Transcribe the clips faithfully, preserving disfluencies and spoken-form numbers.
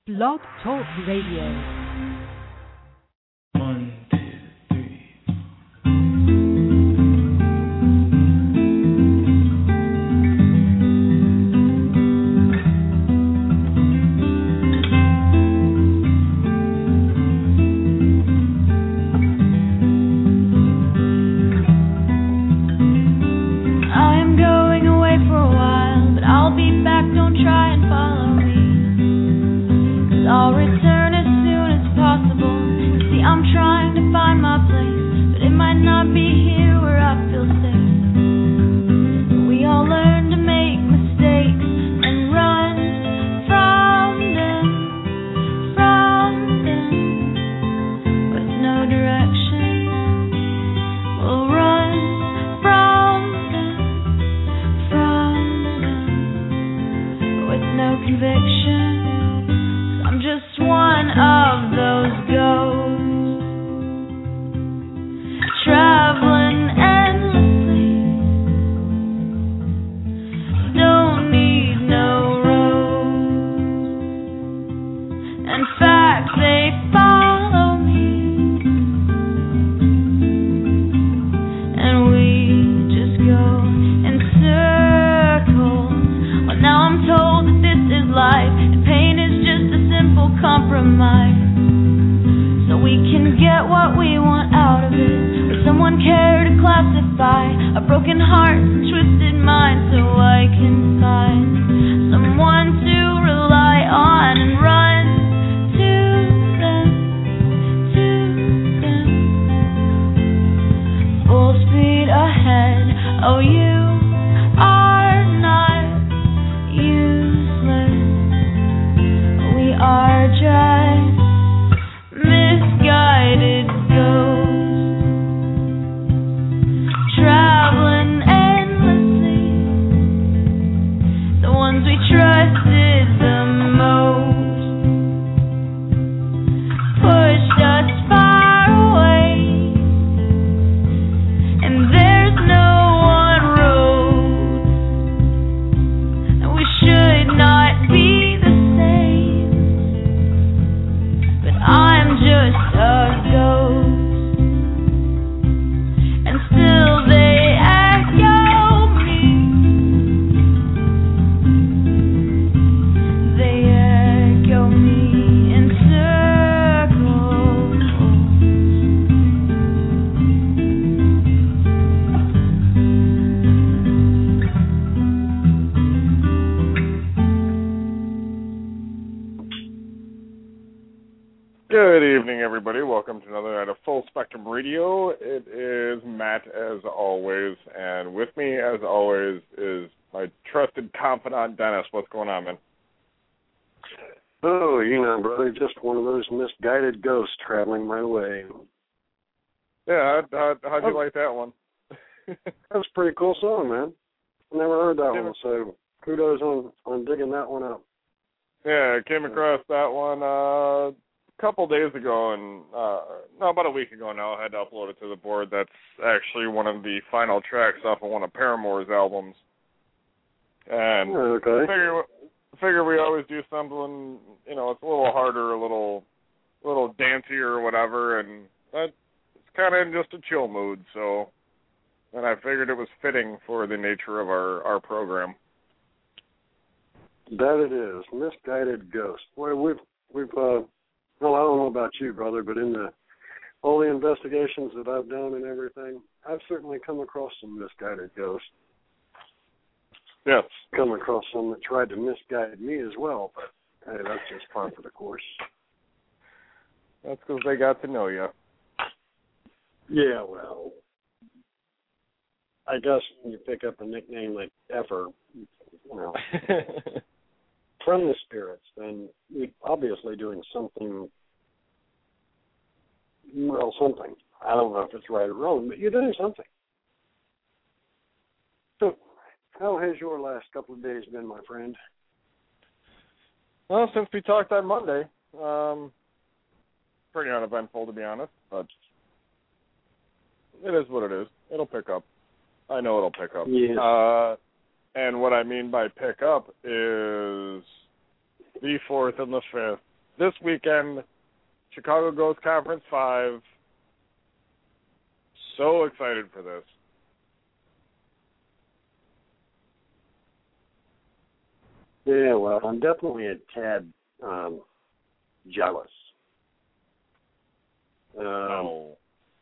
Blog Talk Radio. Good evening, everybody. Welcome to another night of Full Spectrum Radio. It is Matt, as always, and with me, as always, is my trusted confidant, Dennis. What's going on, man? Oh, you know, brother, just one of those misguided ghosts traveling my way. Yeah, how, how, how'd you oh. like that one? That was a pretty cool song, man. Never heard that yeah. one, so kudos on, on digging that one up. Yeah, I came across that one uh, a couple days ago, and uh, no, about a week ago now. I had to upload it to the board. That's actually one of the final tracks off of one of Paramore's albums. And okay. I figure, figure we always do something, you know, it's a little harder, a little, little dancier or whatever, and that, it's kind of in just a chill mood. So, and I figured it was fitting for the nature of our, our program. That it is, misguided ghost. Well, we've we've uh, well, I don't know about you, brother, but in the all the investigations that I've done and everything, I've certainly come across some misguided ghosts. Yes, come across some that tried to misguide me as well, but hey, that's just par for the course. That's because they got to know you. Yeah, well, I guess when you pick up a nickname like Effer, you know. From the spirits, then you're obviously doing something, well, something. I don't know if it's right or wrong, but you're doing something. So, how has your last couple of days been, my friend? Well, since we talked on Monday, um, pretty uneventful, to be honest, but it is what it is. It'll pick up. I know it'll pick up. Yes. Uh, And what I mean by pick up is the fourth and the fifth this weekend, Chicago Ghost Conference five. So excited for this. Yeah, well, I'm definitely a tad um, jealous. Um, no.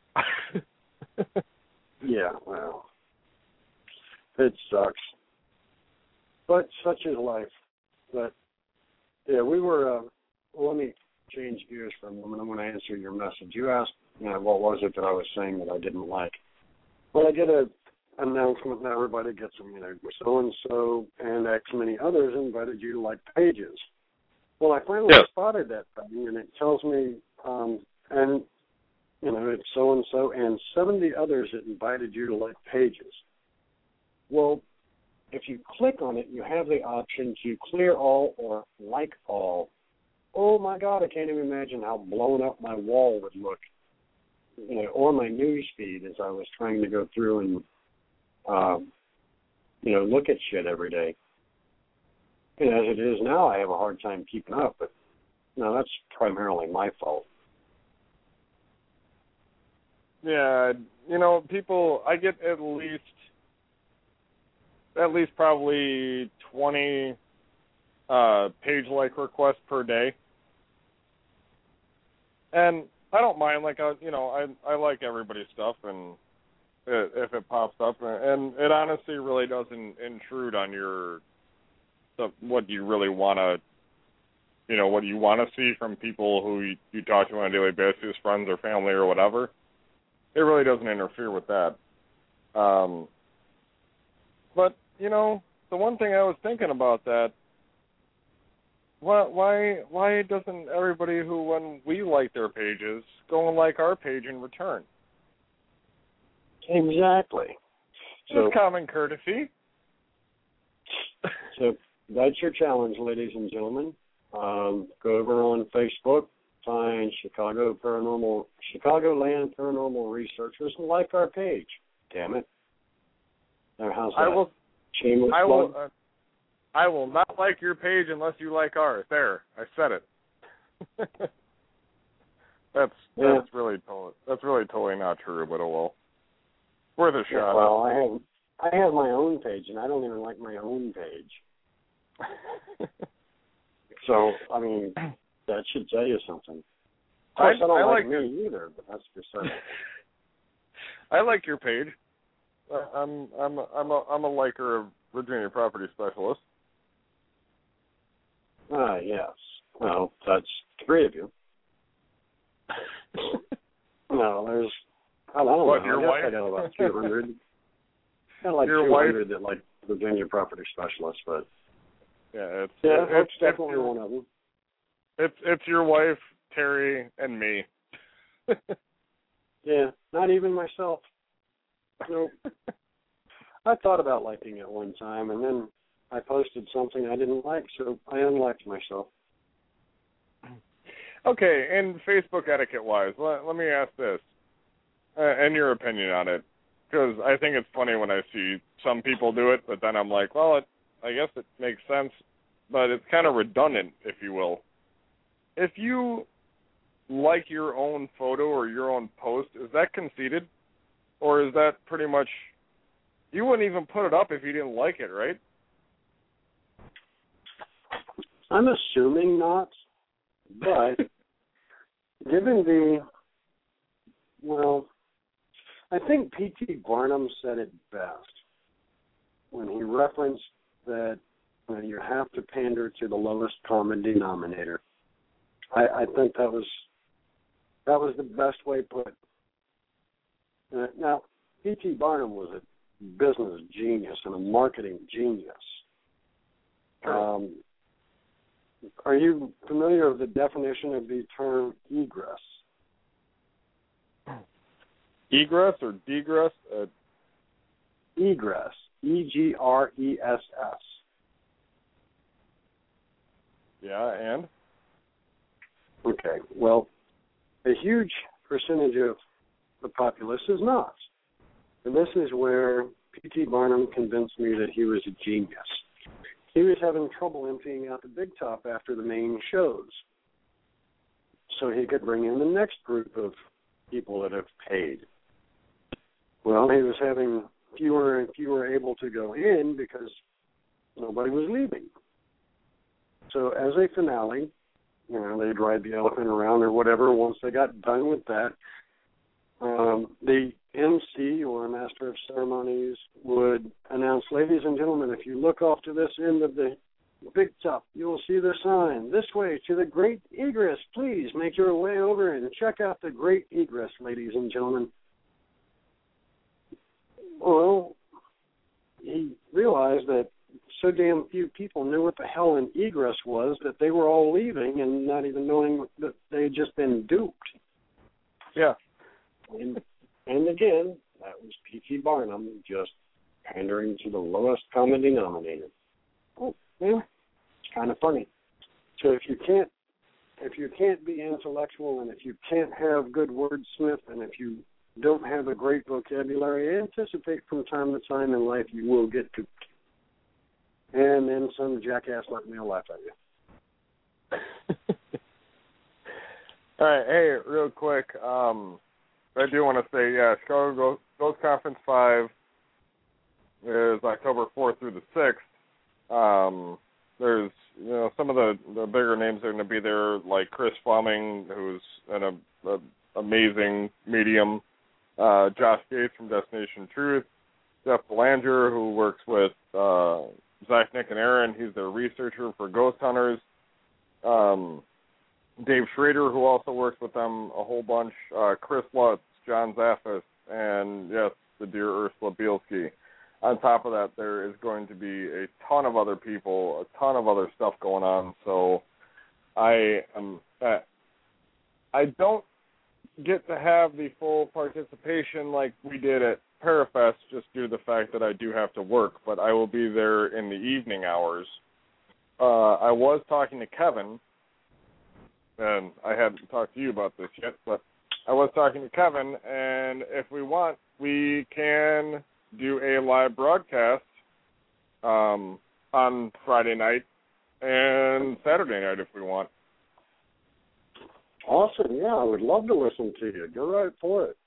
Yeah, well, it sucks. But such is life. But, yeah, we were, uh, well, let me change gears for a moment. I'm going to answer your message. You asked, you know, what was it that I was saying that I didn't like? Well, I did a announcement that everybody gets them, you know, so-and-so and X many others invited you to like pages. Well, I finally yes. spotted that thing, and it tells me, um, and, you know, it's so-and-so and seventy others that invited you to like pages. Well, if you click on it, you have the option to clear all or like all. Oh, my God, I can't even imagine how blown up my wall would look, you know, or my news feed as I was trying to go through and, um, you know, look at shit every day. And as it is now, I have a hard time keeping up, but, no, that's primarily my fault. Yeah, you know, people, I get at least, at least probably twenty uh, page-like requests per day. And I don't mind, like, I, you know, I I like everybody's stuff, and it, if it pops up, and it honestly really doesn't intrude on your, the, what you really want to, you know, what you want to see from people who you, you talk to on a daily basis, friends or family or whatever. It really doesn't interfere with that. Um, but, you know, the one thing I was thinking about that, why, why why doesn't everybody who, when we like their pages, go and like our page in return? Exactly. Just So, common courtesy. So that's your challenge, ladies and gentlemen. Um, go over on Facebook, find Chicago Paranormal, Chicagoland Paranormal Researchers, and like our page. Damn it! Now, how's that? I will. Shameless I will. plug? Uh, I will not like your page unless you like ours. There, I said it. that's Yeah. that's really totally that's really totally not true, but oh well. Worth a Yeah, shot. well, I have I have my own page, and I don't even like my own page. So, I mean, that should tell you something. Of course, I, I don't I like, like me either, but that's just so. I like your page. I'm I'm I'm a I'm a liker of Virginia Property Specialist. Ah, yes. Well, that's three of you. No, there's. I don't What, know. your I guess wife? I got about two hundred. I got like Your two hundred wife? that like Virginia Property Specialist, but Yeah, it's yeah, it's, that's it's definitely your, one of them. It's it's your wife, Terry, and me. Yeah, not even myself. Nope. I thought about liking it one time, and then I posted something I didn't like, so I unliked myself. Okay, and Facebook etiquette-wise, let, let me ask this, uh, and your opinion on it, because I think it's funny when I see some people do it, but then I'm like, well, it, I guess it makes sense, but it's kind of redundant, if you will. If you like your own photo or your own post, is that conceited? Or is that pretty much, you wouldn't even put it up if you didn't like it, right? I'm assuming not, but given the, well, I think P T Barnum said it best when he referenced that you know, you have to pander to the lowest common denominator. I, I think that was that was the best way put. Uh, now, P T Barnum was a business genius and a marketing genius. Um, are you familiar with the definition of the term egress? Egress or degress? Uh, Egress. E G R E S S. yeah, and? Okay. Well, a huge percentage of the populace is not. And this is where P T Barnum convinced me that he was a genius. He was having trouble emptying out the big top after the main shows. so he could bring in the next group of people that have paid. Well, he was having fewer and fewer able to go in because nobody was leaving. So as a finale, you know, they'd ride the elephant around or whatever. Once they got done with that, um, the M C or Master of Ceremonies would announce, ladies and gentlemen, if you look off to this end of the big top, you will see the sign, this way to the Great Egress. Please make your way over and check out the Great Egress, ladies and gentlemen. Well, he realized that so damn few people knew what the hell an egress was that they were all leaving and not even knowing that they had just been duped. Yeah. And, and again, that was P T Barnum just pandering to the lowest common denominator. Oh, yeah, it's kind of funny. So if you can't, if you can't be intellectual and if you can't have good wordsmith and if you don't have a great vocabulary, anticipate from time to time in life you will get duped. And then some jackass like me will laugh at you. All right, hey, real quick, um, I do want to say, yeah, Chicago Ghost Conference five is October fourth through the sixth. Um, there's, you know, some of the, the bigger names are going to be there, like Chris Fleming, who's an a, a amazing medium, uh, Josh Gates from Destination Truth, Jeff Belanger, who works with uh, Zach, Nick, and Aaron. He's their researcher for Ghost Hunters. Um, Dave Schrader, who also works with them a whole bunch. Uh, Chris Lutz, John Zaffis, and, yes, the dear Ursula Bielski. On top of that, there is going to be a ton of other people, a ton of other stuff going on. So I am, uh, I don't get to have the full participation like we did at Parafest just due to the fact that I do have to work, but I will be there in the evening hours. Uh, I was talking to Kevin, and I hadn't talked to you about this yet, but I was talking to Kevin, and if we want, we can do a live broadcast um, on Friday night and Saturday night if we want. Awesome. Yeah, I would love to listen to you. Go right for it.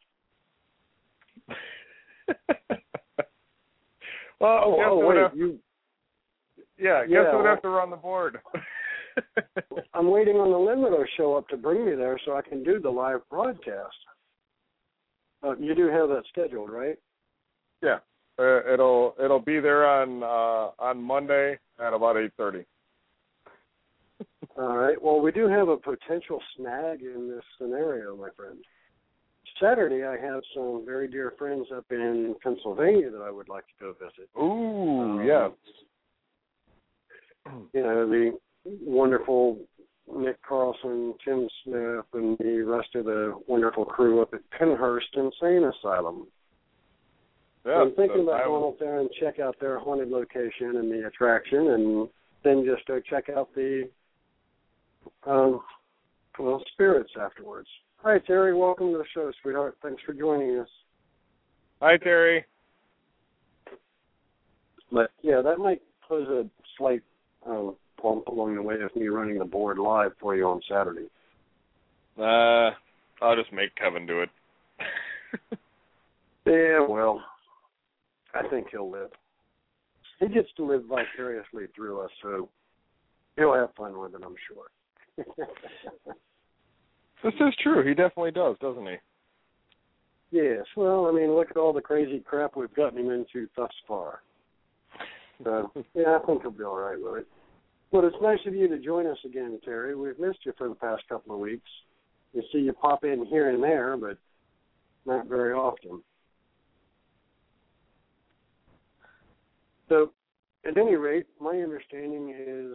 well, oh, oh wait, have, you... Yeah, guess yeah, who would well, have to run the board? I'm waiting on the limiter show up to bring me there so I can do the live broadcast. Uh, you do have that scheduled, right? Yeah, uh, it'll it'll be there on uh, on Monday at about eight thirty. All right. Well, we do have a potential snag in this scenario, my friend. Saturday, I have some very dear friends up in Pennsylvania that I would like to go visit. Ooh, um, yes. You know, the wonderful Nick Carlson, Tim Smith, and the rest of the wonderful crew up at Penhurst Insane Asylum. Yeah, I'm thinking about I going up there and check out their haunted location and the attraction, and then just go check out the um, well, spirits afterwards. Hi, Terry. Welcome to the show, sweetheart. Thanks for joining us. Hi, Terry. But, yeah, that might pose a slight um, bump along the way of me running the board live for you on Saturday. Uh, I'll just make Kevin do it. Yeah, well, I think he'll live. He gets to live vicariously through us, so he'll have fun with it, I'm sure. This is true. He definitely does, doesn't he? Yes. Well, I mean, look at all the crazy crap we've gotten him into thus far. So, yeah, I think he'll be all right with it. But it's nice of you to join us again, Terry. We've missed you for the past couple of weeks. You see you pop in here and there, but not very often. So, at any rate, my understanding is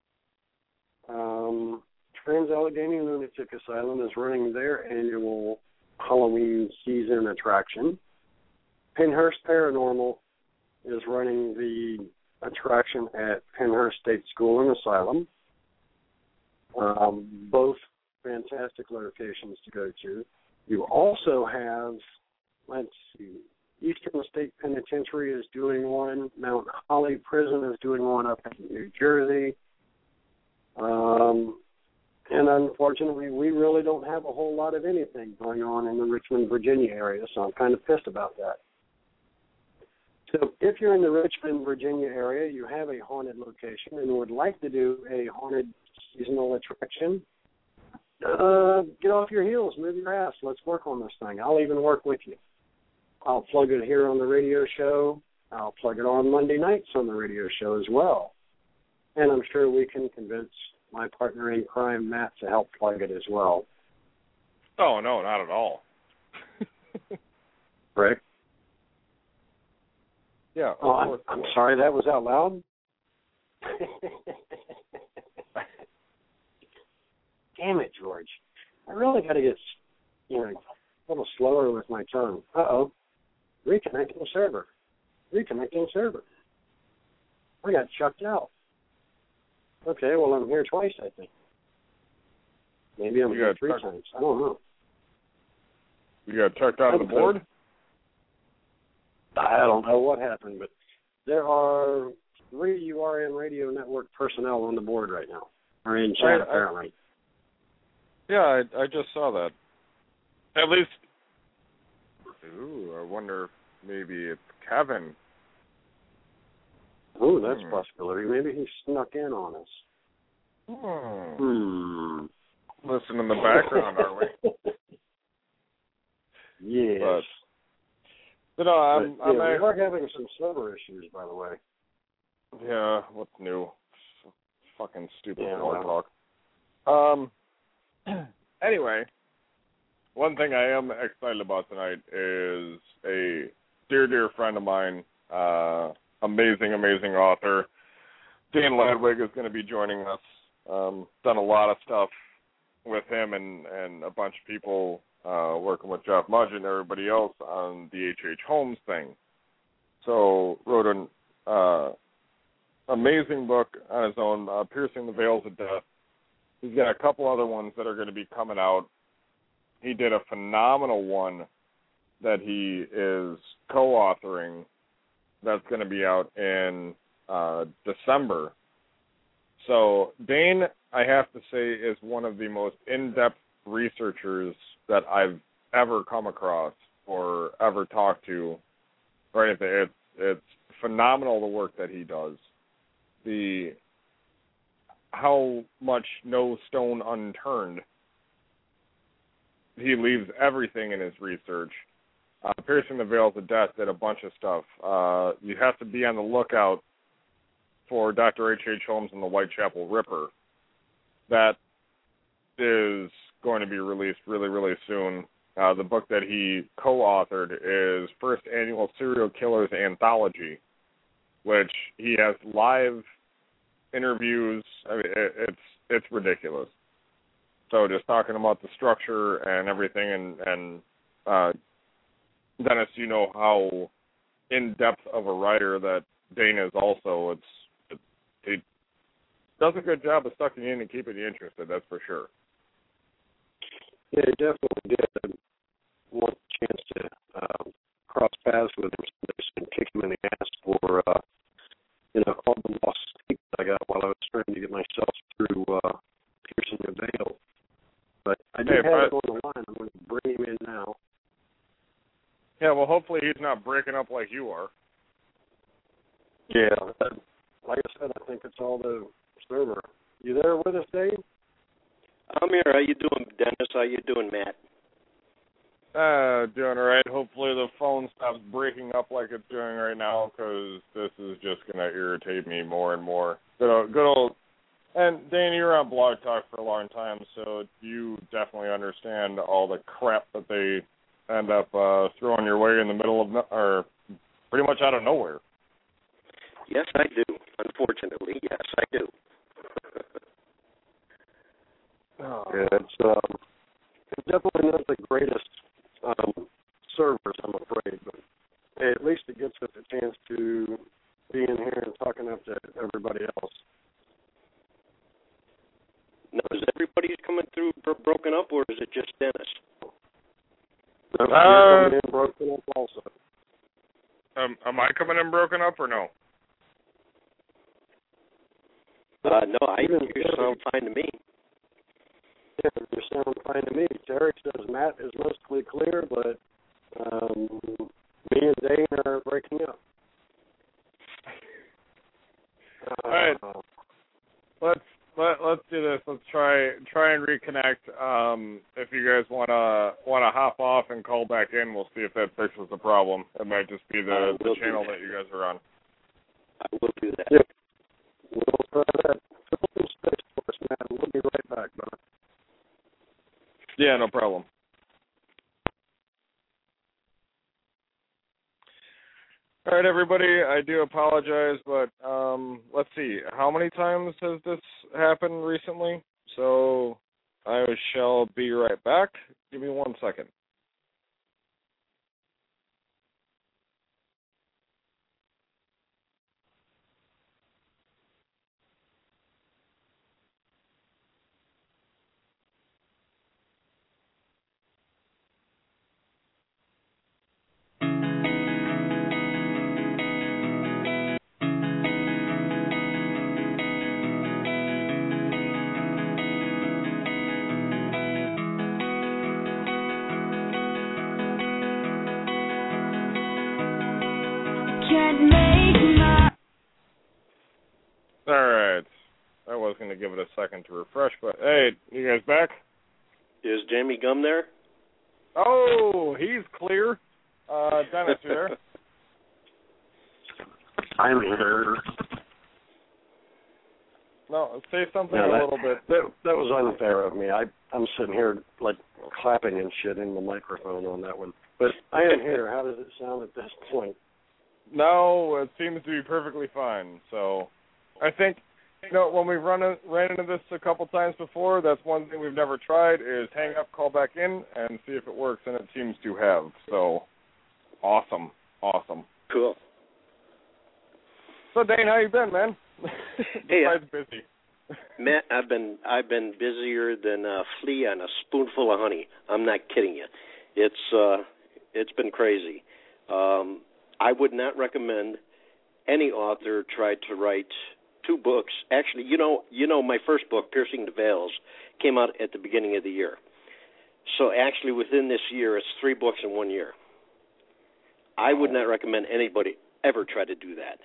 um, Trans-Allegheny Lunatic Asylum is running their annual Halloween season attraction. Penhurst Paranormal is running the attraction at Penhurst State School and Asylum. Um, both fantastic locations to go to. You also have, let's see, Eastern State Penitentiary is doing one. Mount Holly Prison is doing one up in New Jersey. Um, And unfortunately, we really don't have a whole lot of anything going on in the Richmond, Virginia area, so I'm kind of pissed about that. So if you're in the Richmond, Virginia area, you have a haunted location and would like to do a haunted seasonal attraction, uh, get off your heels, move your ass. Let's work on this thing. I'll even work with you. I'll plug it here on the radio show. I'll plug it on Monday nights on the radio show as well. And I'm sure we can convince my partner in crime, Matt, to help plug it as well. Oh, no, not at all. Rick? Yeah. Oh, I'm, I'm sorry that was out loud. Damn it, George. I really got to get, you know, a little slower with my tongue. Uh-oh. Reconnecting server. Reconnecting server. I got chucked out. Okay, well, I'm here twice, I think. Maybe I'm you here three tuck- times. I don't know. You got checked out of the board? I don't know what happened, but there are three U R N Radio Network personnel on the board right now, or in chat, I, apparently. I, yeah, I, I just saw that. At least, ooh, I wonder if maybe it's Kevin. Oh, that's hmm. a possibility. Maybe he snuck in on us. Hmm. Hmm. Listen in the background, are we? Yes. But, but no, I'm, but, I'm yeah, a, we are having some server issues, by the way. Yeah, what's new? Fucking stupid yeah, board well. talk. Um. Anyway, one thing I am excited about tonight is a dear, dear friend of mine, uh, amazing, amazing author, Dan Ladwig, is going to be joining us. Um, done a lot of stuff with him and, and a bunch of people uh, working with Jeff Mudge and everybody else on the H H. Holmes thing. So wrote an uh, amazing book on his own, uh, Piercing the Veils of Death. He's got a couple other ones that are going to be coming out. He did a phenomenal one that he is co-authoring that's going to be out in uh, December. So Dane, I have to say, is one of the most in-depth researchers that I've ever come across or ever talked to. Right? It's it's phenomenal the work that he does. The how much no stone unturned. He leaves everything in his research. Uh, Piercing the Veils of Death did a bunch of stuff. Uh, you have to be on the lookout for Doctor H H. Holmes and the Whitechapel Ripper. That is going to be released really, really soon. Uh, the book that he co-authored is First Annual Serial Killers Anthology, which he has live interviews. I mean, it, it's it's ridiculous. So just talking about the structure and everything, and and uh, Dennis, you know how in depth of a writer that Dane is. Also, it's it, it does a good job of sucking you in and keeping you interested. That's for sure. Yeah, it definitely did. I want a chance to uh, cross paths with him and kick him in the ass for uh, you know all the lost sleep that I got while I was trying to get myself through uh, Piercing the Veil. But I do hey, have I, it on the line. I'm going to bring him in now. Yeah, well, hopefully he's not breaking up like you are. Yeah, that, like I said, I think it's all the server. You there with us, Dave? I'm here. How you doing, Dennis? How you doing, Matt? Uh, doing all right. Hopefully the phone stops breaking up like it's doing right now, because this is just going to irritate me more and more. Good old, good old. And, Dane, you were on Blog Talk for a long time, so you definitely understand all the crap that they end up uh, throwing your way in the middle of, no- or pretty much out of nowhere. Yes, I do. Unfortunately, yes, I do. Oh. Yeah, it's, um, it's definitely not the greatest um, servers, I'm afraid, but hey, at least it gives us a chance to be in here and talking up to everybody else. Now, is everybody coming through bro- broken up, or is it just Dennis? No, Uh, you're coming in broken up also. Um, am I coming in broken up or no? Uh, no, I Even you sound fine to me. sound fine to me. Terry says Matt is mostly clear, but um, me and Dane are breaking up. Uh, All right, let's let let's do this. Let's try try and reconnect. Um, if you guys wanna wanna hop off and call back in, we'll see if that fixes the problem. It might just be the, the channel that. that you guys are on. I will do that. Yep. We'll try that. Fill some space for us, Matt. We'll be right back, brother. Yeah, no problem. All right, everybody, I do apologize, but um, let's see. How many times has this happened recently? So I shall be right back. Give me one second. Can't make my... All right. I was going to give it a second to refresh, but hey, you guys back? Is Jamie Gum there? Oh, he's clear. Uh, Dennis, you there? I'm here. No, say something Yeah, a that, little bit. That, that was unfair of me. I, I'm sitting here, like, clapping and shit in the microphone on that one. But I am here. How does it sound at this point? No, it seems to be perfectly fine. So I think, you know, when we've run in, ran into this a couple times before, that's one thing we've never tried is hang up, call back in, and see if it works, and it seems to have. So awesome. Awesome. Cool. So, Dane, how you been, man? Hey, Besides busy. Matt, I've been I've been busier than a flea on a spoonful of honey. I'm not kidding you. It's uh, it's been crazy. Um, I would not recommend any author try to write two books. Actually, you know, you know, my first book, Piercing the Veils, came out at the beginning of the year. So actually, within this year, it's three books in one year. I would not recommend anybody ever try to do that.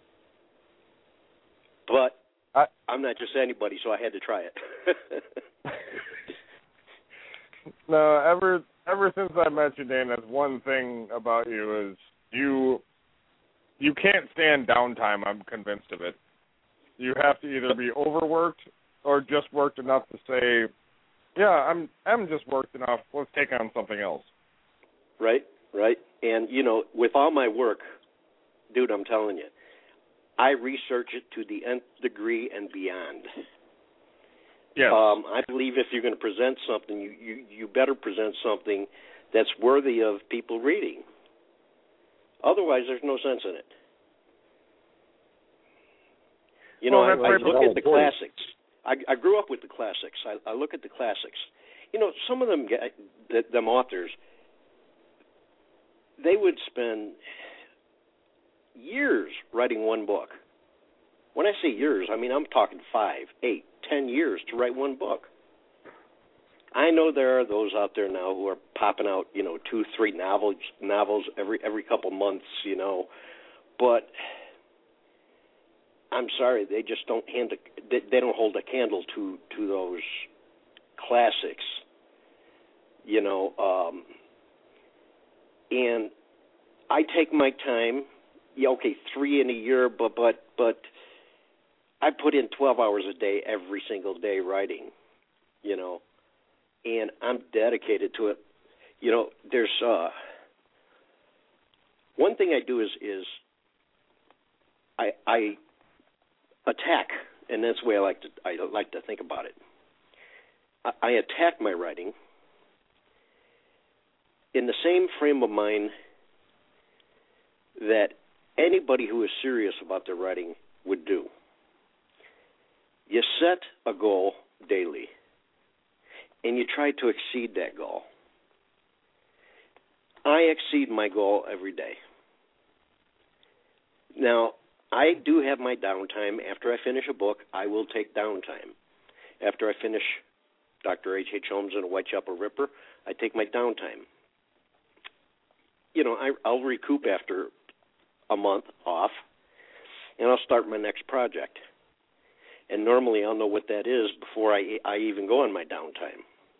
But I, I'm not just anybody, so I had to try it. no, ever ever since I met you, Dane, that's one thing about you is you you can't stand downtime. I'm convinced of it. You have to either be overworked or just worked enough to say, yeah, I'm I'm just worked enough. Let's take on something else. Right, right. And, you know, with all my work, dude, I'm telling you, I research it to the nth degree and beyond. Yes. Um, I believe if you're going to present something, you, you, you better present something that's worthy of people reading. Otherwise, there's no sense in it. You know, well, I, I right look at the point. classics. I, I grew up with the classics. I, I look at the classics. You know, some of them, them authors, they would spend years writing one book. When I say years, I mean I'm talking five, eight, ten years to write one book. I know there are those out there now who are popping out, you know, two, three novels, novels every every couple months, you know, but I'm sorry, they just don't hand a, they, they don't hold a candle to to those classics, you know. Um, and I take my time. Yeah, okay, three in a year, but but but I put in twelve hours a day every single day writing, you know, and I'm dedicated to it. You know, there's uh, one thing I do is is I I attack, and that's the way I like to I like to think about it. I, I attack my writing in the same frame of mind that anybody who is serious about their writing would do. You set a goal daily, and you try to exceed that goal. I exceed my goal every day. Now, I do have my downtime. After I finish a book, I will take downtime. After I finish Doctor H H. Holmes and the Whitechapel Ripper, I take my downtime. You know, I, I'll recoup after a month off, and I'll start my next project. And normally I'll know what that is before I, I even go on my downtime.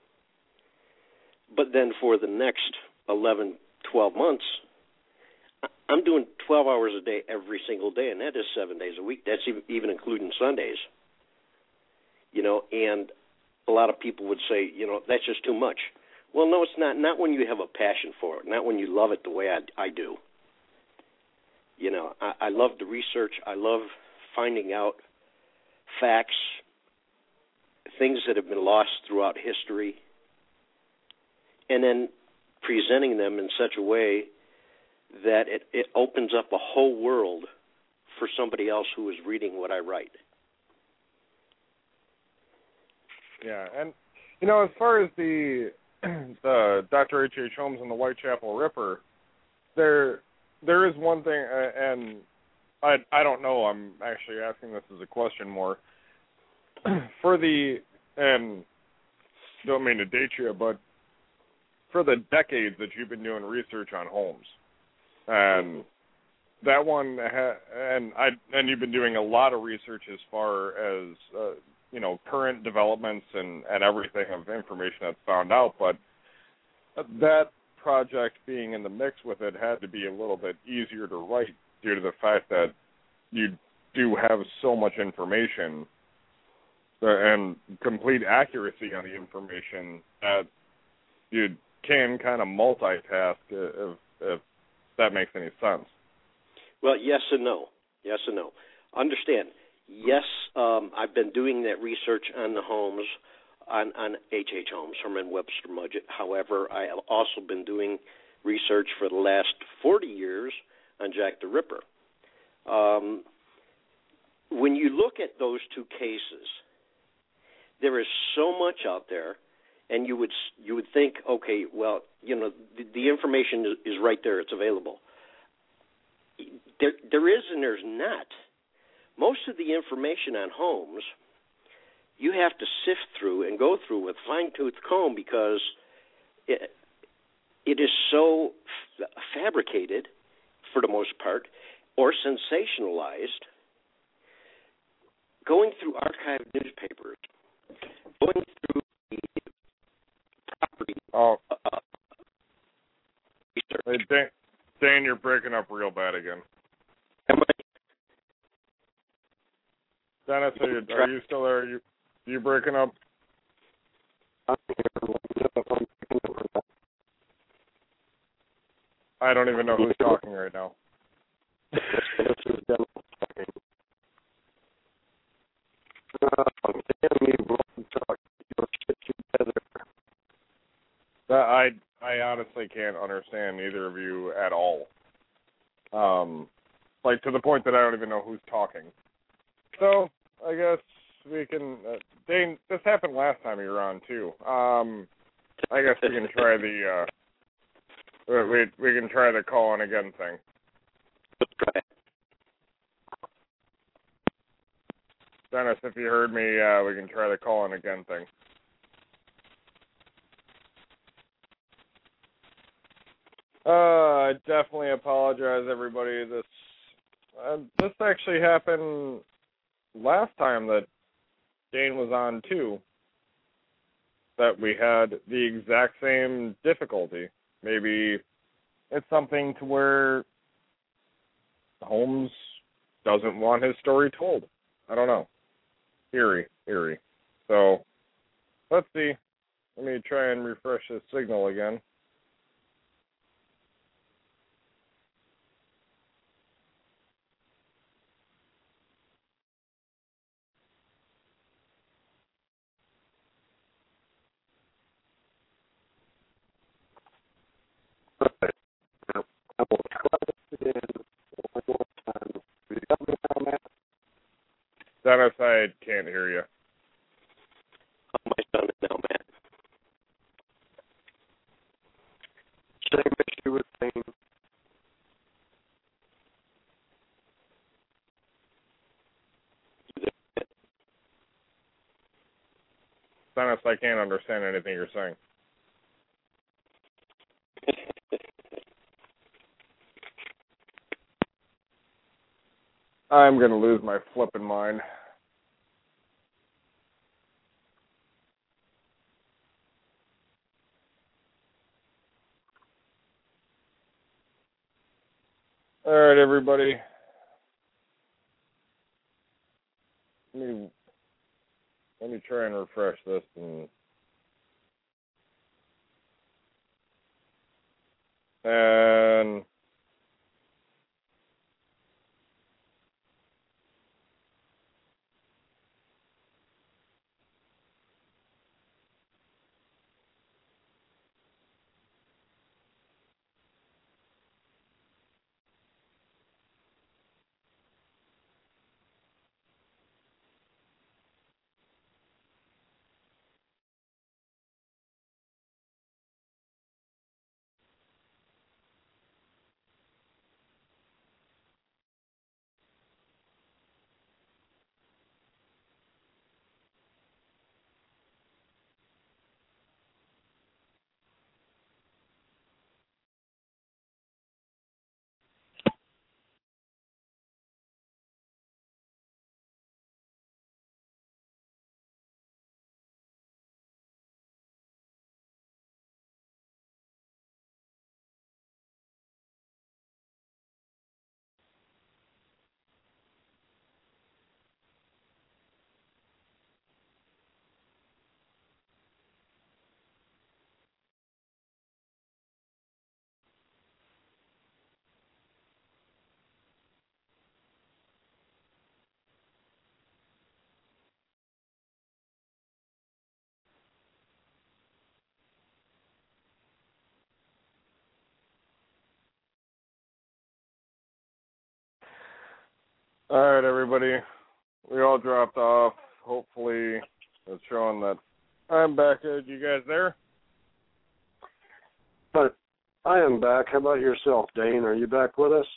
But then for the next eleven, twelve months, I'm doing twelve hours a day every single day, and that is seven days a week. That's even including Sundays. You know, and a lot of people would say, you know, that's just too much. Well, no, it's not. Not when you have a passion for it. Not when you love it the way I, I do. You know, I, I love the research. I love finding out facts, things that have been lost throughout history, and then presenting them in such a way that it, it opens up a whole world for somebody else who is reading what I write. Yeah, and, you know, as far as the the Doctor H H. Holmes and the Whitechapel Ripper, there there is one thing, uh, and I I don't know, I'm actually asking this as a question more. For the, and don't mean to date you, but for the decades that you've been doing research on Holmes, and that one, ha- and I, and you've been doing a lot of research as far as, uh, you know, current developments and, and everything of information that's found out, but that project being in the mix with it had to be a little bit easier to write due to the fact that you do have so much information and complete accuracy on the information that you can kind of multitask, if, if that makes any sense. Well, yes and no. Yes and no. Understand, yes, um, I've been doing that research on the Holmes, on, on H H. Holmes, Herman Webster Mudgett. However, I have also been doing research for the last forty years on Jack the Ripper. Um, when you look at those two cases, there is so much out there, and you would you would think, okay, well, you know, the, the information is, is right there; it's available. There, there is, and there's not. Most of the information on Holmes, you have to sift through and go through with fine-tooth comb because it, it is so f- fabricated, for the most part, or sensationalized. Going through archived newspapers, going through the property. Oh, uh, research. hey, Dan, Dan, you're breaking up real bad again. Am I? Dennis, are you, are you still there? Are you, are you breaking up? I don't even know who's talking right now. That I I honestly can't understand either of you at all. Um, like to the point that I don't even know who's talking. So I guess we can. Uh, Dane, this happened last time you were on too. Um, I guess we can try the. Uh, we we can try the call on again thing. Let's try it. Dennis, if you heard me, uh, we can try the call on again thing. Uh, I definitely apologize, everybody. This uh, this actually happened last time that Dane was on too. That we had the exact same difficulty. Maybe it's something to where Holmes doesn't want his story told. I don't know. Eerie, eerie. So let's see. Let me try and refresh this signal again. I will try this again one more time. Do you got me now, Matt? Dennis, I can't hear you. How am I sounding now, Matt? Same issue with Dane. Dennis, I I can't understand anything you're saying. I'm going to lose my flipping mind. All right, everybody. Let me, let me try and refresh this and and all right, everybody. We all dropped off. Hopefully, it's showing that I'm back. Are you guys there? But I am back. How about yourself, Dane? Are you back with us?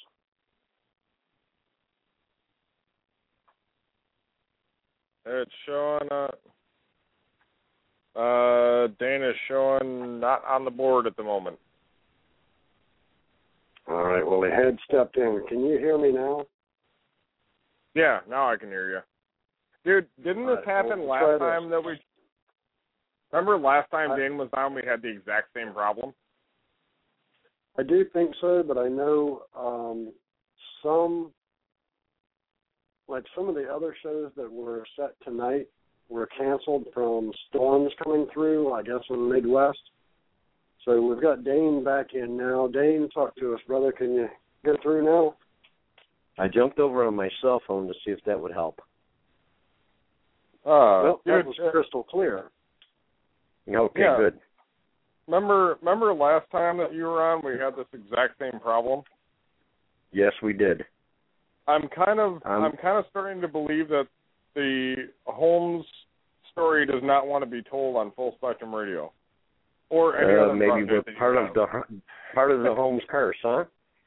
It's showing. Uh, uh, Dane is showing not on the board at the moment. All right. Well, the head stepped in. Can you hear me now? Yeah, now I can hear you. Dude, didn't this right, happen we'll last try time this. that we... Remember last time I, Dane was on, we had the exact same problem? I do think so, but I know um, some, like some of the other shows that were set tonight were canceled from storms coming through, I guess, in the Midwest. So we've got Dane back in now. Dane, talk to us, brother. Can you get through now? I jumped over on my cell phone to see if that would help. Uh, well, dude, that was crystal clear. Okay, yeah. good. Remember, remember last time that you were on, we had this exact same problem? Yes, we did. I'm kind of, Um, I'm kind of starting to believe that the Holmes story does not want to be told on Full Spectrum Radio. Or any uh, other maybe we're broadcast that you part of have. the part of the Holmes curse, huh?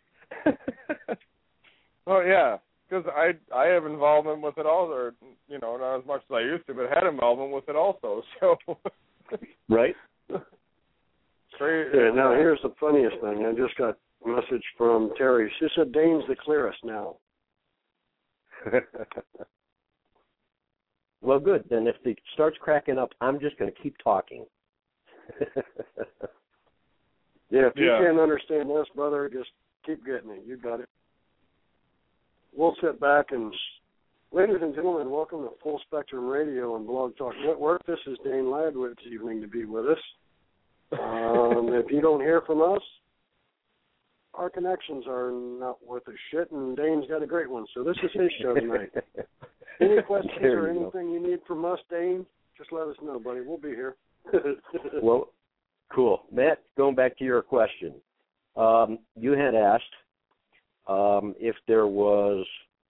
Well, yeah, because I I have involvement with it also, or, you know, not as much as I used to, but had involvement with it also. So, right? Crazy. Yeah, now here's the funniest thing. I just got a message from Terry. She said Dane's the clearest now. Well, good. Then if it starts cracking up, I'm just going to keep talking. Yeah, if you Yeah. can't understand this, brother, just keep getting it. You got it. We'll sit back and, ladies and gentlemen, welcome to Full Spectrum Radio and Blog Talk Network. This is Dane Ladd this evening to be with us. Um, if you don't hear from us, our connections are not worth a shit, and Dane's got a great one, so this is his show tonight. Any questions There or you anything go. you need from us, Dane, just let us know, buddy. We'll be here. Well, cool. Matt, going back to your question, um, you had asked um, if there was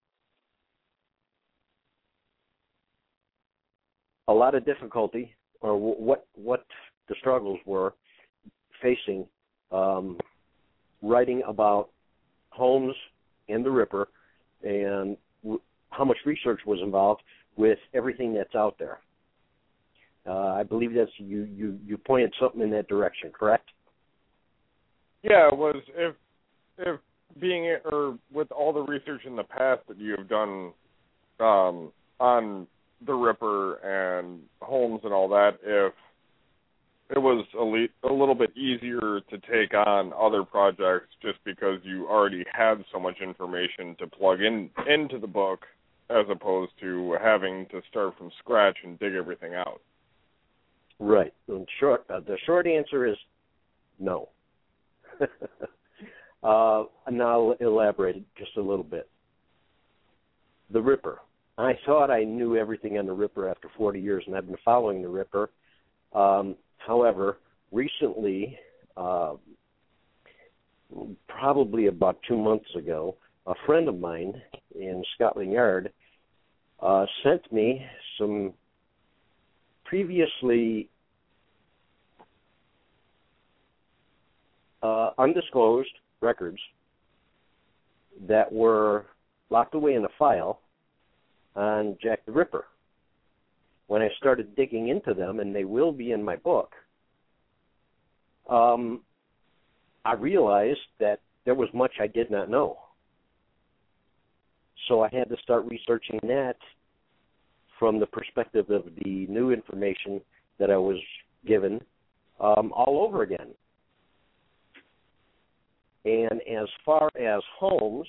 a lot of difficulty or w- what what the struggles were facing um, writing about Holmes and the Ripper and w- how much research was involved with everything that's out there. Uh, I believe that's you, you, you pointed something in that direction, correct? Yeah, it was if if being or with all the research in the past that you have done um, on the Ripper and Holmes and all that, if it was a, le- a little bit easier to take on other projects just because you already had so much information to plug in into the book, as opposed to having to start from scratch and dig everything out. Right. And short, uh, the short answer is no. uh, and I'll elaborate just a little bit. The Ripper. I thought I knew everything on the Ripper after forty years, and I've been following the Ripper. Um, however, recently, uh, probably about two months ago, a friend of mine in Scotland Yard uh, sent me some previously uh, undisclosed records that were locked away in a file on Jack the Ripper. When I started digging into them, and they will be in my book, um, I realized that there was much I did not know. So I had to start researching that from the perspective of the new information that I was given um, all over again. And as far as Holmes,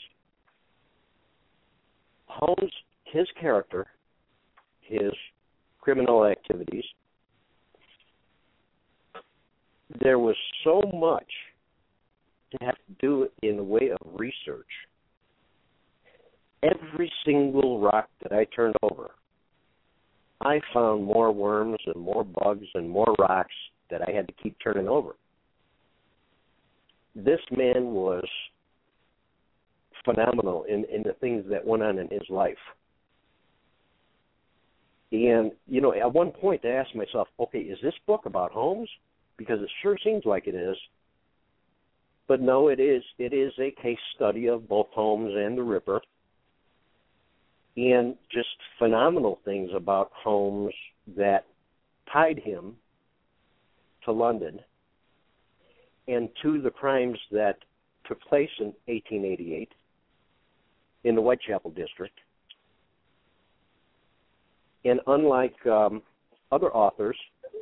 Holmes, his character, his criminal activities, there was so much to have to do in the way of research. Every single rock that I turned over, I found more worms and more bugs and more rocks that I had to keep turning over. This man was phenomenal in, in the things that went on in his life. And, you know, at one point I asked myself, okay, is this book about Holmes? Because it sure seems like it is. But no, it is. It is a case study of both Holmes and the Ripper. And just phenomenal things about Holmes that tied him to London and to the crimes that took place in eighteen eighty-eight in the Whitechapel district. And unlike um, other authors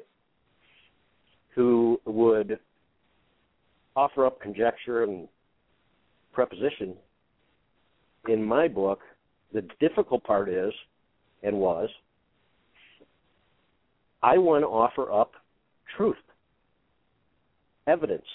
who would offer up conjecture and preposition, in my book, the difficult part is, and was, I want to offer up truth, evidence,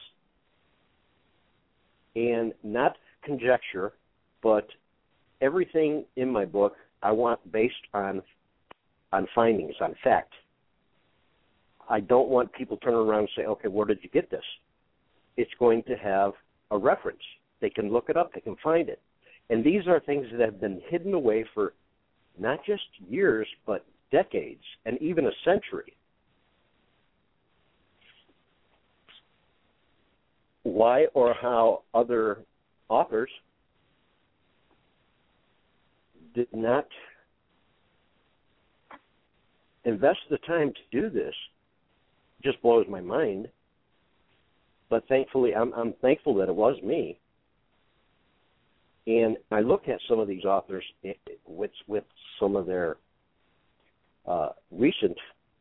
and not conjecture, but everything in my book I want based on on findings, on fact. I don't want people turning around and say, okay, where did you get this? It's going to have a reference. They can look it up. They can find it. And these are things that have been hidden away for not just years, but decades, and even a century. Why or how other authors did not invest the time to do this just blows my mind. But thankfully, I'm, I'm thankful that it was me. And I look at some of these authors with with some of their uh, recent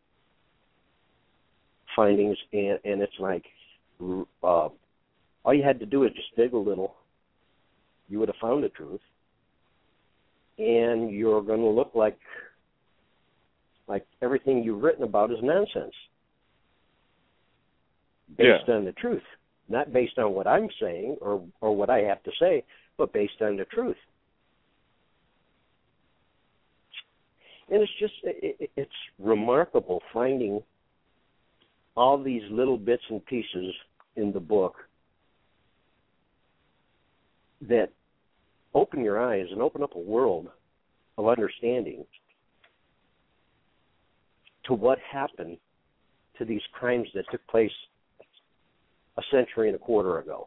findings, and, and it's like uh, all you had to do is just dig a little. You would have found the truth, and you're going to look like like everything you've written about is nonsense, based Yeah. on the truth, not based on what I'm saying or or what I have to say, but based on the truth. And it's just, it, it's remarkable finding all these little bits and pieces in the book that open your eyes and open up a world of understanding to what happened to these crimes that took place a century and a quarter ago.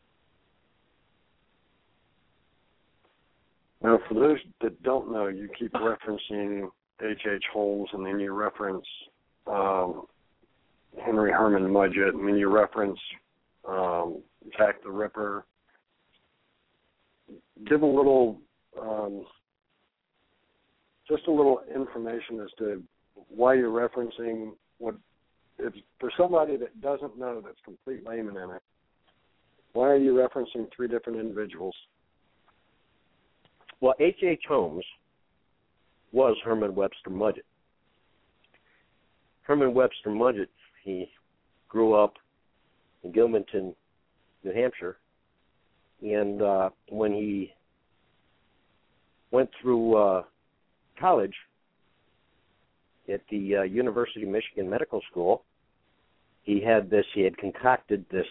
Now, for those that don't know, you keep referencing H H. Holmes, and then you reference um, Henry Herman Mudgett. I mean, you reference um, Jack the Ripper. Give a little, um, just a little information as to why you're referencing what, if for somebody that doesn't know, that's complete layman in it, why are you referencing three different individuals? Well, H H. Holmes was Herman Webster Mudgett. Herman Webster Mudgett, he grew up in Gilmanton, New Hampshire, and uh, when he went through uh, college at the uh, University of Michigan Medical School, he had this, he had concocted this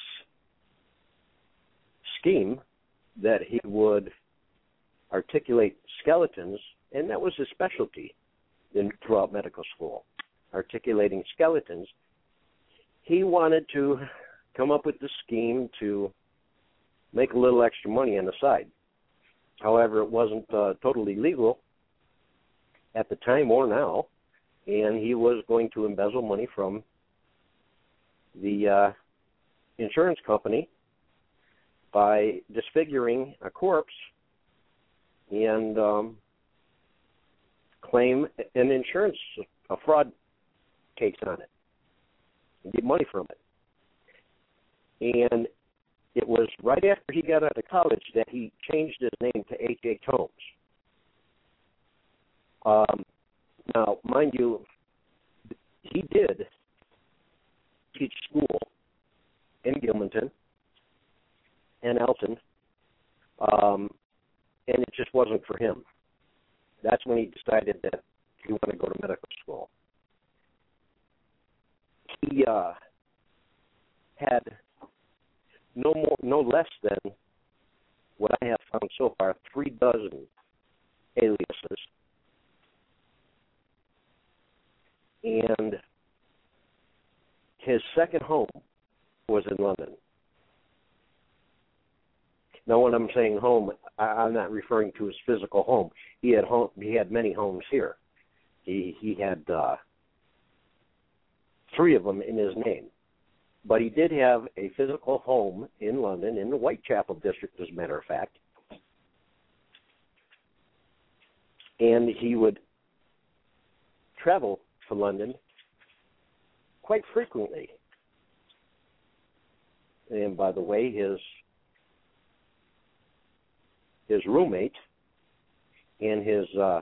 scheme that he would articulate skeletons, and that was his specialty in throughout medical school, articulating skeletons. He wanted to come up with the scheme to make a little extra money on the side. However, it wasn't uh, totally legal at the time or now, and he was going to embezzle money from the uh, insurance company by disfiguring a corpse and um, claim an insurance, a fraud case on it, and get money from it. And it was right after he got out of college that he changed his name to H H. Holmes. Um, now, mind you, he did teach school in Gilmanton and Elton, um, and it just wasn't for him. That's when he decided that he wanted to go to medical school. He uh, had no more, no less than what I have found so far, three dozen aliases, and his second home was in London. Now, when I'm saying home, I, I'm not referring to his physical home. He had home, he had many homes here. He he had uh, three of them in his name. But he did have a physical home in London, in the Whitechapel district, as a matter of fact. And he would travel to London quite frequently. And by the way, his his roommate and his uh,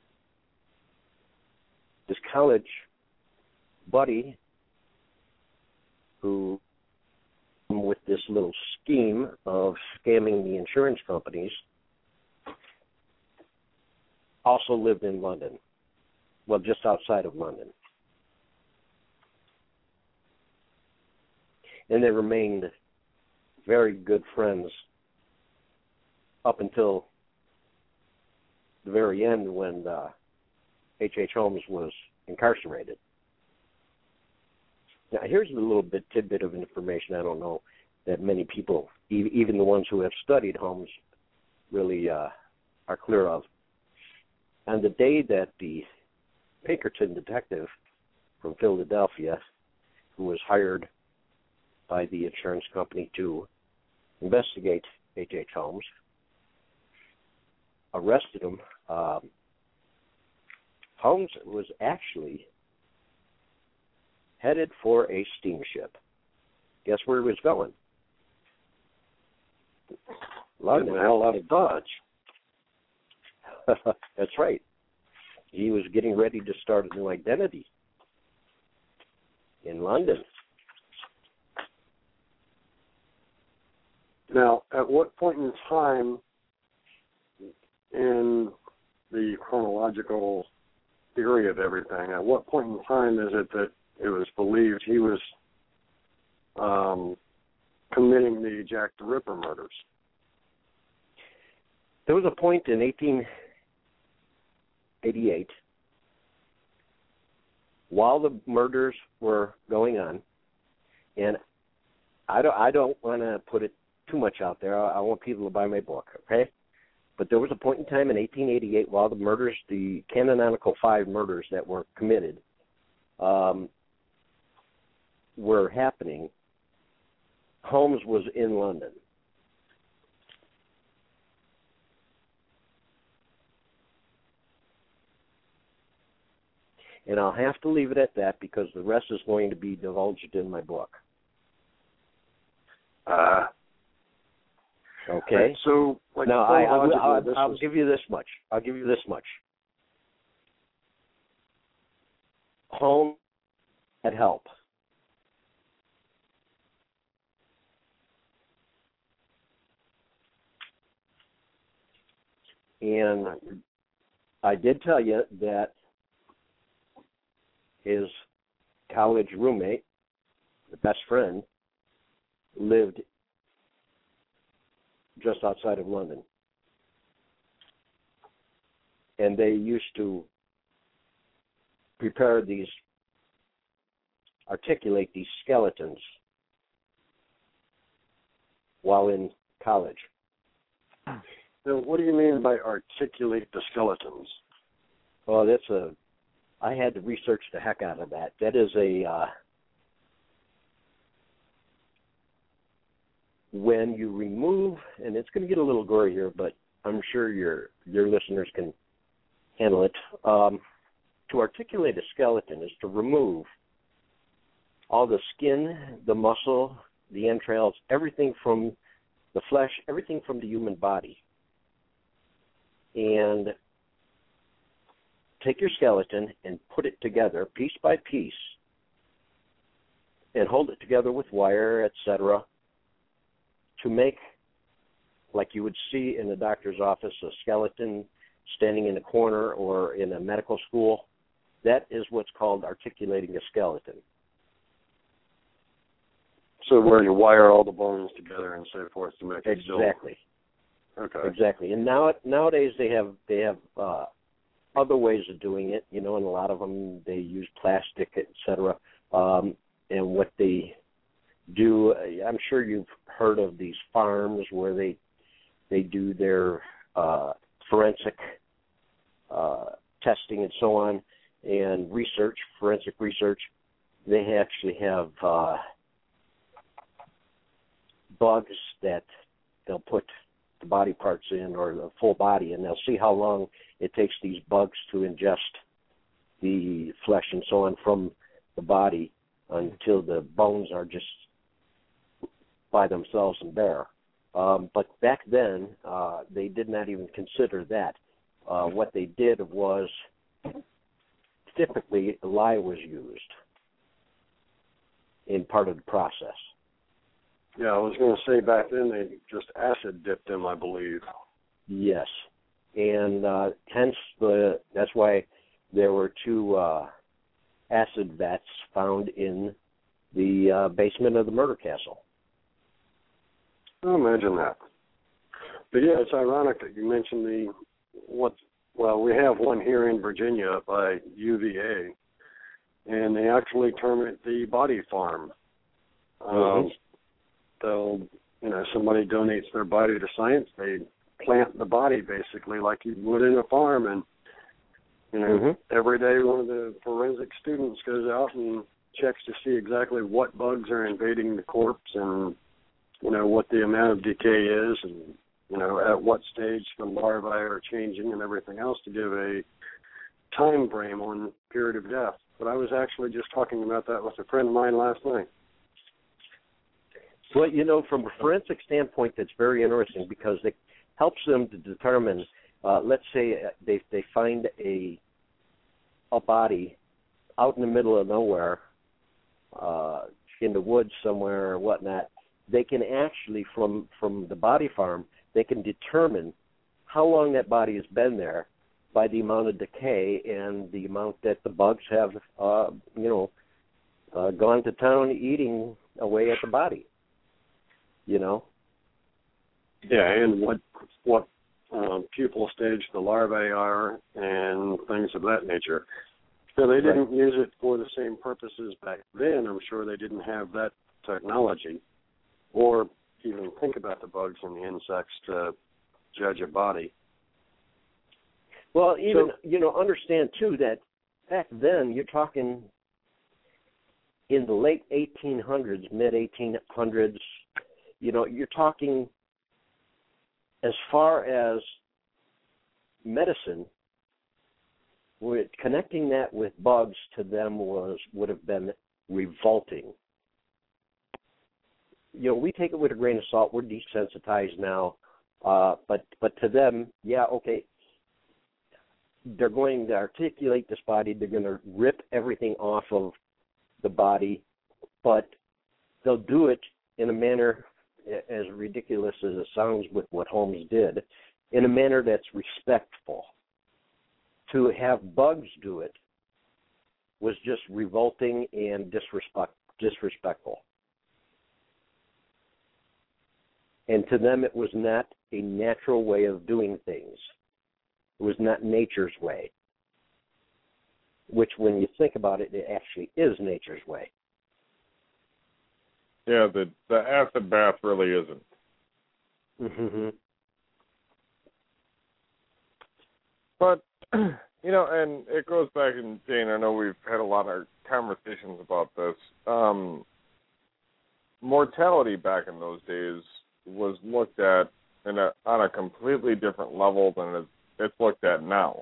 his college buddy, who, with this little scheme of scamming the insurance companies, also lived in London, well, just outside of London. And they remained very good friends up until the very end when uh, H H. Holmes was incarcerated. Now, here's a little bit tidbit of information I don't know that many people, even the ones who have studied Holmes, really uh, are clear of. On the day that the Pinkerton detective from Philadelphia, who was hired by the insurance company to investigate H H. Holmes, arrested him, um, Holmes was actually headed for a steamship. Guess where he was going? London. The hell out of Dodge. That's right. He was getting ready to start a new identity in London. Now, at what point in time in the chronological theory of everything, at what point in time is it that it was believed he was um, committing the Jack the Ripper murders? There was a point in eighteen eighty-eight, while the murders were going on, and I don't, I don't want to put it too much out there. I, I want people to buy my book, okay? But there was a point in time in eighteen eighty-eight while the murders, the canonical five murders that were committed, um, were happening, Holmes was in London. And I'll have to leave it at that because the rest is going to be divulged in my book. Uh, okay. So, like, now I, I will, I'll, this I'll was... give you this much. I'll give you this much. Holmes had help. And I did tell you that his college roommate, the best friend, lived just outside of London. And they used to prepare these, articulate these skeletons while in college. Now, what do you mean by articulate the skeletons? Well, that's a, I had to research the heck out of that. That is a, uh, when you remove, and it's going to get a little gory here, but I'm sure your your listeners can handle it. Um, to articulate a skeleton is to remove all the skin, the muscle, the entrails, everything from the flesh, everything from the human body. And take your skeleton and put it together piece by piece and hold it together with wire, et cetera, to make, like you would see in a doctor's office, a skeleton standing in a corner or in a medical school. That is what's called articulating a skeleton. So where you wire all the bones together and so forth to make it still... Exactly. Okay. Exactly. And now nowadays they have they have uh, other ways of doing it, you know, and a lot of them they use plastic, et cetera. Um, and what they do, I'm sure you've heard of these farms where they they do their uh, forensic uh, testing and so on, and research, forensic research. They actually have uh, bugs that they'll put the body parts in, or the full body, and they'll see how long it takes these bugs to ingest the flesh and so on from the body until the bones are just by themselves and bare. Um, but back then, uh, they did not even consider that. Uh, what they did was, typically, lye was used in part of the process. Yeah, I was going to say back then they just acid dipped them, I believe. Yes, and uh, hence the that's why there were two uh, acid vats found in the uh, basement of the murder castle. I imagine that. But yeah, it's ironic that you mentioned the what. Well, we have one here in Virginia by U V A, and they actually term it the body farm. Um, mm-hmm. They'll, you know, somebody donates their body to science, they plant the body basically like you would in a farm, and you know, mm-hmm. every day one of the forensic students goes out and checks to see exactly what bugs are invading the corpse, and you know what the amount of decay is, and you know at what stage the larvae are changing and everything else to give a time frame on period of death. But I was actually just talking about that with a friend of mine last night. Well, you know, from a forensic standpoint, that's very interesting because it helps them to determine, uh, let's say they they find a a body out in the middle of nowhere, uh, in the woods somewhere or whatnot. They can actually, from, from the body farm, they can determine how long that body has been there by the amount of decay and the amount that the bugs have, uh, you know, uh, gone to town eating away at the body. You know? Yeah, and what what uh, pupal stage the larvae are and things of that nature. So they didn't right. use it for the same purposes back then. I'm sure they didn't have that technology or even think about the bugs and the insects to judge a body. Well, even, so, you know, understand, too, that back then you're talking in the late eighteen hundreds, mid eighteen hundreds, you know, you're talking as far as medicine, with connecting that with bugs to them was would have been revolting. You know, we take it with a grain of salt. We're desensitized now, uh, but but to them, yeah, okay. They're going to articulate this body. They're going to rip everything off of the body, but they'll do it in a manner, as ridiculous as it sounds with what Holmes did, in a manner that's respectful. To have bugs do it was just revolting and disrespect, disrespectful. And to them, it was not a natural way of doing things. It was not nature's way, which when you think about it, it actually is nature's way. Yeah, the the acid bath really isn't. Mm-hmm. But, you know, and it goes back, and Jane, I know we've had a lot of conversations about this. Um, mortality back in those days was looked at in a, on a completely different level than it's, it's looked at now.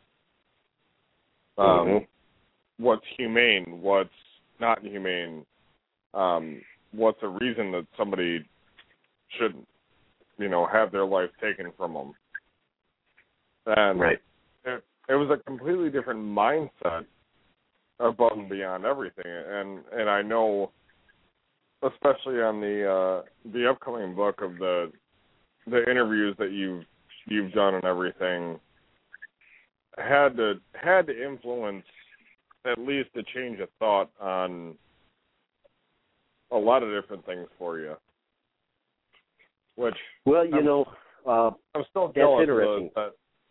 Um, mm-hmm. What's humane, what's not humane, um, what's a reason that somebody should, you know, have their life taken from them. And right. it, it was a completely different mindset above and beyond everything. And and I know, especially on the uh, the upcoming book of the the interviews that you've you've done and everything, had to had to influence at least a change of thought on a lot of different things for you. Which well, you I'm, know, uh, I'm still that's jealous interesting. of that.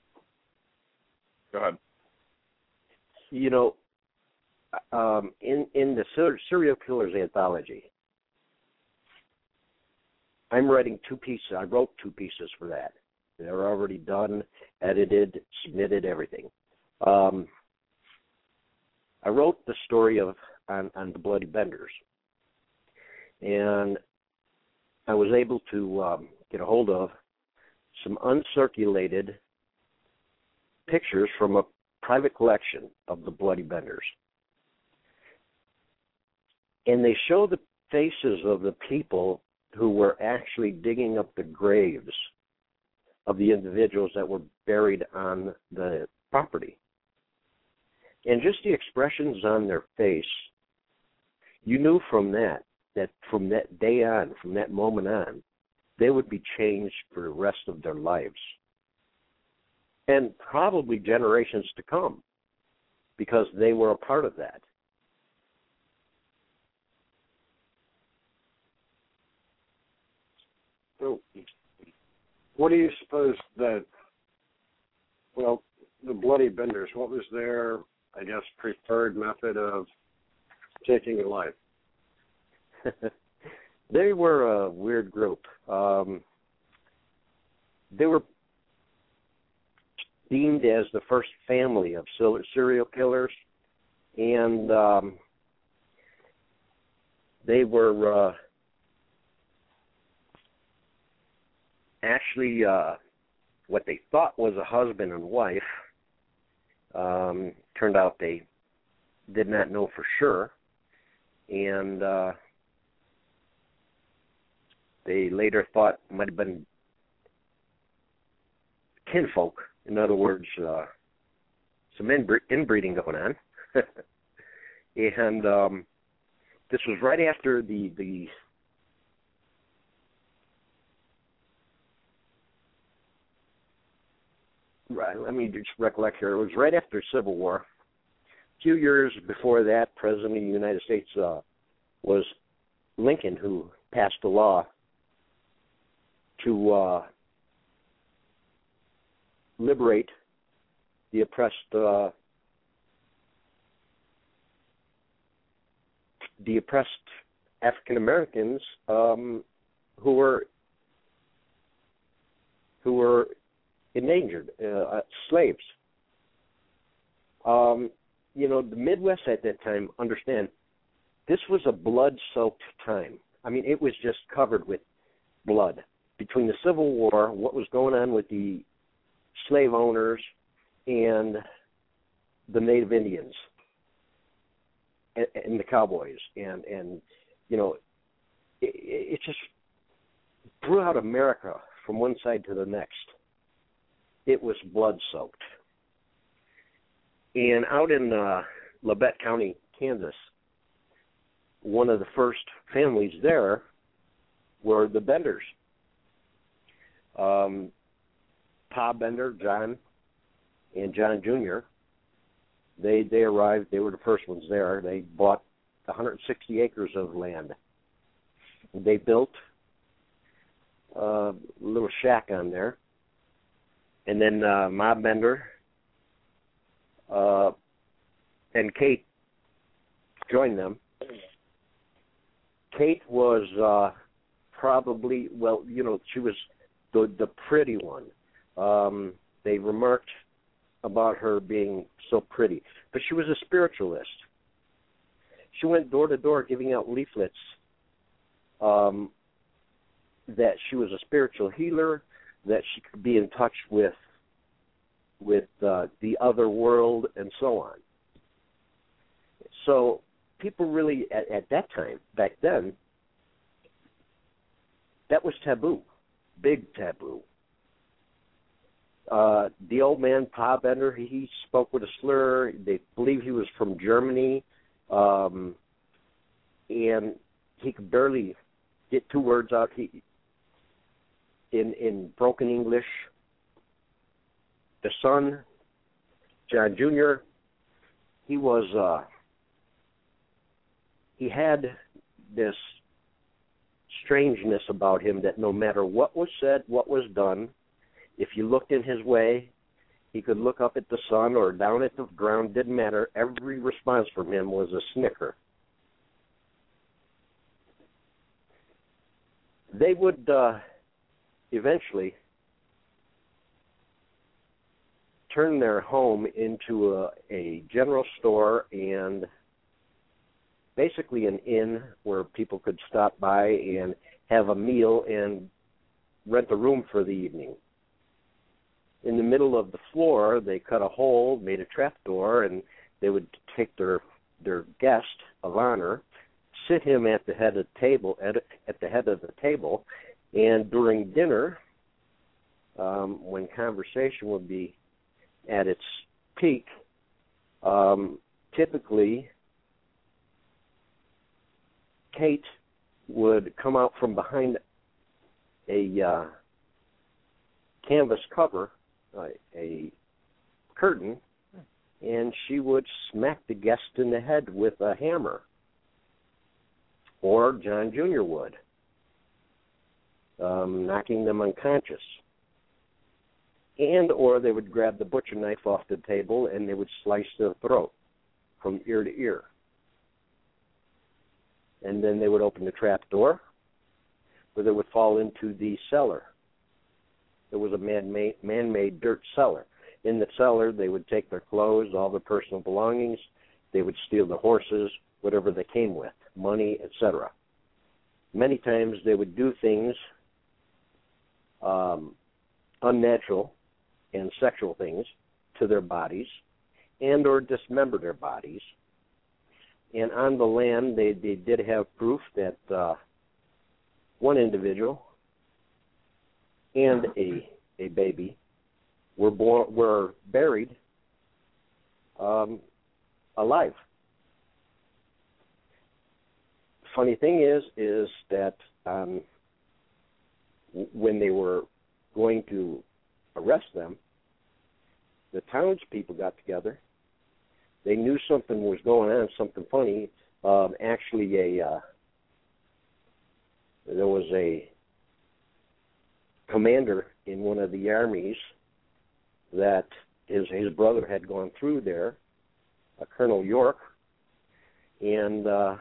Go ahead. You know, um, in in the ser- serial killers anthology, I'm writing two pieces. I wrote two pieces for that. They're already done, edited, submitted, everything. Um, I wrote the story of on, on the Bloody Benders, and I was able to um, get a hold of some uncirculated pictures from a private collection of the Bloody Benders. And they show the faces of the people who were actually digging up the graves of the individuals that were buried on the property. And just the expressions on their face, you knew from that, that from that day on, from that moment on, they would be changed for the rest of their lives. And probably generations to come, because they were a part of that. So, what do you suppose that, well, the Bloody Benders, what was their, I guess, preferred method of taking a life? They were a weird group. Um, they were deemed as the first family of serial killers, and um, they were uh, actually uh, what they thought was a husband and wife. Um, turned out they did not know for sure, and uh, they later thought might have been kinfolk. In other words, uh, some inbre- inbreeding going on. And um, this was right after the, the right, let me just recollect here. It was right after the Civil War. A few years before that, President of the United States uh, was Lincoln, who passed a law to uh, liberate the oppressed, uh, the oppressed African Americans um, who were who were endangered, uh, slaves. Um, you know, the Midwest at that time, understand, this was a blood-soaked time. I mean, it was just covered with blood. Between the Civil War, what was going on with the slave owners and the Native Indians and, and the cowboys, and, and you know, it, it just threw out America from one side to the next. It was blood-soaked. And out in uh, Labette County, Kansas, one of the first families there were the Benders. Um, Pa Bender, John, and John Junior, they they arrived, they were the first ones there. They bought one hundred sixty acres of land. They built a little shack on there. And then uh, Ma Bender uh, and Kate joined them. Kate was uh, probably, well, you know, she was the the pretty one. Um, they remarked about her being so pretty. But she was a spiritualist. She went door to door giving out leaflets um, that she was a spiritual healer, that she could be in touch with with uh, the other world, and so on. So people really, at, at that time, back then, that was taboo, big taboo. Uh, the old man, Pa Bender, he, he spoke with a slur. They believe he was from Germany, um, and he could barely get two words out. He in in broken English. The son, John Junior, he was uh, he had this strangeness about him that no matter what was said, what was done, if you looked in his way, he could look up at the sun or down at the ground, didn't matter. Every response from him was a snicker. They would uh, eventually turn their home into a, a general store and basically an inn where people could stop by and have a meal and rent a room for the evening. In the middle of the floor, they cut a hole, made a trap door, and they would take their their guest of honor, sit him at the head of the table, at, at the head of the table, and during dinner, um, when conversation would be at its peak, um, typically Kate would come out from behind a uh, canvas cover, uh, a curtain, and she would smack the guest in the head with a hammer, or John Junior would, um, knocking them unconscious. And or they would grab the butcher knife off the table and they would slice their throat from ear to ear. And then they would open the trap door, where they would fall into the cellar. There was a man-made, man-made dirt cellar. In the cellar, they would take their clothes, all their personal belongings. They would steal the horses, whatever they came with, money, et cetera. Many times they would do things um, unnatural and sexual things to their bodies and or dismember their bodies. And on the land, they, they did have proof that uh, one individual and a a baby were born were buried um, alive. Funny thing is, is that um, when they were going to arrest them, the townspeople got together. They knew something was going on, something funny. Um, actually, a uh, there was a commander in one of the armies that his his brother had gone through there, a Colonel York, and uh,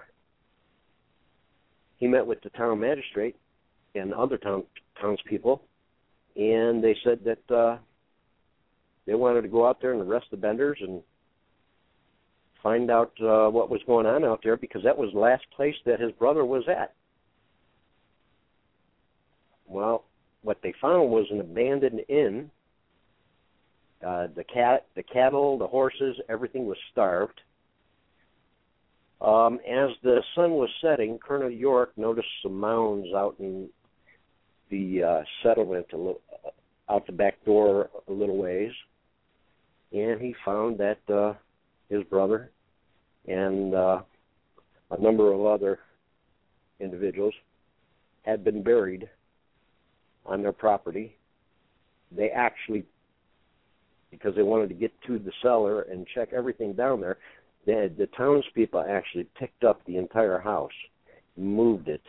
he met with the town magistrate and other town townspeople, and they said that uh, they wanted to go out there and arrest the Benders and find out uh, what was going on out there, because that was the last place that his brother was at. Well, what they found was an abandoned inn. Uh, the cat, the cattle, the horses, everything was starved. Um, as the sun was setting, Colonel York noticed some mounds out in the uh, settlement, a little, uh, out the back door a little ways, and he found that uh, his brother and uh, a number of other individuals had been buried on their property. They actually, because they wanted to get to the cellar and check everything down there, the, the townspeople actually picked up the entire house, moved it,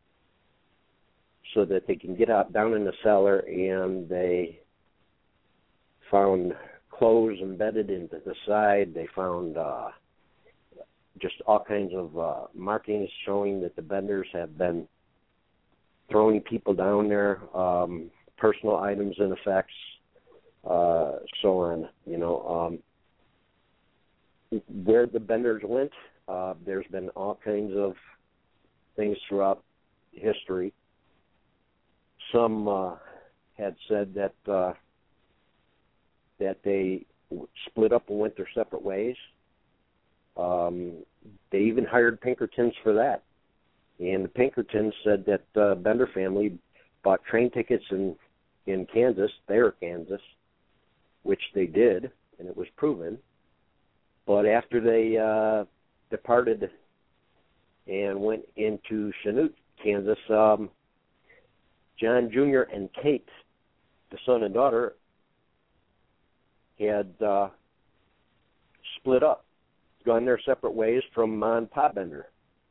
so that they can get out down in the cellar, and they found clothes embedded into the side. They found uh, just all kinds of uh, markings showing that the Benders have been throwing people down there, um, personal items and effects, uh, so on. You know, um, where the Benders went, uh, there's been all kinds of things throughout history. Some uh, had said that uh, that they split up and went their separate ways. Um, they even hired Pinkertons for that. And the Pinkertons said that uh, Bender family bought train tickets in, in Kansas, their Kansas, which they did, and it was proven. But after they uh, departed and went into Chanute, Kansas, um, John Junior and Kate, the son and daughter, had uh, split up, gone their separate ways from Ma and Pa Bender.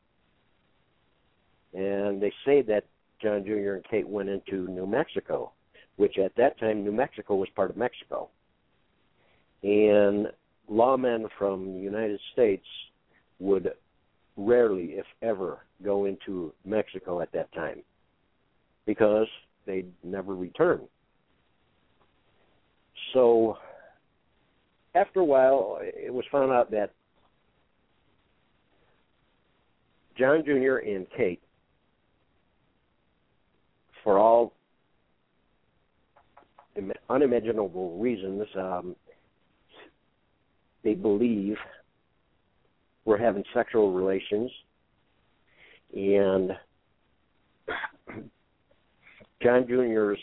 And they say that John Junior and Kate went into New Mexico, which at that time New Mexico was part of Mexico. And lawmen from the United States would rarely, if ever, go into Mexico at that time, because they'd never return. So after a while, it was found out that John Junior and Kate, for all unimaginable reasons, um, they believe were having sexual relations, and John Junior's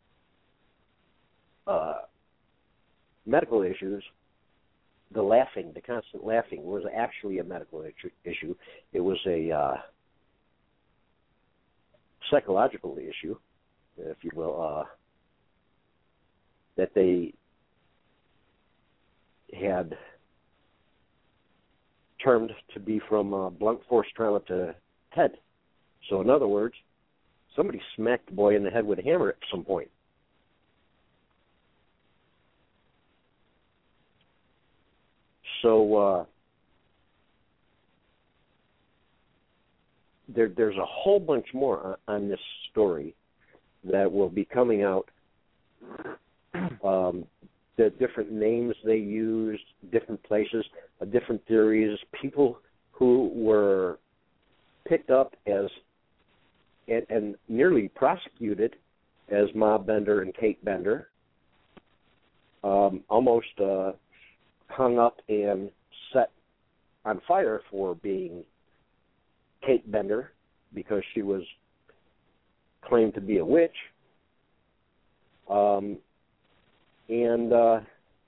uh, medical issues, the laughing, the constant laughing, was actually a medical issue. It was a uh, psychological issue, if you will, uh, that they had termed to be from uh, blunt force trauma to head. So in other words, somebody smacked the boy in the head with a hammer at some point. So uh, there, there's a whole bunch more on, on this story that will be coming out. Um, the different names they used, different places, uh, different theories, people who were picked up as and, and nearly prosecuted as Ma Bender and Kate Bender, um, almost uh, hung up and set on fire for being Kate Bender because she was claimed to be a witch. Um, and, uh,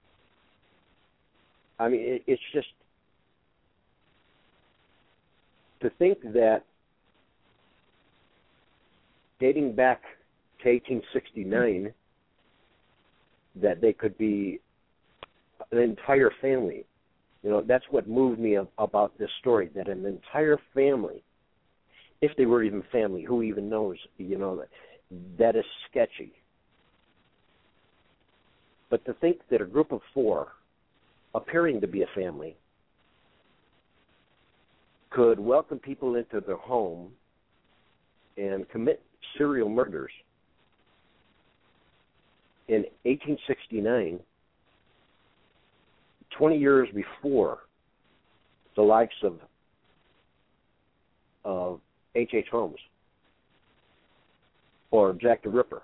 I mean, it, it's just to think that dating back to eighteen sixty-nine, that they could be an entire family. You know, that's what moved me about this story, that an entire family, if they were even family, who even knows, you know, that, that is sketchy. But to think that a group of four, appearing to be a family, could welcome people into their home and commit serial murders in eighteen sixty-nine, twenty years before the likes of of H H. Holmes or Jack the Ripper.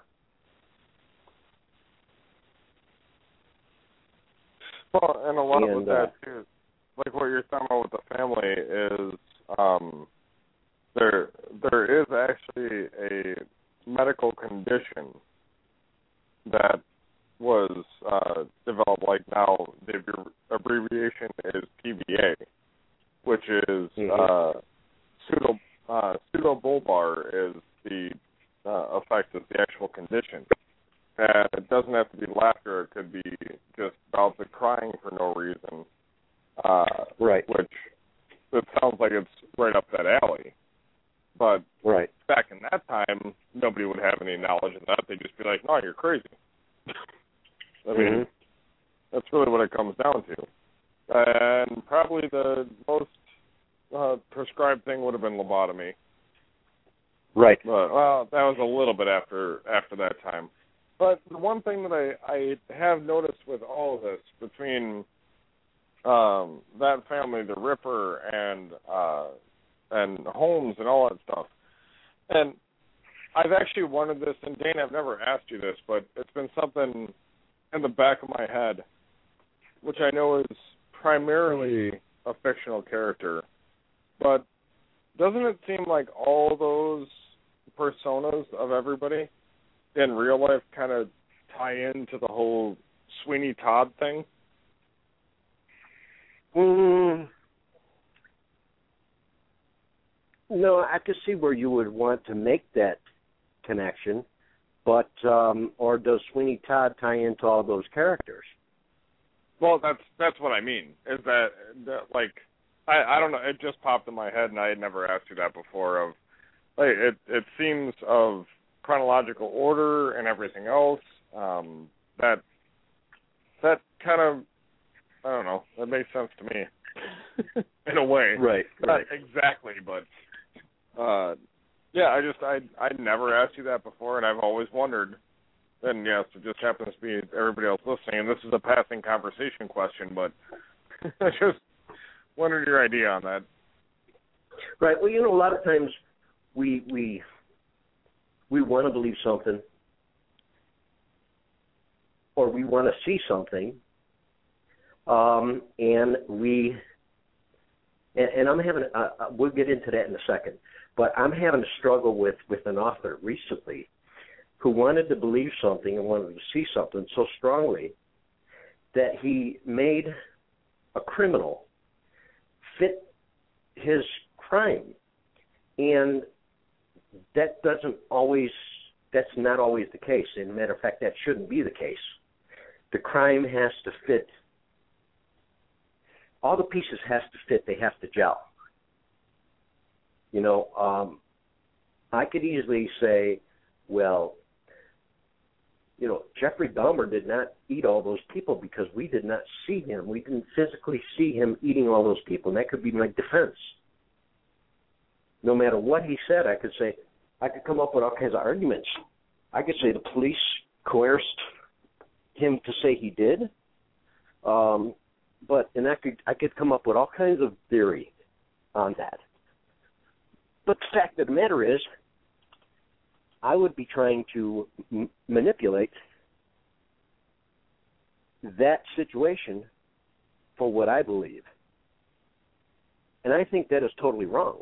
Well, and a lot and, with that too, like what you're talking about with the family is um, there there is actually a medical condition that was uh, developed. Like now, the abbreviation is P B A, which is mm-hmm. uh, pseudo uh, pseudobulbar is the uh, effect of the actual condition. And it doesn't have to be laughter; it could be just bouts of crying for no reason. Uh, right. Which it sounds like it's right up that alley. But right. back in that time, nobody would have any knowledge of that. They'd just be like, "No, you're crazy." I mean, mm-hmm. that's really what it comes down to. And probably the most uh, prescribed thing would have been lobotomy. Right. But, well, that was a little bit after after that time. But the one thing that I, I have noticed with all of this, between um, that family, the Ripper, and uh, and Holmes and all that stuff, and I've actually wanted this, and Dane, I've never asked you this, but it's been something in the back of my head, which I know is primarily a fictional character, but doesn't it seem like all those personas of everybody in real life kind of tie into the whole Sweeney Todd thing? Mm, no, I could see where you would want to make that connection, but um, or does Sweeney Todd tie into all those characters? Well, that's that's what I mean. Is that, that like I, I don't know? It just popped in my head, and I had never asked you that before. Of like it it seems of chronological order and everything else, um, that that kind of, I don't know, that makes sense to me in a way. Right. Not right. exactly, but uh, yeah, I just I I never asked you that before, and I've always wondered. And yes, it just happens to be everybody else listening, and this is a passing conversation question, but I just wondered your idea on that. Right. Well, you know, a lot of times we we we want to believe something, or we want to see something, um, and we, and, and I'm having, uh, we'll get into that in a second, but I'm having a struggle with, with an author recently who wanted to believe something and wanted to see something so strongly that he made a criminal fit his crime. And that doesn't always, that's not always the case. As a matter of fact, that shouldn't be the case. The crime has to fit, all the pieces has to fit, they have to gel. You know, um, I could easily say, well, you know, Jeffrey Dahmer did not eat all those people because we did not see him. We didn't physically see him eating all those people, and that could be my defense. No matter what he said, I could say, I could come up with all kinds of arguments. I could say the police coerced him to say he did, um, but and I could I could come up with all kinds of theory on that. But the fact of the matter is, I would be trying to m- manipulate that situation for what I believe. And I think that is totally wrong.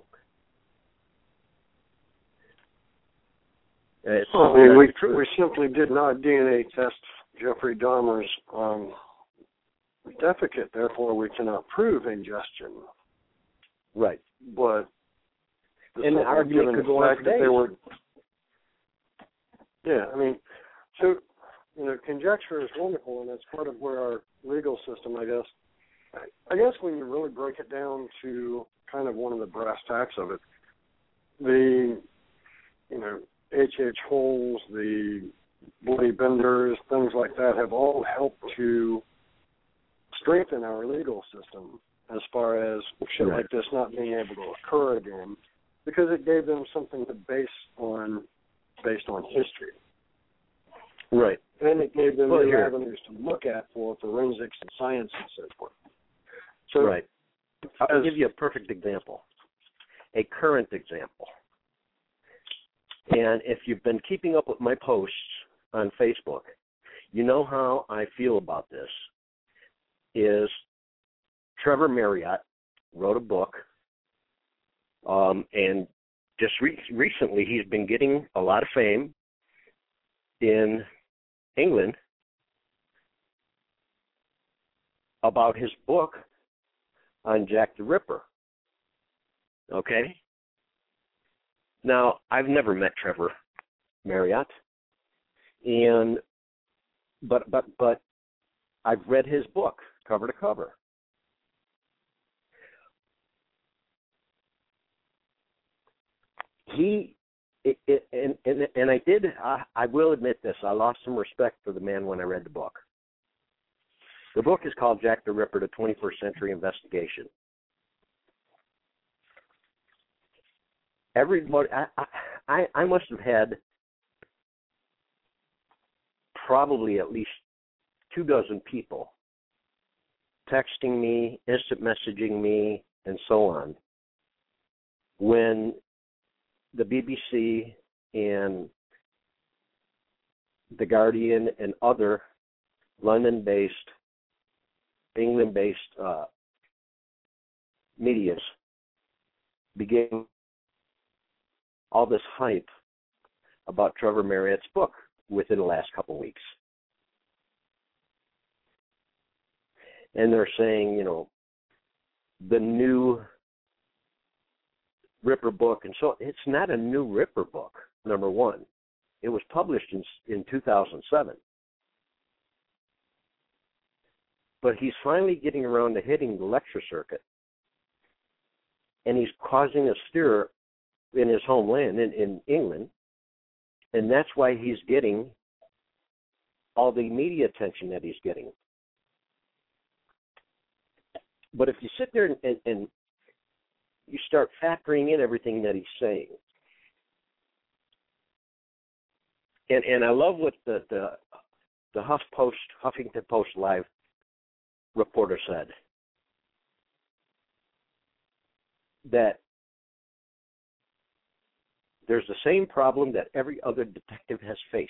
It's Well, I mean, we, true. we simply did not D N A test Jeffrey Dahmer's um, defecate, therefore we cannot prove ingestion. Right. But the and the argument could go on for days. They were, yeah, I mean, so, you know, conjecture is wonderful, and that's part of where our legal system, I guess, I guess when you really break it down to kind of one of the brass tacks of it, the, you know, H H. Holmes, the Bloody Benders, things like that have all helped to strengthen our legal system as far as shit right. like this not being able to occur again, because it gave them something to base on, based on history. Right. And it gave them well, new here. avenues to look at for forensics and science and so forth. So right. I'll give you a perfect example, a current example. And if you've been keeping up with my posts on Facebook, you know how I feel about this. Is Trevor Marriott wrote a book, um, and just re- recently he's been getting a lot of fame in England about his book on Jack the Ripper. Okay? Now, I've never met Trevor Marriott, and but but but I've read his book cover to cover. He it, it, and, and and I did. I, I will admit this. I lost some respect for the man when I read the book. The book is called Jack the Ripper: The twenty-first Century Investigation. Everybody, I, I, I must have had probably at least two dozen people texting me, instant messaging me, and so on, when the B B C and The Guardian and other London-based, England-based uh, medias began all this hype about Trevor Marriott's book within the last couple of weeks. And they're saying, you know, the new Ripper book, and so it's not a new Ripper book, number one. It was published in, in two thousand seven. But he's finally getting around to hitting the lecture circuit, and he's causing a stir in his homeland, in, in England, and that's why he's getting all the media attention that he's getting. But if you sit there and, and, and you start factoring in everything that he's saying, and and I love what the the, the HuffPost, Huffington Post Live reporter said, that there's the same problem that every other detective has faced,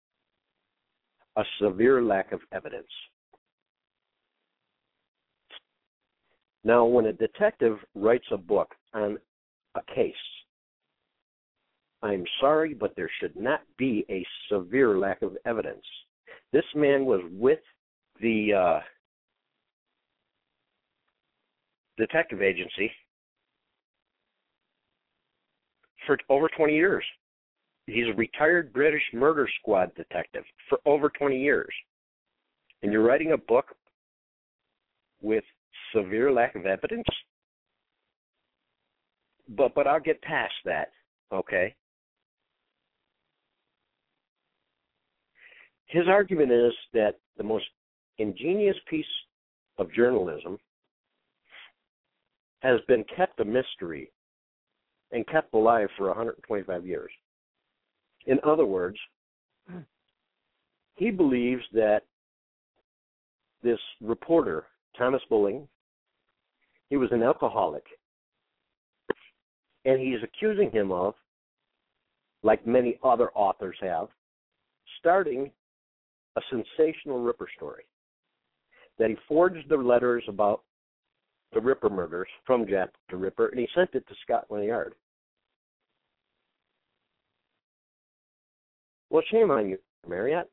a severe lack of evidence. Now, when a detective writes a book on a case, I'm sorry, but there should not be a severe lack of evidence. This man was with the uh, detective agency for over twenty years. He's a retired British murder squad detective for over twenty years. And you're writing a book with severe lack of evidence? But but I'll get past that, okay? His argument is that the most ingenious piece of journalism has been kept a mystery and kept alive for one hundred twenty-five years. In other words, he believes that this reporter, Thomas Bulling, he was an alcoholic, and he's accusing him of, like many other authors have, starting a sensational Ripper story, that he forged the letters about the Ripper murders from Jack the Ripper, and he sent it to Scotland Yard. Well, shame on you, Marriott.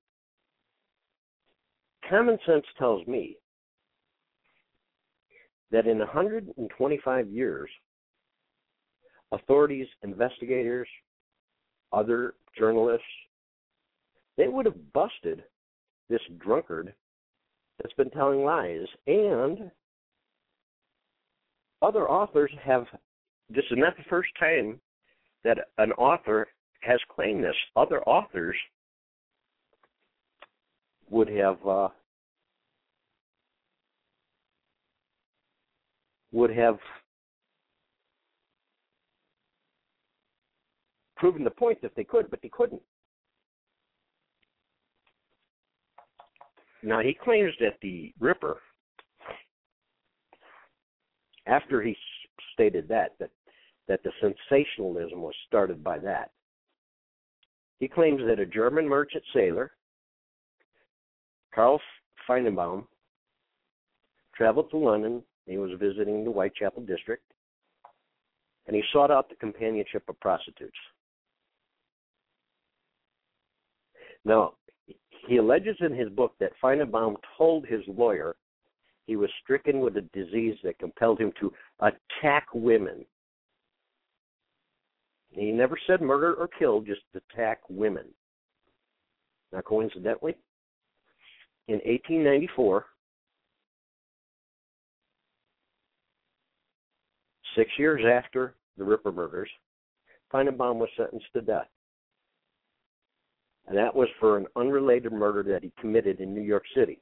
Common sense tells me that in one hundred twenty-five years, authorities, investigators, other journalists, they would have busted this drunkard that's been telling lies. And other authors have, this is not the first time that an author has claimed this. Other authors would have uh, would have proven the point that they could, but they couldn't. Now, he claims that the Ripper after he stated that, that, that the sensationalism was started by that, he claims that a German merchant sailor, Karl Feigenbaum, traveled to London. He was visiting the Whitechapel district, and he sought out the companionship of prostitutes. Now, he alleges in his book that Feigenbaum told his lawyer he was stricken with a disease that compelled him to attack women. He never said murder or kill, just attack women. Now, coincidentally, in eighteen ninety-four, six years after the Ripper murders, Feigenbaum was sentenced to death. And that was for an unrelated murder that he committed in New York City.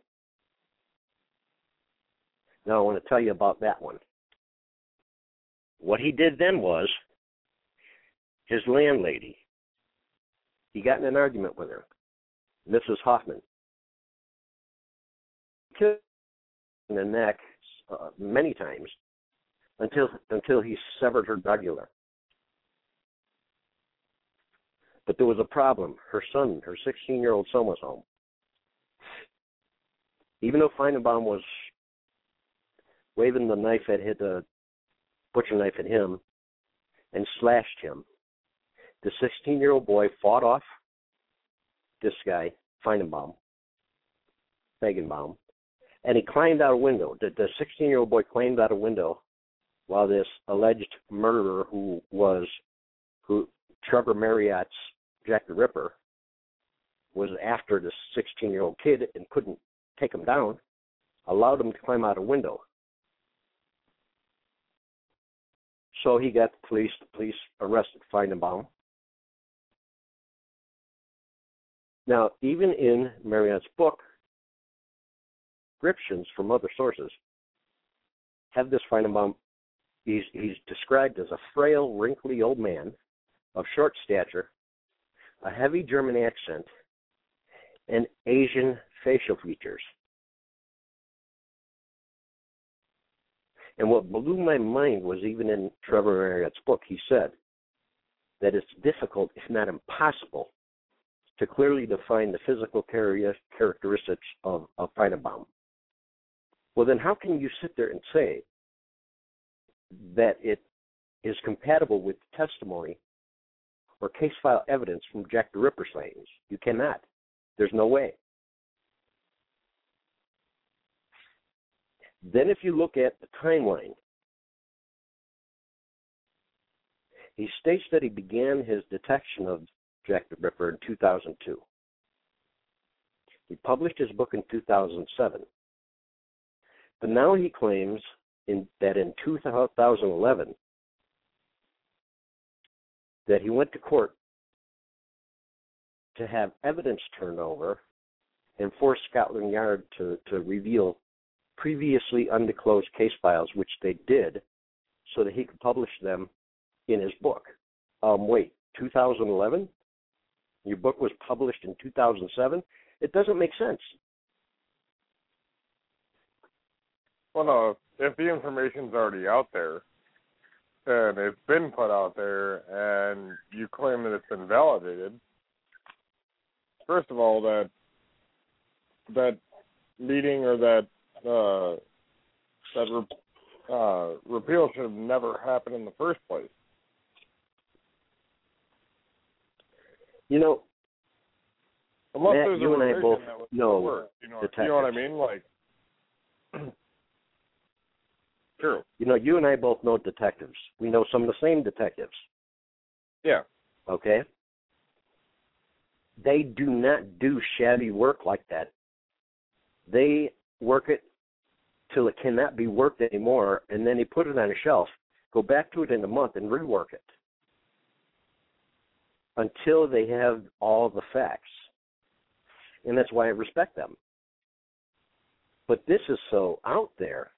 Now I want to tell you about that one. What he did then was, his landlady, he got in an argument with her, Missus Hoffman. He killed her in the neck uh, many times until until he severed her jugular. But there was a problem. Her son, her sixteen-year-old son, was home. Even though Feigenbaum was waving the knife at hit the butcher knife at him and slashed him, the sixteen-year-old boy fought off this guy, Feigenbaum, Feigenbaum, and he climbed out a window. The, the sixteen-year-old boy climbed out a window while this alleged murderer, who was who Trevor Marriott's Jack the Ripper, was after the sixteen-year-old kid and couldn't take him down, allowed him to climb out a window. So he got the police. The police arrested Feigenbaum. Now, even in Marriott's book, descriptions from other sources have this Feigenbaum. He's, he's described as a frail, wrinkly old man of short stature, a heavy German accent, and Asian facial features. And what blew my mind was, even in Trevor Marriott's book, he said that it's difficult, if not impossible, to clearly define the physical characteristics of, of Feigenbaum. Well, then how can you sit there and say that it is compatible with testimony or case file evidence from Jack the Ripper slayings? You cannot. There's no way. Then if you look at the timeline, he states that he began his detection of Jack the Ripper in two thousand two. He published his book in two thousand seven. But now he claims in, that in two thousand eleven, that he went to court to have evidence turned over and forced Scotland Yard to, to reveal previously undisclosed case files, which they did, so that he could publish them in his book. Um, wait, two thousand eleven? Your book was published in two thousand seven? It doesn't make sense. Well, no, if the information's already out there, and it's been put out there, and you claim that it's been validated, first of all, that that meeting or that uh, that re- uh, repeal should have never happened in the first place. You know, Unless Matt, there's you a and I revision both that was know work, you know, detectives. you know what I mean? Like, true. You know, you and I both know detectives. We know some of the same detectives. Yeah. Okay? They do not do shabby work like that. They work it till it cannot be worked anymore, and then they put it on a shelf, go back to it in a month, and rework it until they have all the facts. And that's why I respect them. But this is so out there.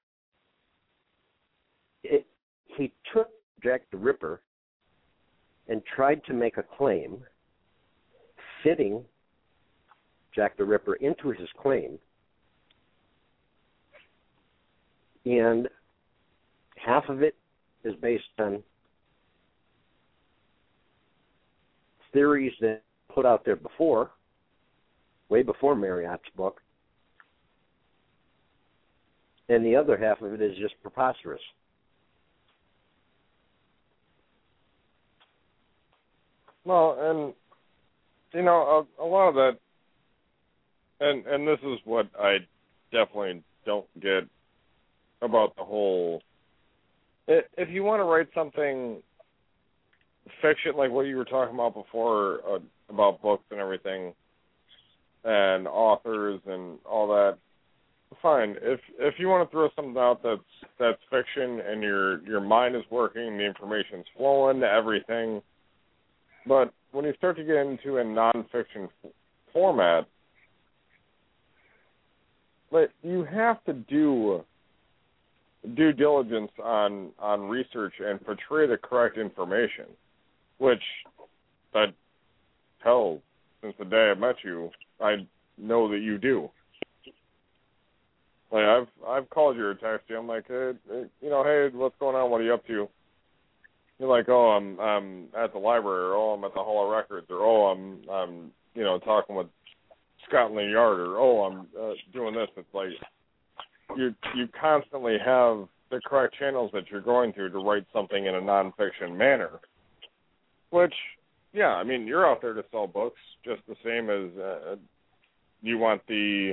It, he took Jack the Ripper and tried to make a claim fitting Jack the Ripper into his claim, and half of it is based on theories that put out there before, way before Marriott's book, and the other half of it is just preposterous. Well, and you know, a, a lot of that, and and this is what I definitely don't get about the whole. If you want to write something fiction, like what you were talking about before, uh, about books and everything, and authors and all that, fine. If if you want to throw something out that's that's fiction and your your mind is working, the information's flowing, everything. But when you start to get into a nonfiction f- format, but you have to do due diligence on, on research and portray the correct information, which I tell since the day I met you, I know that you do. Like I've I've called you or texted you. I'm like, hey, you know, hey, what's going on? What are you up to? You're like, oh, I'm I'm at the library, or oh, I'm at the Hall of Records, or oh, I'm I'm you know talking with Scotland Yard, or oh, I'm uh, doing this. It's like you you constantly have the correct channels that you're going through to write something in a nonfiction manner. Which, yeah, I mean, you're out there to sell books, just the same as uh, you want the,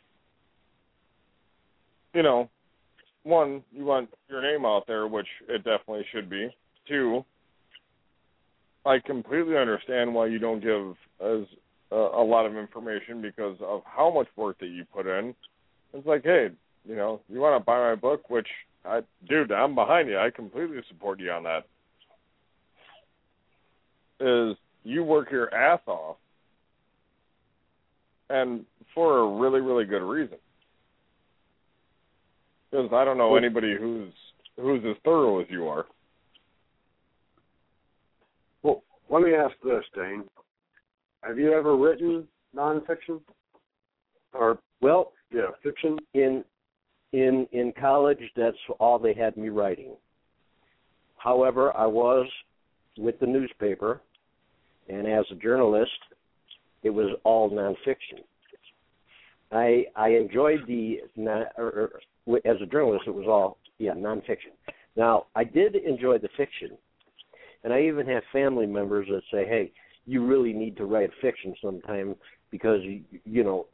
you know, one, you want your name out there, which it definitely should be. Two, I completely understand why you don't give as uh, a lot of information because of how much work that you put in. It's like, hey, you know, you want to buy my book, which, I, dude, I'm behind you. I completely support you on that. Is you work your ass off, and for a really, really good reason. Because I don't know anybody who's who's as thorough as you are. Well, let me ask this, Dane. Have you ever written nonfiction? Or, well, yeah, fiction? In in in college, that's all they had me writing. However, I was with the newspaper, and as a journalist, it was all nonfiction. I I enjoyed the, or, or, as a journalist, it was all, yeah, nonfiction. Now, I did enjoy the fiction, and I even have family members that say, hey, you really need to write fiction sometime because, you, you know,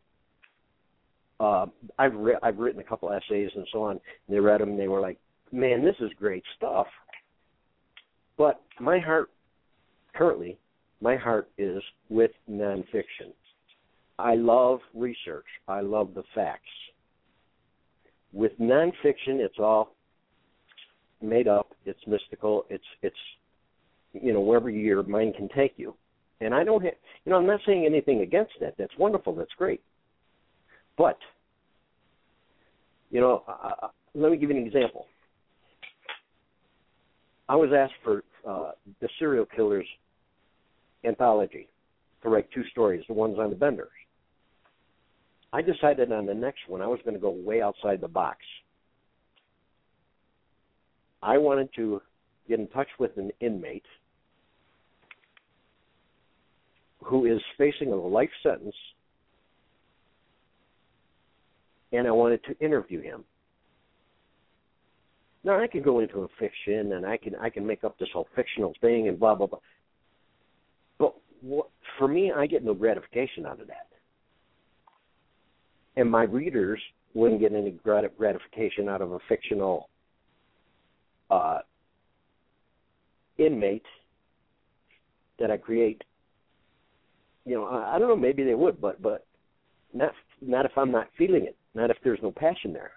uh, I've, re- I've written a couple essays and so on, and they read them, and they were like, man, this is great stuff. But my heart, currently, my heart is with nonfiction. I love research. I love the facts. With nonfiction, it's all made up. It's mystical. It's it's you know wherever your mind can take you. And I don't have you know I'm not saying anything against that. That's wonderful. That's great. But you know, uh, let me give you an example. I was asked for uh, the serial killers anthology to write two stories, the ones on the Benders. I decided on the next one I was going to go way outside the box. I wanted to get in touch with an inmate who is facing a life sentence, and I wanted to interview him. Now, I can go into a fiction, and I can I can make up this whole fictional thing and blah, blah, blah. But what, for me, I get no gratification out of that. And my readers wouldn't get any grat- gratification out of a fictional uh, inmate that I create. You know, I, I don't know, maybe they would, but but not not if I'm not feeling it, not if there's no passion there.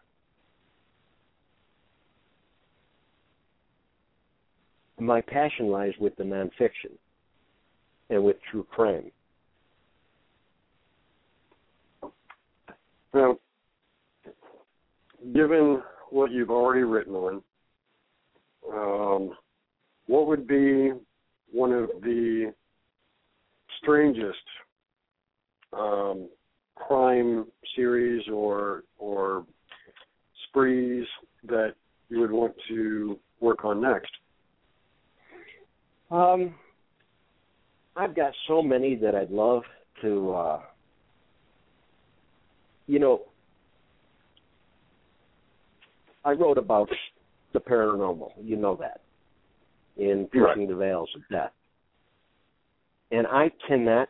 My passion lies with the nonfiction and with true crime. Now, given what you've already written on, um, what would be one of the strangest um, crime series or or sprees that you would want to work on next? Um, I've got so many that I'd love to, uh, you know, I wrote about the paranormal, you know that, in Piercing Right. the Veils of Death. And I cannot,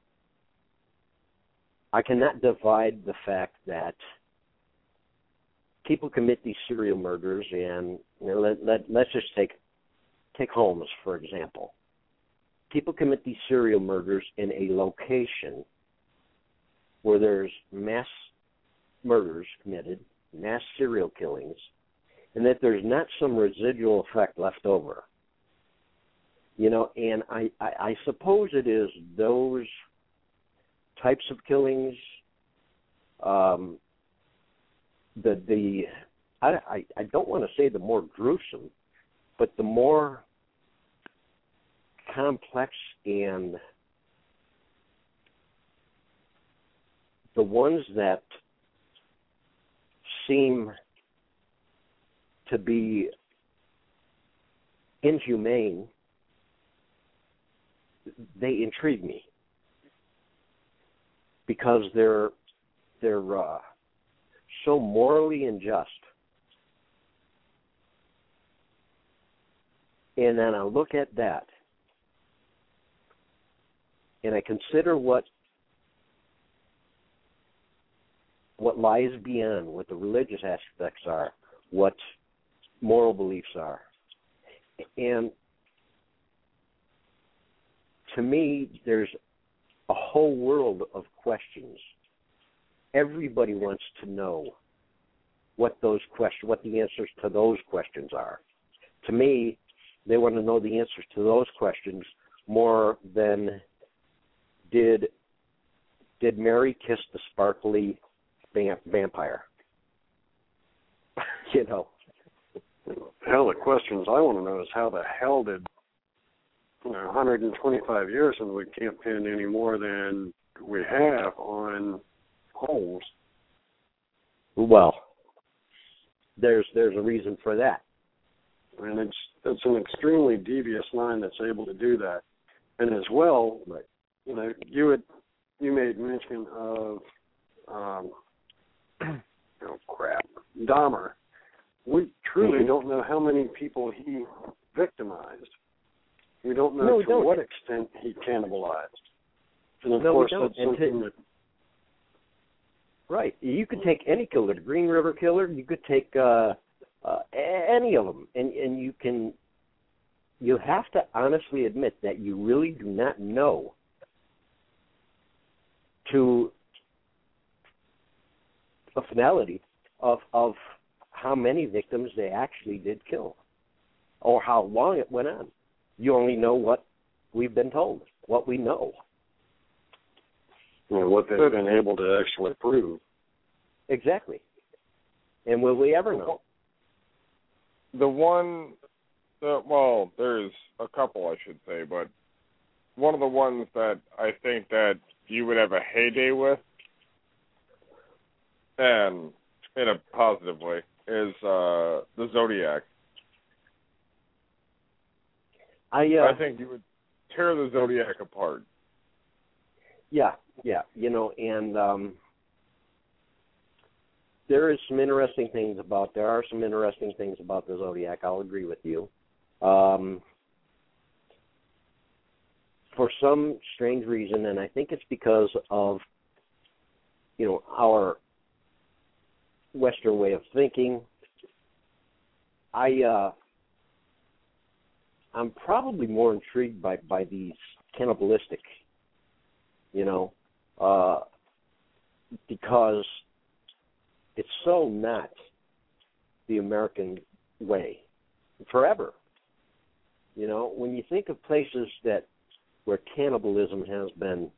I cannot divide the fact that people commit these serial murders, and you know, let, let, let's just take take Holmes, for example. People commit these serial murders in a location where there's mass murders committed, mass serial killings, and that there's not some residual effect left over. You know, and I, I, I suppose it is those types of killings, um, the the I, I, I don't want to say the more gruesome, but the more complex and the ones that seem to be inhumane, they intrigue me because they're they're uh, so morally unjust. And then I look at that, and I consider what what lies beyond, what the religious aspects are, what moral beliefs are. And to me, there's a whole world of questions. Everybody wants to know what those questions, what the answers to those questions are. To me, they want to know the answers to those questions more than did did Mary kiss the sparkly vampire? You know. Hell, the questions I want to know is how the hell did you know, one hundred twenty-five years, and we can't pin any more than we have on Holmes. Well, there's there's a reason for that. And it's it's an extremely devious line that's able to do that. And as well, right. you know, you had you made mention of um, oh crap, Dahmer. We truly mm-hmm. don't know how many people he victimized. We don't know no, we to don't. what extent he cannibalized. And of no, course, we don't. that's something to, that. Right. You could take any killer, the Green River Killer. You could take uh, uh, any of them, and and you can. You have to honestly admit that you really do not know to a finality of of how many victims they actually did kill, or how long it went on. You only know what we've been told, what we know. You know, what they've been able to actually prove. Exactly. And will we ever know? The one, that, well, there's a couple, I should say, but one of the ones that I think that you would have a heyday with, and in a positive way, is uh, the Zodiac. I uh, I think you would tear the Zodiac apart. Yeah, yeah, you know, and um, there is some interesting things about, there are some interesting things about the Zodiac, I'll agree with you. Um, for some strange reason, and I think it's because of, you know, our Western way of thinking, I, uh, I'm probably more intrigued by, by these cannibalistic, you know, uh, because it's so not the American way forever. You know, when you think of places that where cannibalism has been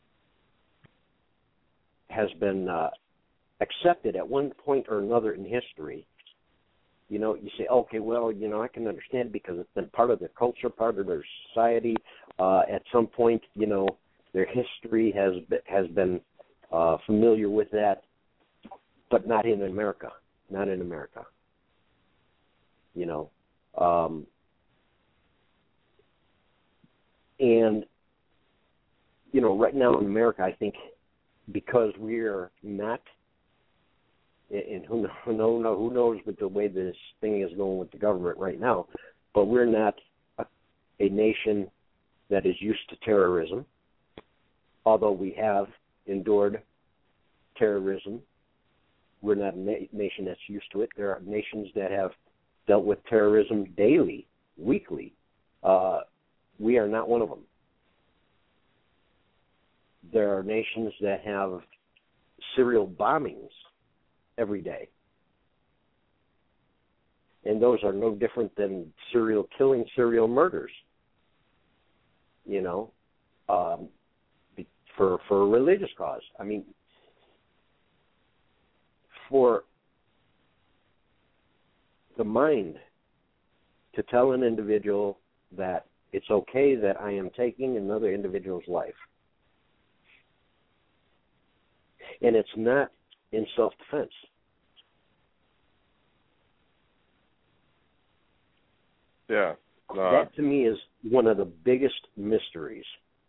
has been uh, accepted at one point or another in history, you know, you say, okay, well, you know, I can understand because it's been part of their culture, part of their society. Uh, at some point, you know, their history has been, has been uh, familiar with that, but not in America. Not in America. you know. Um, and, you know, right now in America, I think because we're not, and who, who, know, who knows with the way this thing is going with the government right now, but we're not a, a nation that is used to terrorism, although we have endured terrorism. We're not a na- nation that's used to it. There are nations that have dealt with terrorism daily, weekly. Uh, we are not one of them. There are nations that have serial bombings every day. And those are no different than serial killing, serial murders, you know, um, for, for a religious cause. I mean, for the mind to tell an individual that it's okay that I am taking another individual's life, and it's not in self-defense. Yeah. Uh, that to me is one of the biggest mysteries.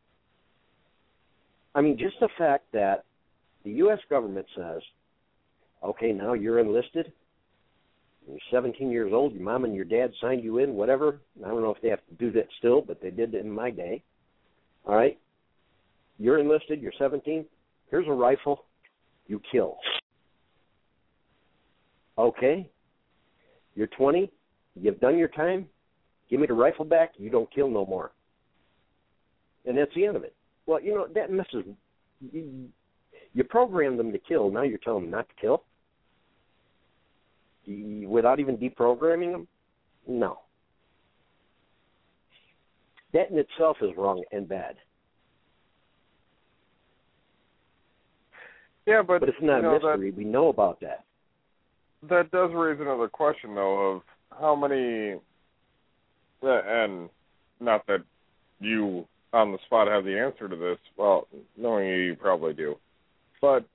I mean, just the fact that the U S government says, okay, now you're enlisted, you're seventeen years old, your mom and your dad signed you in, whatever. I don't know if they have to do that still, but they did in my day. All right? You're enlisted, you're seventeen, here's a rifle, you kill. Okay? You're twenty, you've done your time, give me the rifle back, you don't kill no more. And that's the end of it. Well, you know, that messes, you, you program them to kill, now you're telling them not to kill? You, without even deprogramming them? No. That in itself is wrong and bad. Yeah, but, but it's not you know, a mystery. That, we know about that. That does raise another question, though, of how many, and not that you on the spot have the answer to this. Well, knowing you, you probably do. But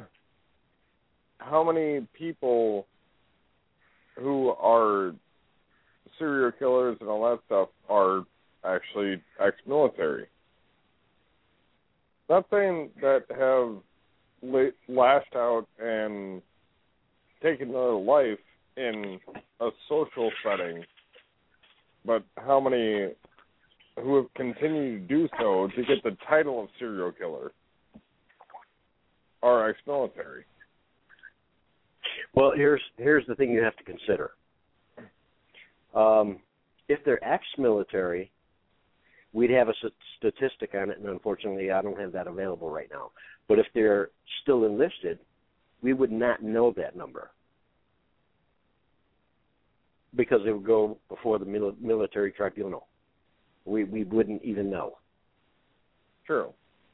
how many people who are serial killers and all that stuff are actually ex-military? Not saying that have lashed out and taken their life in a social setting, but how many who have continued to do so to get the title of serial killer are ex-military? Well, here's here's the thing you have to consider. Um, if they're ex-military, we'd have a statistic on it, and unfortunately I don't have that available right now. But if they're still enlisted, we would not know that number because it would go before the mil- military tribunal. We we wouldn't even know. True.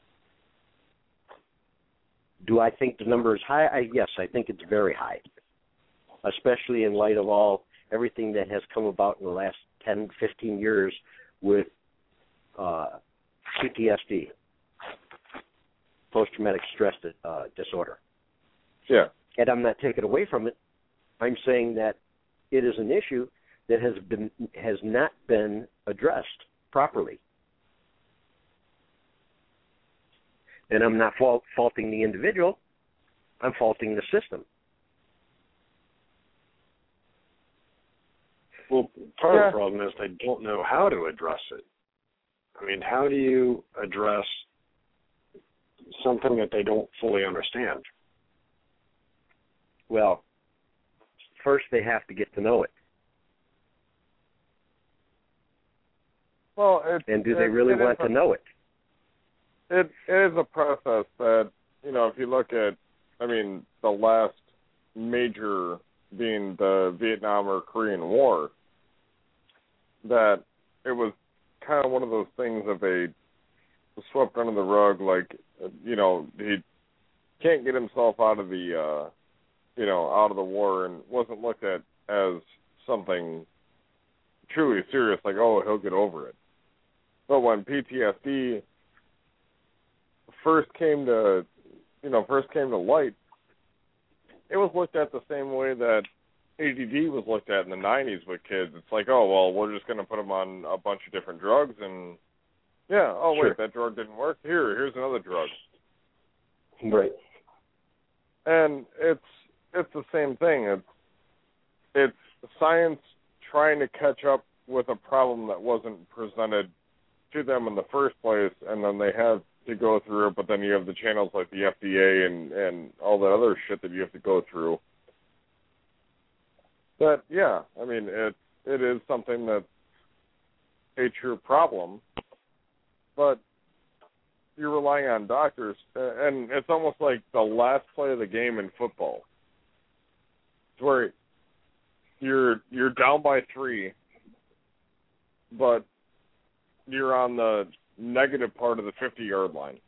Do I think the number is high? I, yes, I think it's very high, especially in light of all everything that has come about in the last ten, fifteen years with uh, P T S D, post-traumatic stress uh, disorder. Yeah. And I'm not taking away from it. I'm saying that it is an issue that has been has not been addressed properly. And I'm not fault, faulting the individual. I'm faulting the system. Well, part yeah. of the problem is they don't know how to address it. I mean, how do you address something that they don't fully understand? Well, first they have to get to know it. Well, it, and do it, they really it want a, to know it? It it is a process that, you know, if you look at, I mean, the last major being the Vietnam or Korean War, that it was kind of one of those things of a swept under the rug, like, you know, he can't get himself out of the, uh, you know, out of the war, and wasn't looked at as something truly serious, like, oh, he'll get over it. But when P T S D first came to, you know, first came to light, it was looked at the same way that, A D D was looked at in the nineties with kids. It's like, oh, well, we're just going to put them on a bunch of different drugs, and, yeah, oh, Sure. wait, that drug didn't work. Here, here's another drug. Right. And it's it's the same thing. It's, it's science trying to catch up with a problem that wasn't presented to them in the first place, and then they have to go through it, but then you have the channels like the F D A and, and all that other shit that you have to go through. But, yeah, I mean, it it is something that's a true problem, but you're relying on doctors, and it's almost like the last play of the game in football. It's where you're you're down by three, but you're on the negative part of the fifty-yard line,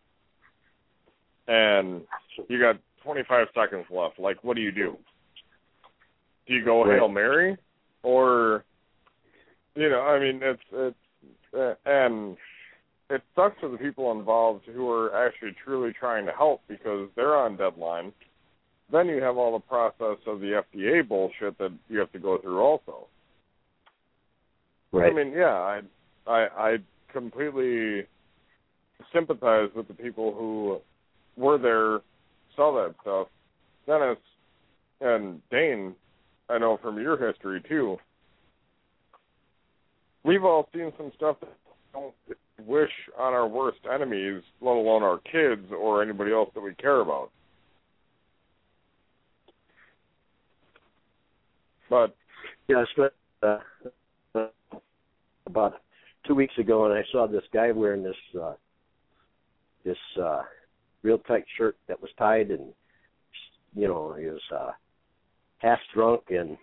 and you got twenty-five seconds left. Like, what do you do? Do you go Right. Hail Mary, or, you know, I mean, it's it's uh, and it sucks for the people involved who are actually truly trying to help because they're on deadline. Then you have all the process of the F D A bullshit that you have to go through also. Right. I mean, yeah, I I I completely sympathize with the people who were there, saw that stuff. Dennis and Dane, I know from your history too. We've all seen some stuff that we don't wish on our worst enemies, let alone our kids or anybody else that we care about. But yeah, I spent uh, uh, about two weeks ago, and I saw this guy wearing this uh, this uh, real tight shirt that was tied, and you know he was uh, half drunk and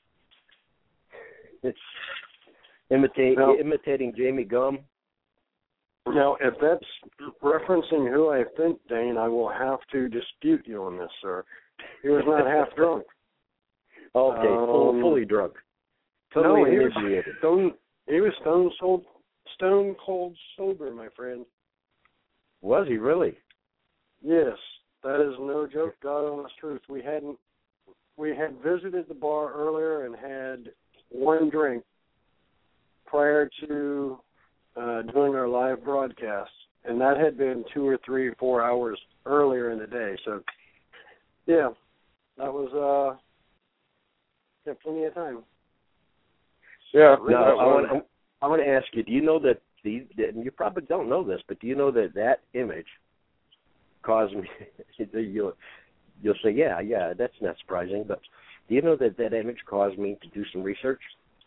it's imitating Now- imitating Jamie Gum. Now, if that's referencing who I think, Dane, I will have to dispute you on this, sir. He was not half drunk. Okay, full, Um, fully drunk, No, totally he was inebriated. stone. He was stone cold, stone cold sober, my friend. Was he really? Yes, that is no joke. God honest truth. We hadn't. We had visited the bar earlier and had one drink prior to uh, doing our live broadcast, and that had been two or three, four hours earlier in the day. So, yeah, that was uh, yeah, plenty of time. yeah, Now, that I was- want I want to ask you. Do you know that the? And you probably don't know this, but do you know that that image caused me? you'll you'll say, yeah, yeah, that's not surprising. But do you know that that image caused me to do some research?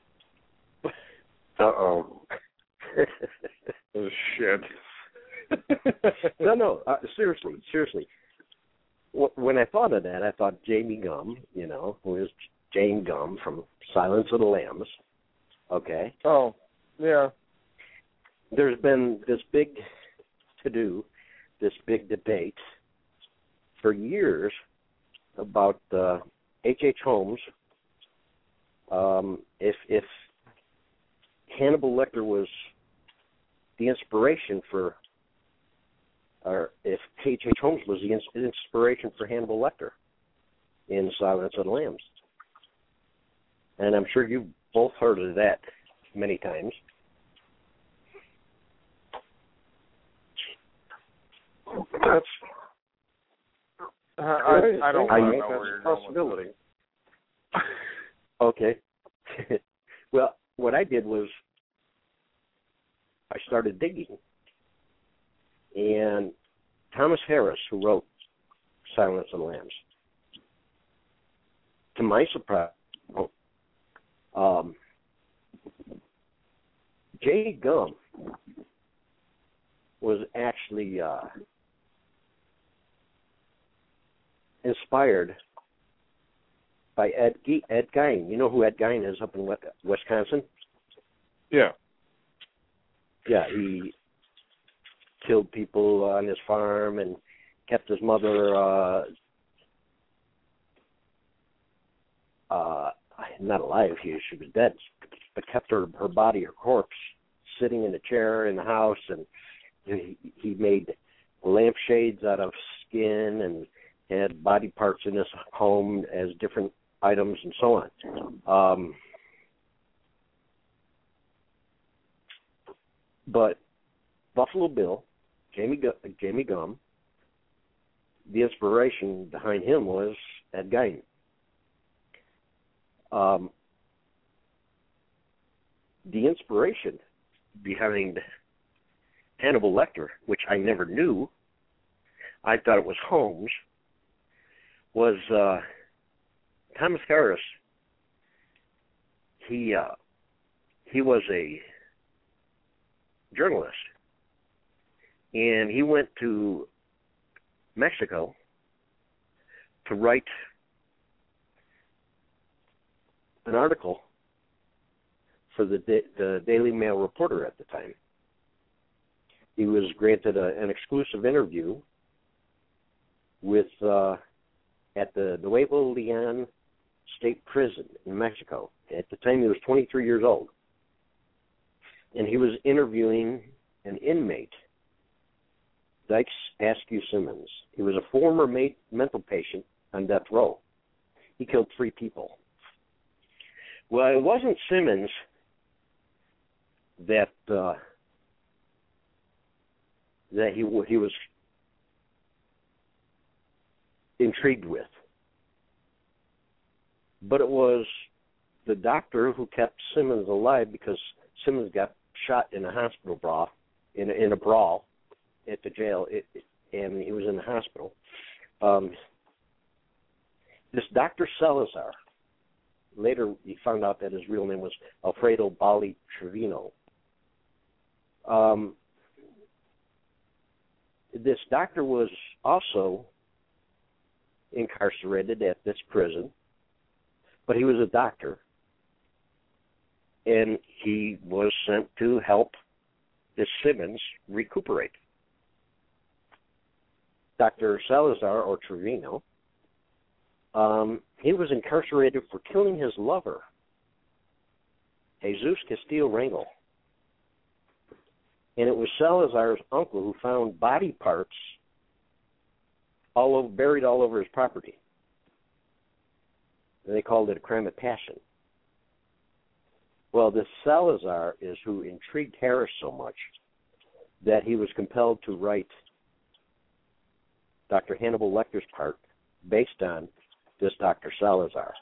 Uh oh. oh, shit. no, no, uh, seriously, seriously. Wh- When I thought of that, I thought Jamie Gum, you know, who is Jane Gum from Silence of the Lambs. Okay. Oh, yeah. There's been this big to-do, this big debate for years about uh, H H. Holmes. Um, if if Hannibal Lecter was the inspiration for, or if H H. Holmes was the ins- inspiration for Hannibal Lecter in Silence of the Lambs. And I'm sure you've both heard of that many times. That's I, I, I don't I know think where that's you're a going with possibility. Okay. Well, what I did was I started digging. And Thomas Harris, who wrote Silence of the Lambs, to my surprise, um, Jay Gum was actually uh, inspired by Ed Ge- Ed Gein. You know who Ed Gein is up in Wisconsin? Yeah. Yeah, he killed people on his farm and kept his mother uh, uh, not alive. He, she was dead, but kept her her body, her corpse, sitting in a chair in the house, and he, he made lampshades out of skin and had body parts in his home as different items and so on. Um, but Buffalo Bill, Jamie Gu- Jamie Gumb, the inspiration behind him was Ed Gein. Um, the inspiration behind Hannibal Lecter, which I never knew, I thought it was Holmes, was uh, Thomas Harris. He uh, he was a journalist, and he went to Mexico to write an article for the da- the Daily Mail Reporter at the time. He was granted a, an exclusive interview with uh, at the Nuevo Leon State Prison in Mexico. At the time, he was twenty-three years old, and he was interviewing an inmate, Dykes Askew Simmons. He was a former mate, mental patient on death row. He killed three people. Well, it wasn't Simmons that uh, that he he was intrigued with, but it was the doctor who kept Simmons alive, because Simmons got shot in a hospital brawl, in a, in a brawl at the jail, it, it, and he was in the hospital. Um, this Doctor Salazar, later he found out that his real name was Alfredo Bali Trevino. Um, this doctor was also incarcerated at this prison, but he was a doctor, and he was sent to help this Simmons recuperate. Doctor Salazar, or Trevino, um, he was incarcerated for killing his lover, Jesus Castillo Rangel. And it was Salazar's uncle who found body parts all over, buried all over his property. And they called it a crime of passion. Well, this Salazar is who intrigued Harris so much that he was compelled to write Doctor Hannibal Lecter's part based on this Doctor Salazar.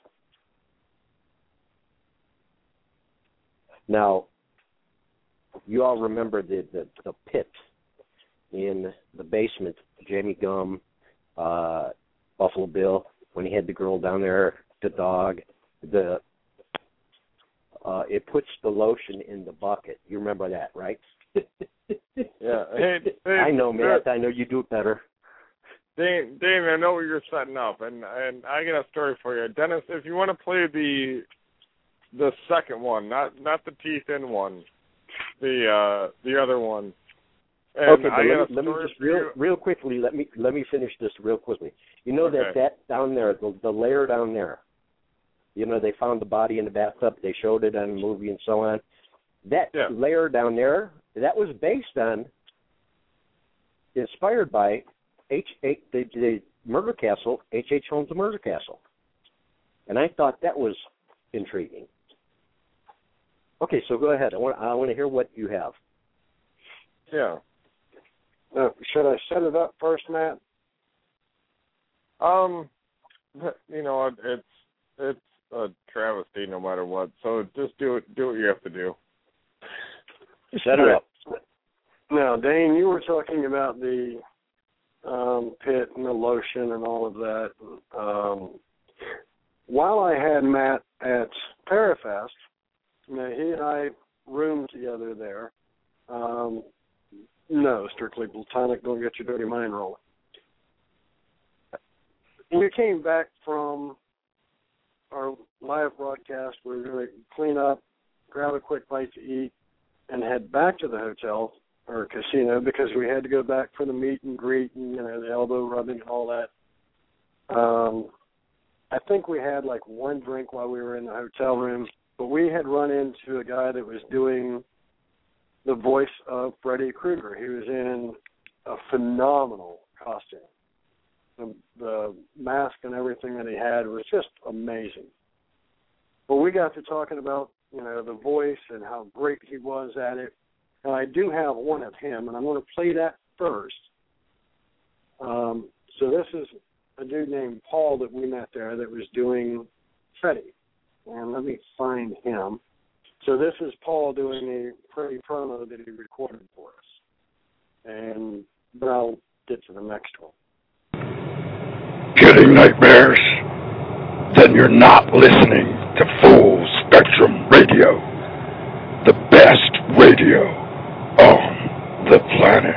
Now, you all remember the, the, the pit in the basement, Jamie Gumb, uh, Buffalo Bill, when he had the girl down there, the dog, the uh, it puts the lotion in the bucket. You remember that, right? Yeah. Hey, hey, I know, Matt. I know you do it better. Dane, Dane, I know what you're setting up, and and I got a story for you, Dennis. If you want to play the the second one, not not the teeth in one, the uh, the other one. And okay, but I let, got me, a let me story just for real you. real quickly. Let me let me finish this real quickly. You know Okay. that that down there, the, the layer down there. You know, they found the body in the bathtub. They showed it on the movie and so on. That Yeah. layer down there, that was based on, inspired by H. H the, the murder castle, H. H. Holmes' murder castle. And I thought that was intriguing. Okay, so go ahead. I want I want to hear what you have. Yeah. Uh, should I set it up first, Matt? Um, you know, it, it's it's a travesty no matter what. So just do it. Do what you have to do. Set it up. Now, Dane, you were talking about the um, pit and the lotion and all of that. Um, while I had Matt at Parafest, you know, he and I roomed together there. Um, no, strictly platonic. Don't get your dirty mind rolling. We came back from our live broadcast. We were going to clean up, grab a quick bite to eat, and head back to the hotel or casino because we had to go back for the meet and greet and, you know, the elbow rubbing and all that. Um, I think we had like one drink while we were in the hotel room, but we had run into a guy that was doing the voice of Freddy Krueger. He was in a phenomenal costume. the, the mask and everything that he had was just amazing. But we got to talking about, you know, the voice and how great he was at it. And I do have one of him, and I'm going to play that first. Um, so this is a dude named Paul that we met there that was doing Freddy. And let me find him. So this is Paul doing a pretty promo that he recorded for us. And then I'll get to the next one. Getting nightmares? Then you're not listening to Full Spectrum Radio, the best radio on the planet.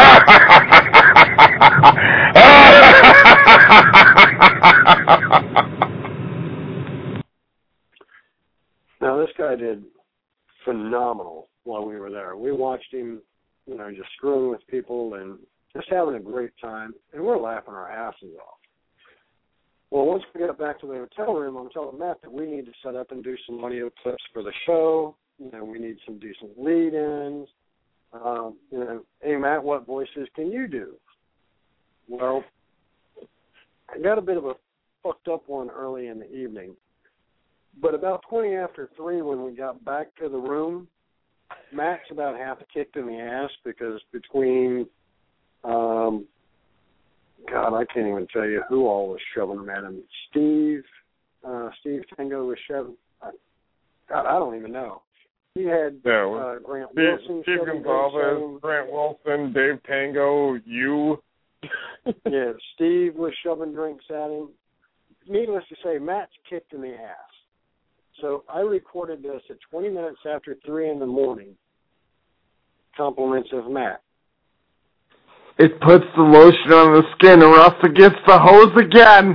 Now, this guy did phenomenal while we were there. We watched him, you know, just screwing with people and just having a great time, and we're laughing our asses off. Well, once we got back to the hotel room, I'm telling Matt that we need to set up and do some audio clips for the show. You know, we need some decent lead-ins. Um, you know, hey, Matt, what voices can you do? Well, I got a bit of a fucked up one early in the evening. But about twenty after three, when we got back to the room, Matt's about half kicked in the ass because between, um, God, I can't even tell you who all was shoving him at him. Steve, uh, Steve Tango was shoving. Uh, God, I don't even know. He had yeah, uh, Grant Steve, Wilson, Steve Gonzalez, Grant Wilson, Dave Tango, you. Yeah, Steve was shoving drinks at him. Needless to say, Matt's kicked in the ass. So I recorded this at twenty minutes after three in the morning. Compliments of Matt. It puts the lotion on the skin or else it gets the hose again.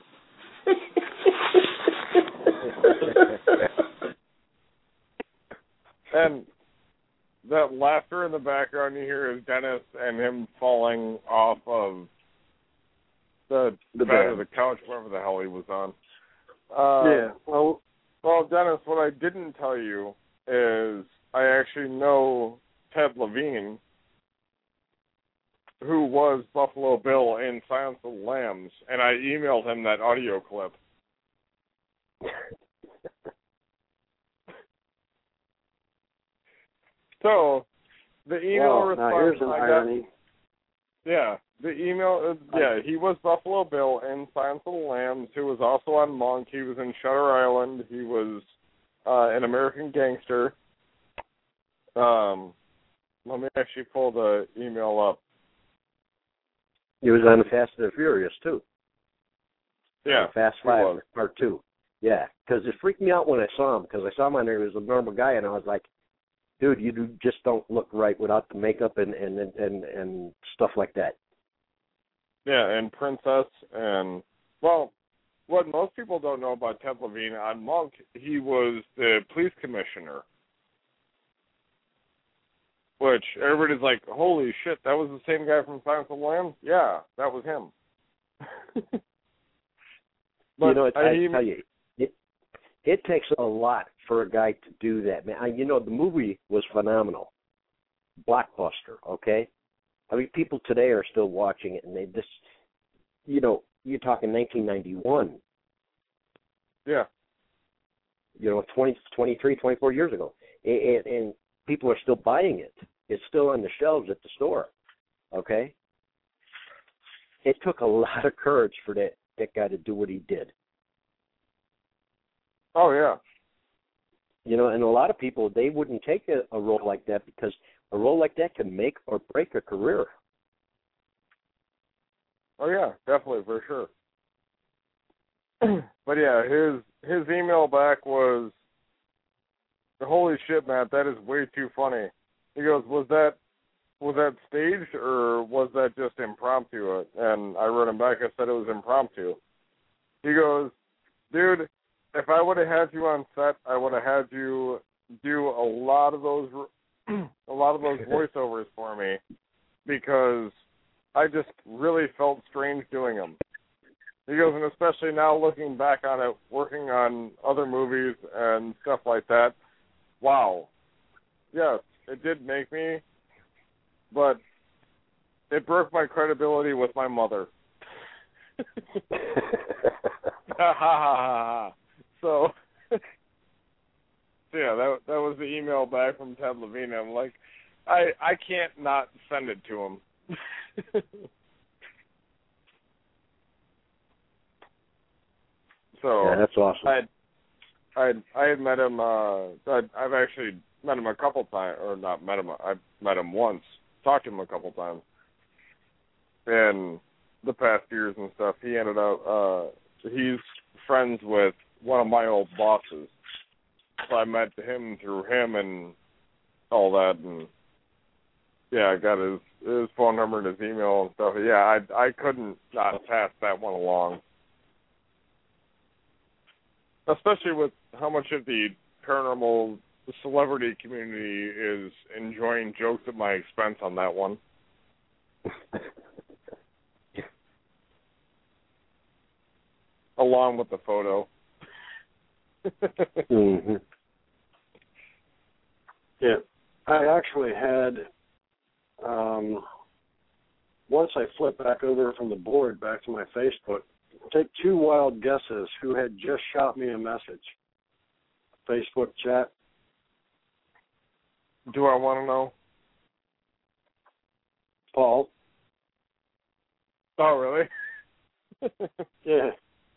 And that laughter in the background you hear is Dennis and him falling off of the, the bed or bed. the couch, wherever the hell he was on. Uh, yeah, well... Well, Dennis, what I didn't tell you is I actually know Ted Levine, who was Buffalo Bill in Silence of the Lambs, and I emailed him that audio clip. So, the email well, response now here's an I irony. got, yeah, the email, uh, yeah, he was Buffalo Bill in Silence of the Lambs, who was also on Monk. He was in Shutter Island. He was uh, an American Gangster. Um, let me actually pull the email up. He was on Fast and the Furious, too. Yeah. Fast Five, Part two. Yeah, because it freaked me out when I saw him, because I saw him on there, he was a normal guy, and I was like, dude, you do, just don't look right without the makeup and, and, and, and stuff like that. Yeah, and Princess, and, well, what most people don't know about Ted Levine, on Monk, he was the police commissioner. Which, everybody's like, holy shit, that was the same guy from Silence of the Lambs? Yeah, that was him. But you know, it, I, I I tell you, it, it takes a lot for a guy to do that, man. I, you know, the movie was phenomenal. Blockbuster, okay? I mean, people today are still watching it, and they just, you know, you're talking nineteen ninety-one. Yeah. You know, twenty, twenty-three, twenty-four years ago. And, and people are still buying it. It's still on the shelves at the store, okay? It took a lot of courage for that, that guy to do what he did. Oh, yeah. You know, and a lot of people, they wouldn't take a, a role like that because a role like that can make or break a career. Oh, yeah, definitely, for sure. But, yeah, his his email back was, holy shit, Matt, that is way too funny. He goes, was that was that staged or was that just impromptu? And I wrote him back, I said it was impromptu. He goes, dude, if I would have had you on set, I would have had you do a lot of those a lot of those voiceovers for me because I just really felt strange doing them. He goes, and especially now looking back on it, working on other movies and stuff like that, wow. Yes, it did make me, but it broke my credibility with my mother. ha ha ha ha. So, yeah, that that was the email back from Ted Levine. I'm like, I I can't not send it to him. So yeah, that's awesome. I I I had met him. Uh, I'd, I've actually met him a couple times, or not met him. I've met him once. Talked to him a couple times. In the past years and stuff, he ended up. Uh, he's friends with one of my old bosses, so I met him through him and all that, and yeah, I got his his phone number and his email and stuff. Yeah, I I couldn't not pass that one along. Especially with how much of the paranormal celebrity community is enjoying jokes at my expense on that one. Along with the photo. mm-hmm. Yeah, I actually had, um, once I flipped back over from the board back to my Facebook, take two wild guesses who had just shot me a message. Facebook chat. Do I want to know? Paul. Oh, really? Yeah.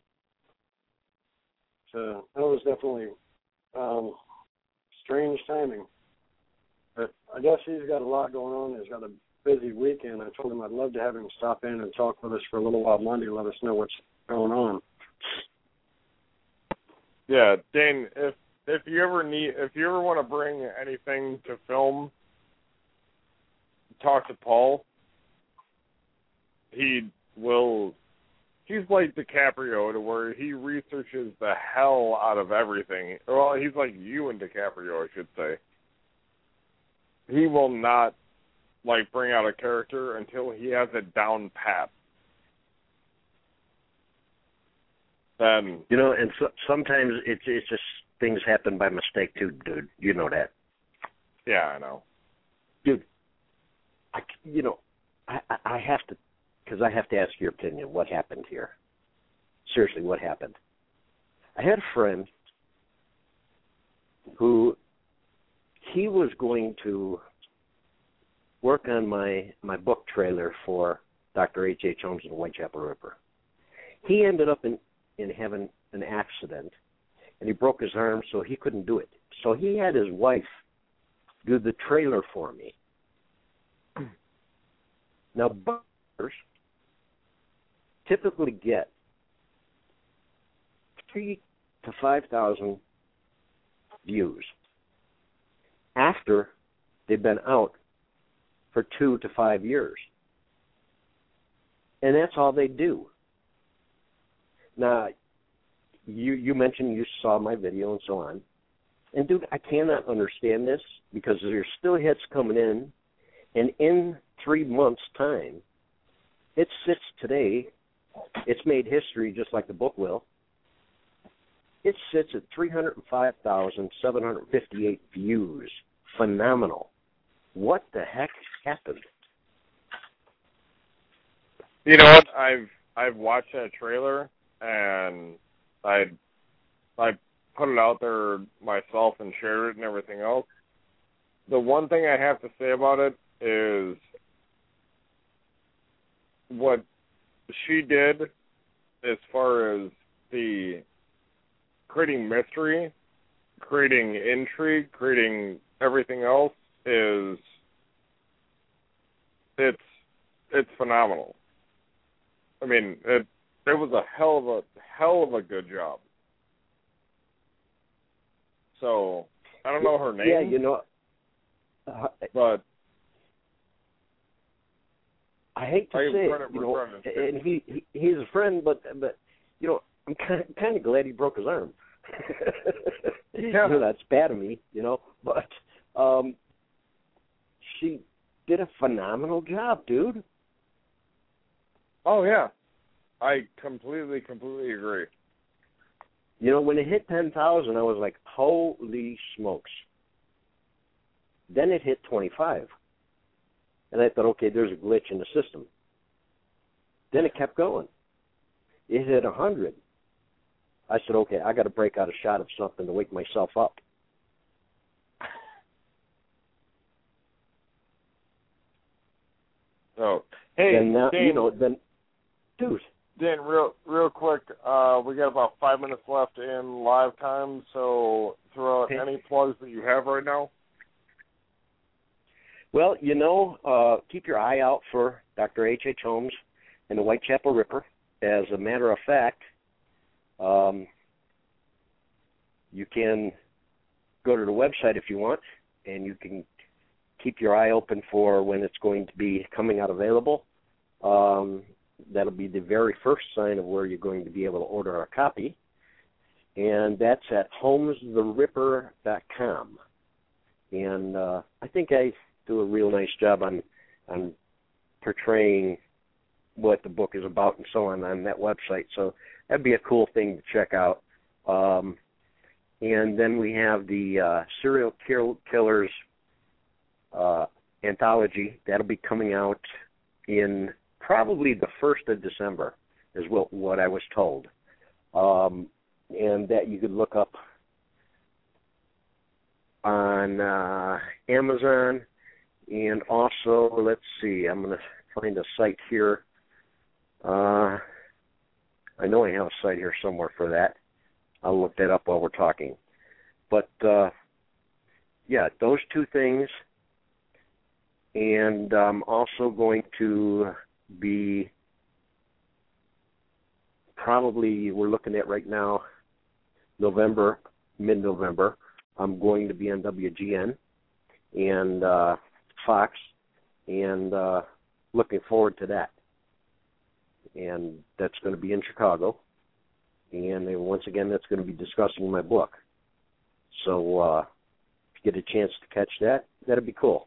So that was definitely um, strange timing. But I guess he's got a lot going on. He's got a busy weekend. I told him I'd love to have him stop in and talk with us for a little while Monday, let us know what's going on. Yeah, Dane, if if you ever need if you ever want to bring anything to film, talk to Paul. He will he's like DiCaprio to where he researches the hell out of everything. Well, he's like you and DiCaprio, I should say. He will not like bring out a character until he has it down pat. Then you know, and so, sometimes it's it's just things happen by mistake too, dude. You know that. Yeah, I know, dude. I you know, I I have to because I have to ask your opinion. What happened here? Seriously, what happened? I had a friend who he was going to work on my, my book trailer for Doctor H H. Holmes and the Whitechapel Ripper. He ended up in, in having an accident, and he broke his arm, so he couldn't do it. So he had his wife do the trailer for me. Now, bookers typically get three to five thousand views after they've been out for two to five years. And that's all they do. Now, you you mentioned you saw my video and so on. And, dude, I cannot understand this because there's still hits coming in, and in three months' time, it sits today. It's made history just like the book will. It sits at three hundred five thousand seven hundred fifty-eight views. Phenomenal. What the heck happened? You know what? I've I've watched that trailer and I I put it out there myself and shared it and everything else. The one thing I have to say about it is what she did as far as the creating mystery, creating intrigue, creating everything else is it's it's phenomenal. I mean, it it was a hell of a hell of a good job. So I don't know her name. Yeah, you know, uh, but I hate to I say it, it, you know, it and he, he he's a friend, but but you know, I'm kind of, kind of glad he broke his arm. Yeah. You know, that's bad of me, you know, but um, she did a phenomenal job, dude. Oh yeah, I completely completely agree. You know, when it hit ten thousand, I was like, holy smokes. Then it hit twenty-five. And I thought, okay, there's a glitch in the system. Then it kept going. it hit one hundred. I said, okay, I got to break out a shot of something to wake myself up. Oh, hey, and now, Dan, you know, then, dude. Dan, real, real quick, uh, we got about five minutes left in live time, so throw out Okay. any plugs that you have right now. Well, you know, uh, keep your eye out for Doctor H H. Holmes and the Whitechapel Ripper. As a matter of fact, um, you can go to the website if you want, and you can keep your eye open for when it's going to be coming out available. Um, that'll be the very first sign of where you're going to be able to order a copy, and that's at holmes the ripper dot com. And uh, I think I do a real nice job on on portraying what the book is about and so on on that website. So that'd be a cool thing to check out. Um, and then we have the uh, Serial Kill- Killers uh, anthology. That'll be coming out in probably the first of December, is what, what I was told. Um, and that you could look up on uh, Amazon. And also, let's see, I'm going to find a site here. Uh, I know I have a site here somewhere for that. I'll look that up while we're talking. But, uh, yeah, those two things. And I'm also going to be probably, we're looking at right now, November, mid-November, I'm going to be on W G N and uh, Fox, and uh, looking forward to that. And that's going to be in Chicago. And then once again, that's going to be discussing my book. So uh, if you get a chance to catch that, that'd be cool.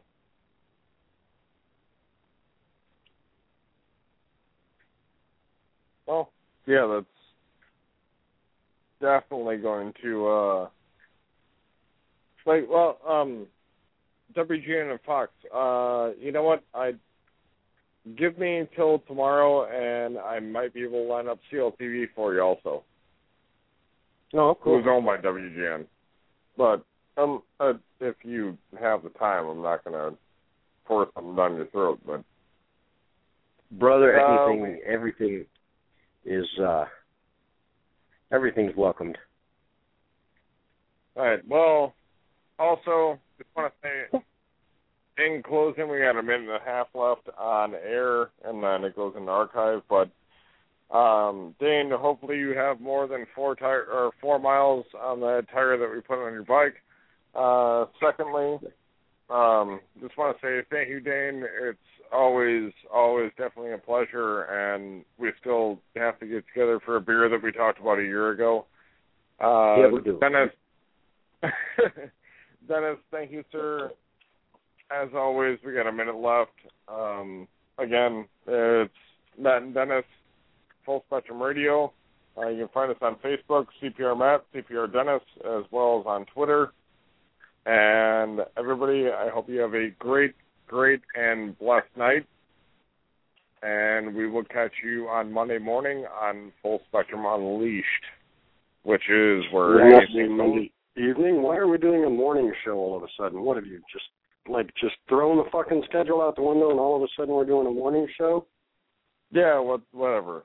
Well, yeah, that's definitely going to, uh, like, well, um, W G N and Fox, uh, you know what, I give me until tomorrow, and I might be able to line up C L T V for you also. Oh, cool. Who's owned by W G N. But um, uh, if you have the time, I'm not going to force something down your throat. But brother, uh, anything, everything is uh, everything's welcomed. All right. Well, also, just want to say, in closing, we got a minute and a half left on air, and then it goes in the archive. But um, Dane, hopefully you have more than four tire or four miles on the tire that we put on your bike. Uh, secondly, um, just want to say thank you, Dane. It's always, always definitely a pleasure, and we still have to get together for a beer that we talked about a year ago. Uh, yeah, we do. Dennis, Dennis, thank you, sir. As always, we got a minute left. Um, again, it's Matt and Dennis, Full Spectrum Radio. Uh, you can find us on Facebook, C P R Matt, C P R Dennis, as well as on Twitter. And everybody, I hope you have a great, great and blessed night. And we will catch you on Monday morning on Full Spectrum Unleashed, which is where Yes, anything Monday evening. Why are we doing a morning show all of a sudden? What have you just like just thrown the fucking schedule out the window and all of a sudden we're doing a morning show? Yeah, what, whatever.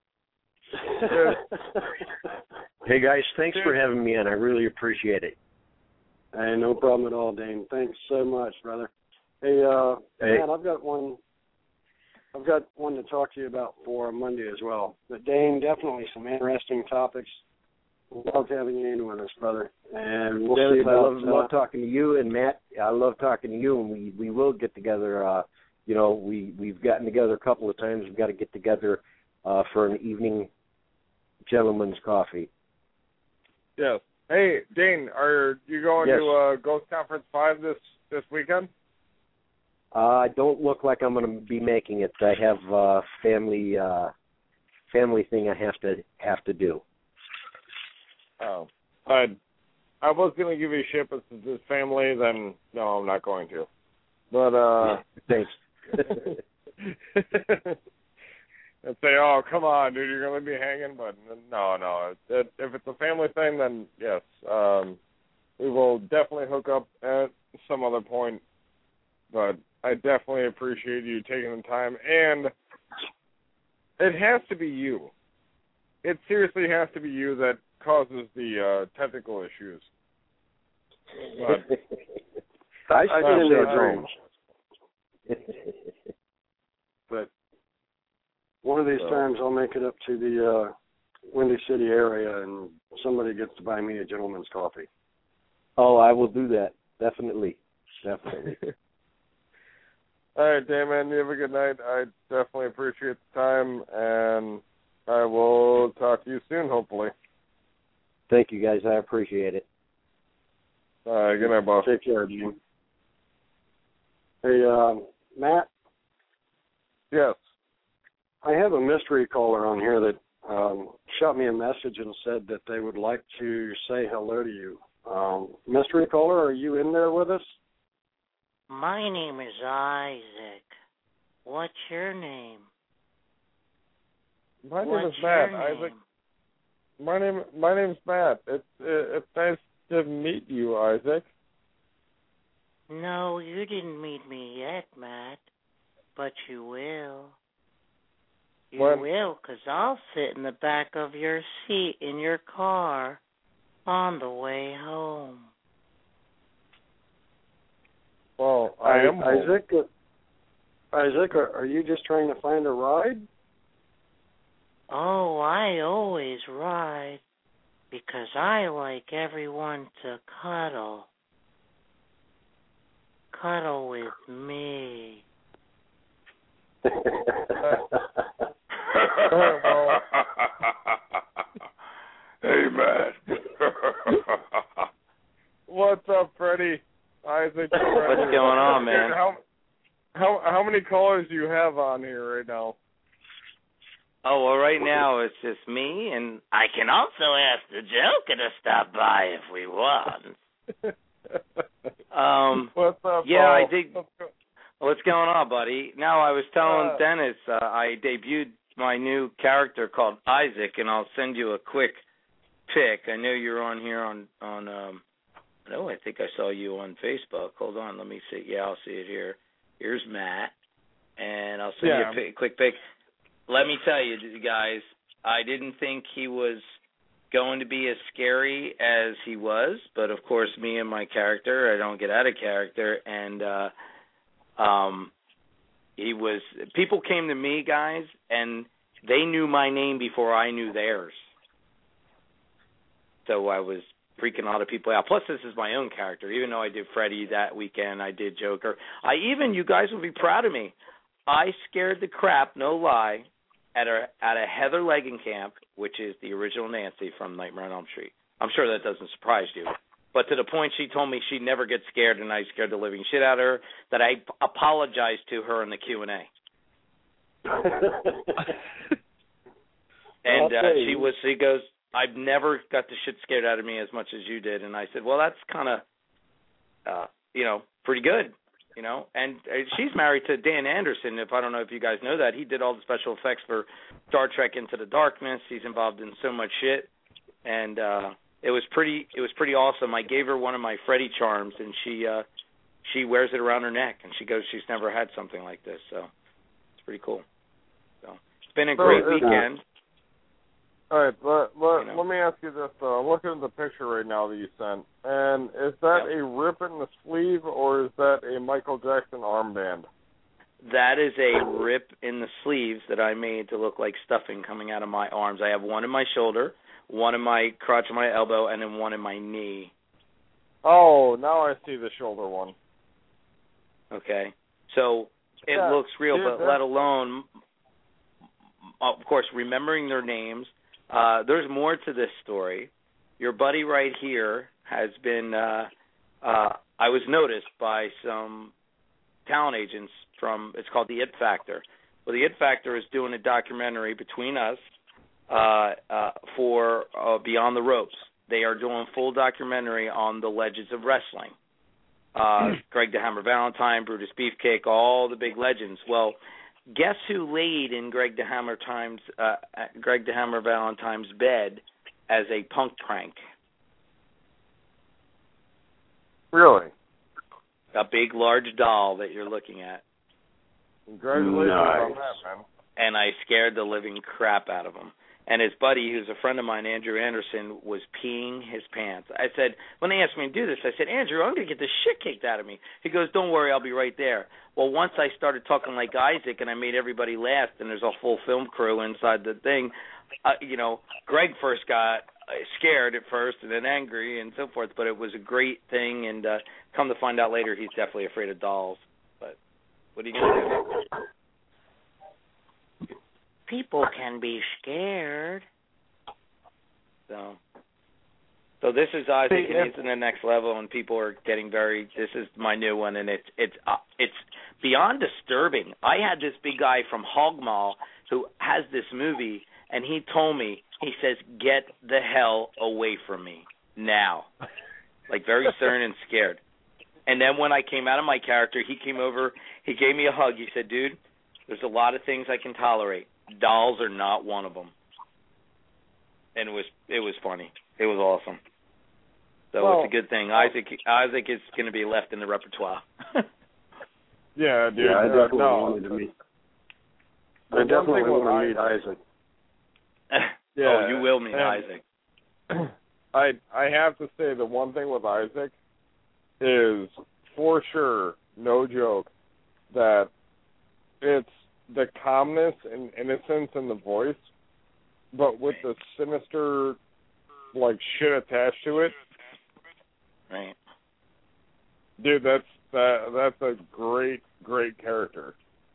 Hey guys, thanks for having me on. I really appreciate it. Hey, no problem at all, Dane. Thanks so much, brother. Hey, uh, hey. Matt, I've got one. I've got one to talk to you about for Monday as well. But Dane, definitely some interesting topics. Love having you in with us, brother. And we'll Dennis, see about, I love, uh, love talking to you, and Matt, I love talking to you, and we, we will get together. Uh, you know, we, we've gotten together a couple of times. We've got to get together uh, for an evening gentleman's coffee. Yes. Hey, Dane, are you going Yes. to uh, Ghost Conference five this, this weekend? Uh, I don't look like I'm going to be making it. I have a family uh, family thing I have to have to do. Oh, I I was going to give you a shit, but since it's family, then no, I'm not going to. But uh, Thanks. and say, oh, come on, dude, you're gonna be hanging, but no, no. It, if it's a family thing, then yes, um, we will definitely hook up at some other point. But I definitely appreciate you taking the time, and it has to be you. It seriously has to be you that causes the uh, technical issues. But I I stand do agree. But one of these So. times I'll make it up to the uh, Windy City area and somebody gets to buy me a gentleman's coffee. Oh, I will do that. Definitely. Definitely. All right, Damon, you have a good night. I definitely appreciate the time, and I will talk to you soon, hopefully. Thank you, guys. I appreciate it. All right, good night, boss. Take care, Jim. Hey, uh, Matt, Yes. I have a mystery caller on here that um, shot me a message and said that they would like to say hello to you. Um, mystery caller, are you in there with us? My name is Isaac. What's your name? My name What's is Matt. your Isaac. name? My name. My name's Matt. It's it's nice to meet you, Isaac. No, you didn't meet me yet, Matt. But you will. You When? will, because I'll sit in the back of your seat in your car on the way home. Well, I am. Isaac. Uh, Isaac, are, are you just trying to find a ride? Oh, I always ride because I like everyone to cuddle. Cuddle with me. Well, hey, man. What's up, Freddie? Isaac. What's going on, man? How how how many callers do you have on here right now? Oh, well, right now it's just me, and I can also ask the Joker to stop by if we want. Um, What's up? yeah, Paul? I did. What's going on, buddy? No, I was telling Uh, Dennis uh, I debuted my new character called Isaac, and I'll send you a quick pic. I know you're on here on on. Um, no, I think I saw you on Facebook. Hold on, let me see. Yeah, I'll see it here. Here's Matt, and I'll send Yeah. you a pic, quick pic. Let me tell you, guys, I didn't think he was going to be as scary as he was, but of course, me and my character, I don't get out of character, and uh, um, he was. People came to me, guys, and they knew my name before I knew theirs. So I was freaking a lot of people out. Plus, this is my own character. Even though I did Freddy that weekend, I did Joker. I even, you guys will be proud of me, I scared the crap, no lie, at a at a Heather Langenkamp, which is the original Nancy from Nightmare on Elm Street. I'm sure that doesn't surprise you. But to the point she told me she'd never get scared, and I scared the living shit out of her, that I apologized to her in the Q and A. And uh, she was, she goes, I've never got the shit scared out of me as much as you did. And I said, well, that's kind of, uh, you know, pretty good, you know. And uh, she's married to Dan Anderson. If I don't know if you guys know that, he did all the special effects for Star Trek Into the Darkness. He's involved in so much shit, and uh, it was pretty, it was pretty awesome. I gave her one of my Freddy charms, and she, uh, she wears it around her neck, and she goes, she's never had something like this, so it's pretty cool. So it's been a So great is- weekend. All right, let, let, You know. let me ask you this. Uh, I'm looking at the picture right now that you sent, and is that Yep. a rip in the sleeve, or is that a Michael Jackson armband? That is a rip in the sleeves that I made to look like stuffing coming out of my arms. I have one in my shoulder, one in my crotch of my elbow, and then one in my knee. Oh, now I see the shoulder one. Okay? So it Yeah, looks real, dude, but that- let alone, of course, remembering their names. Uh, there's more to this story. Your buddy right here has been, uh, uh, I was noticed by some talent agents from, it's called The It Factor. Well, The It Factor is doing a documentary between us uh, uh, for uh, Beyond the Ropes. They are doing a full documentary on the legends of wrestling. Uh, Greg the Hammer Valentine, Brutus Beefcake, all the big legends. Well, guess who laid in Greg DeHammer times uh, Greg DeHammer Valentine's bed as a punk prank? Really? A big, large doll that you're looking at. Congratulations Nice. on that, man. And I scared the living crap out of him. And his buddy, who's a friend of mine, Andrew Anderson, was peeing his pants. I said, when they asked me to do this, I said, Andrew, I'm going to get the shit kicked out of me. He goes, don't worry, I'll be right there. Well, once I started talking like Isaac and I made everybody laugh, and there's a full film crew inside the thing, uh, you know, Greg first got scared at first and then angry and so forth, but it was a great thing, and uh, come to find out later, he's definitely afraid of dolls. But what are you going to do? People can be scared. So, so this is Isaac, and he's in the next level, and people are getting very. This is my new one, and it's it's uh, it's beyond disturbing. I had this big guy from Hogmall who has this movie, and he told me, he says, "Get the hell away from me now," like very stern and scared. And then when I came out of my character, he came over, he gave me a hug. He said, "Dude, there's a lot of things I can tolerate. Dolls are not one of them." And it was it was funny. It was awesome. So well, it's a good thing. Isaac Isaac is going to be left in the repertoire. yeah, dude. Yeah, I uh, definitely no. wanted to meet. The I one definitely thing with want to meet Isaac- yeah. Yeah, Oh, you will meet and Isaac. I I have to say the one thing with Isaac is for sure, no joke, that it's the calmness and innocence in the voice, but with the sinister, like, shit attached to it. Right. Dude, that's that that's a great, great character.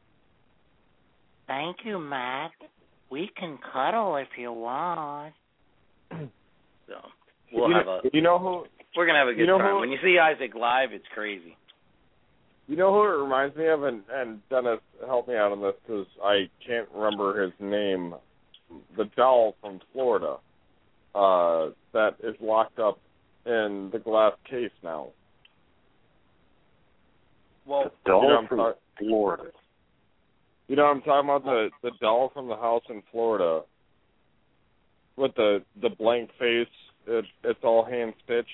Thank you, Matt. We can cuddle if you want. So we'll you have know, a. You know who? We're gonna have a good you know time. who, When you see Isaac live, it's crazy. You know who it reminds me of, and, and Dennis, help me out on this because I can't remember his name. The doll from Florida uh, that is locked up in the glass case now. Well, The doll you know from talk- Florida. You know what I'm talking about? The the doll from the house in Florida with the the blank face. It, it's all hand stitched.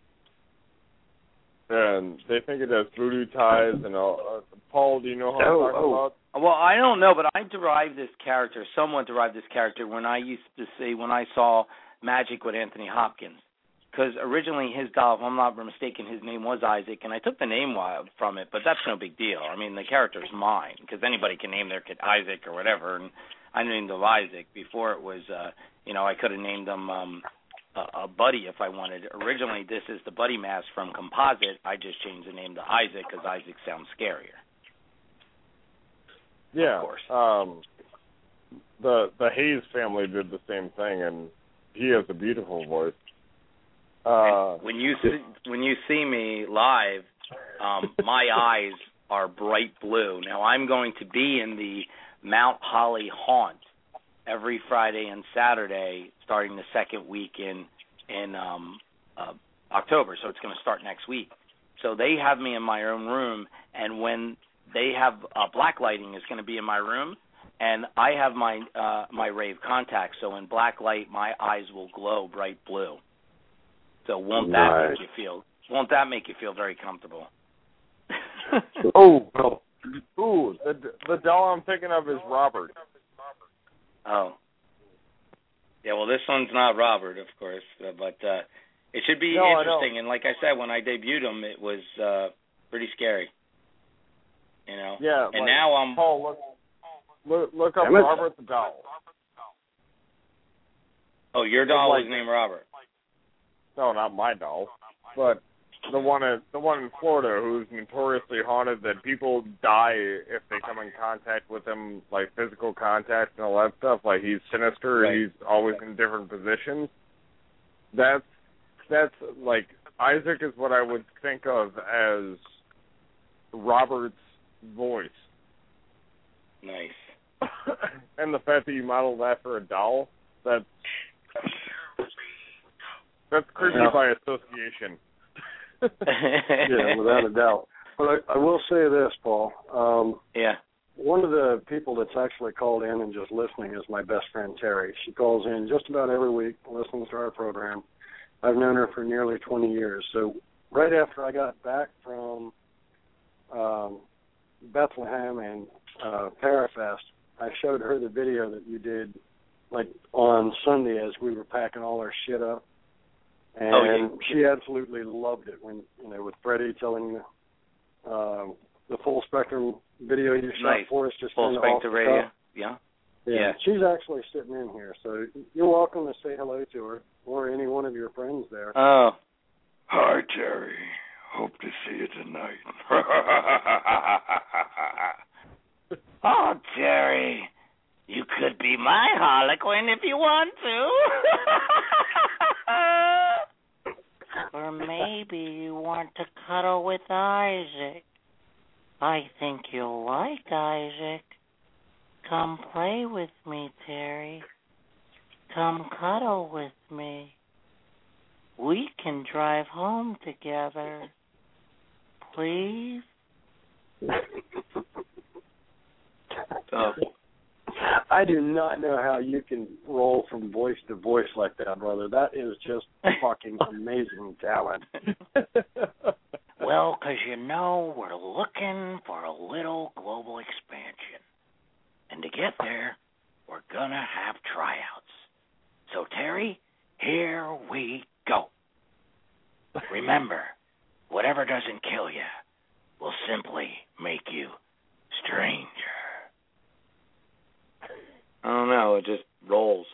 And they think it has voodoo ties and all. Uh, Paul, do you know how I'm Oh, talking oh. about? Well, I don't know, but I derived this character, someone derived this character when I used to see, when I saw Magic with Anthony Hopkins. Because originally his doll, if I'm not mistaken, his name was Isaac, and I took the name from it, but that's no big deal. I mean, the character's mine, because anybody can name their kid Isaac or whatever, and I named him Isaac. Before it was, uh, you know, I could have named him um, a, a Buddy if I wanted. Originally, this is the Buddy mask from Composite. I just changed the name to Isaac because Isaac sounds scarier. Yeah, of course. Um, the the Hayes family did the same thing, and he has a beautiful voice. Uh, when you see, when you see me live, um, my eyes are bright blue. Now I'm going to be in the Mount Holly Haunt every Friday and Saturday, starting the second week in in um, uh, October. So it's going to start next week. So they have me in my own room, and when they have uh, black lighting is going to be in my room, and I have my uh, my rave contacts. So in black light, my eyes will glow bright blue. So won't that Nice. make you feel? Won't that make you feel very comfortable? oh, well, ooh, the the doll I'm thinking of is Robert. Oh, yeah. Well, this one's not Robert, of course, uh, but uh, it should be No, I interesting. And like I said, when I debuted him, it was uh, pretty scary. You know. Yeah. And like, now I'm. Paul, look, look, look up Damn it. Robert the doll. Oh, your doll like- was named Robert. No, not my doll, but the one in the one in Florida who's notoriously haunted. That people die if they come in contact with him, like physical contact and all that stuff. Like he's sinister. Right. He's always in different positions. That's that's like Isaac is what I would think of as Robert's voice. Nice. And the fact that you modeled that for a doll, that's that's creepy Yeah. by association. Yeah, without a doubt. But I, I will say this, Paul. Um, Yeah. one of the people that's actually called in and just listening is my best friend, Terry. She calls in just about every week, listens to our program. I've known her for nearly twenty years. So right after I got back from um, Bethlehem and uh, Parafest, I showed her the video that you did, like, on Sunday as we were packing all our shit up. And oh, yeah. she absolutely loved it when, you know, with Freddie telling uh, the full spectrum video you shot nice. for us. Just full spectrum radio, yeah. yeah. Yeah. She's actually sitting in here, so you're welcome to say hello to her or any one of your friends there. Oh. Hi, Terry. Hope to see you tonight. Oh, Terry, you could be my Harlequin if you want to. Or maybe you want to cuddle with Isaac. I think you'll like Isaac. Come play with me, Terry. Come cuddle with me. We can drive home together. Please? Oh. I do not know how you can roll from voice to voice like that, brother. That is just fucking amazing talent. Well, 'cause you know we're looking for a little global expansion. And to get there, we're going to have tryouts. So, Terry, here we go. Remember, whatever doesn't kill you will simply make you stranger. I don't know. It just rolls.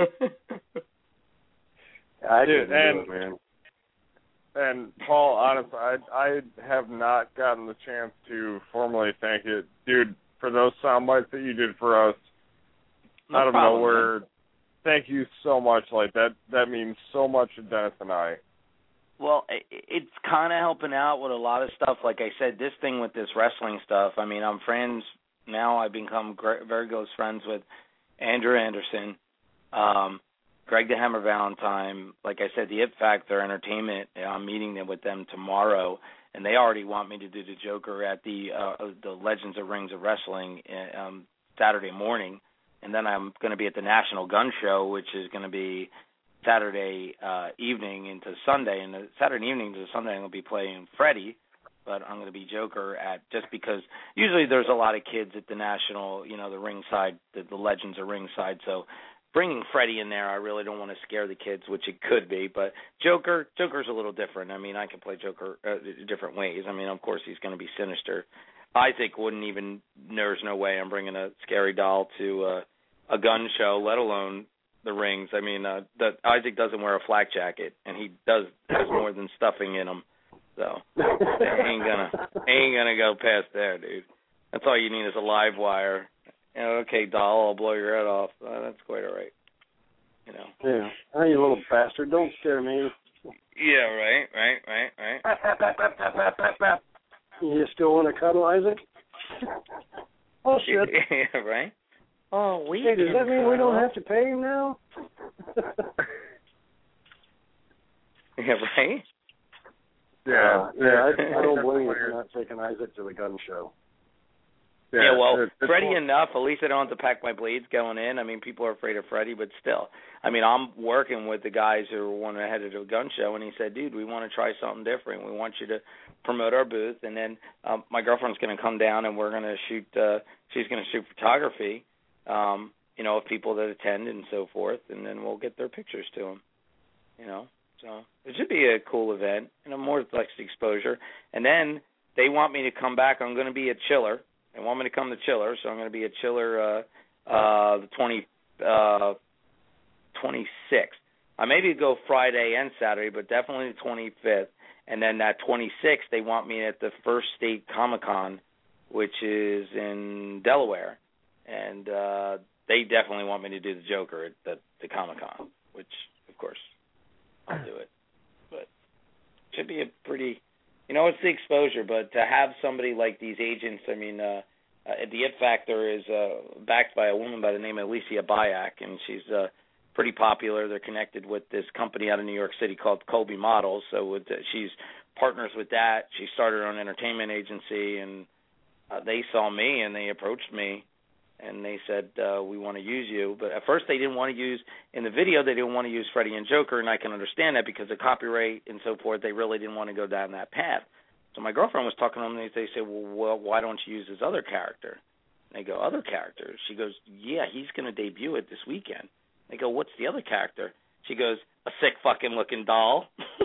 I Dude, do, and man. and Paul, honestly, I I have not gotten the chance to formally thank you, dude, for those sound bites that you did for us No out of problem, nowhere. man. Thank you so much. Like that, that means so much to Dennis and I. Well, it's kind of helping out with a lot of stuff. Like I said, this thing with this wrestling stuff, I mean, I'm friends now. I've become great, very close friends with Andrew Anderson, um, Greg the Hammer Valentine. Like I said, the It Factor Entertainment, I'm meeting them with them tomorrow, and they already want me to do the Joker at the uh, the Legends of Rings of Wrestling um, Saturday morning. And then I'm going to be at the National Gun Show, which is going to be Saturday uh, evening into Sunday. And the Saturday evening to Sunday, I'm going to be playing Freddy, but I'm going to be Joker at, just because usually there's a lot of kids at the National, you know, the ringside, the, the Legends of Ringside. So bringing Freddy in there, I really don't want to scare the kids, which it could be. But Joker, Joker's a little different. I mean, I can play Joker uh, different ways. I mean, of course, he's going to be sinister. Isaac wouldn't even, there's no way I'm bringing a scary doll to uh, a gun show, let alone the rings. I mean, uh, the, Isaac doesn't wear a flak jacket, and he does has more than stuffing in him. So ain't gonna ain't gonna go past there, dude. That's all you need is a live wire. You know, okay, doll, I'll blow your head off. Uh, that's quite all right. You know. Yeah. Oh, you little bastard! Don't scare me. Yeah. Right. Right. Right. Right. You still want to cuddle, Isaac? Oh shit! Yeah. Right. Oh, we Hey, does can that mean we don't cuddle. have to pay him now? Yeah. Right. Yeah, uh, yeah. I, I don't blame you for not taking Isaac to the gun show. Yeah, Yeah, well, it's, it's Freddy more- enough. At least I don't have to pack my blades going in. I mean, people are afraid of Freddy, but still. I mean, I'm working with the guys who want to head to a gun show, and he said, dude, we want to try something different. We want you to promote our booth, and then um, my girlfriend's going to come down, and we're going to shoot, uh, she's going to shoot photography, um, you know, of people that attend and so forth, and then we'll get their pictures to them, you know. So it should be a cool event, and a more like exposure. And then they want me to come back. I'm going to be at Chiller. They want me to come to Chiller, so I'm going to be at Chiller uh, uh, the twenty, uh, twenty-sixth. I maybe go Friday and Saturday, but definitely the twenty-fifth. And then that twenty-sixth, they want me at the First State Comic-Con, which is in Delaware. And uh, they definitely want me to do the Joker at the, the Comic-Con, which, of course, I'll do it. But it should be a pretty... You know, it's the exposure, but to have somebody like these agents, I mean, uh, uh, the It Factor is uh, backed by a woman by the name of Alicia Bayak, and she's uh, pretty popular. They're connected with this company out of New York City called Colby Models, so with, uh, she's partners with that. She started her own entertainment agency, and uh, they saw me and they approached me, and they said, uh, we want to use you. But at first they didn't want to use, in the video, they didn't want to use Freddy and Joker, and I can understand that because of copyright and so forth. They really didn't want to go down that path. So my girlfriend was talking to them, and they said, well, well, why don't you use this other character? And they go, other character? She goes, yeah, he's going to debut it this weekend. They go, what's the other character? She goes, a sick fucking looking doll.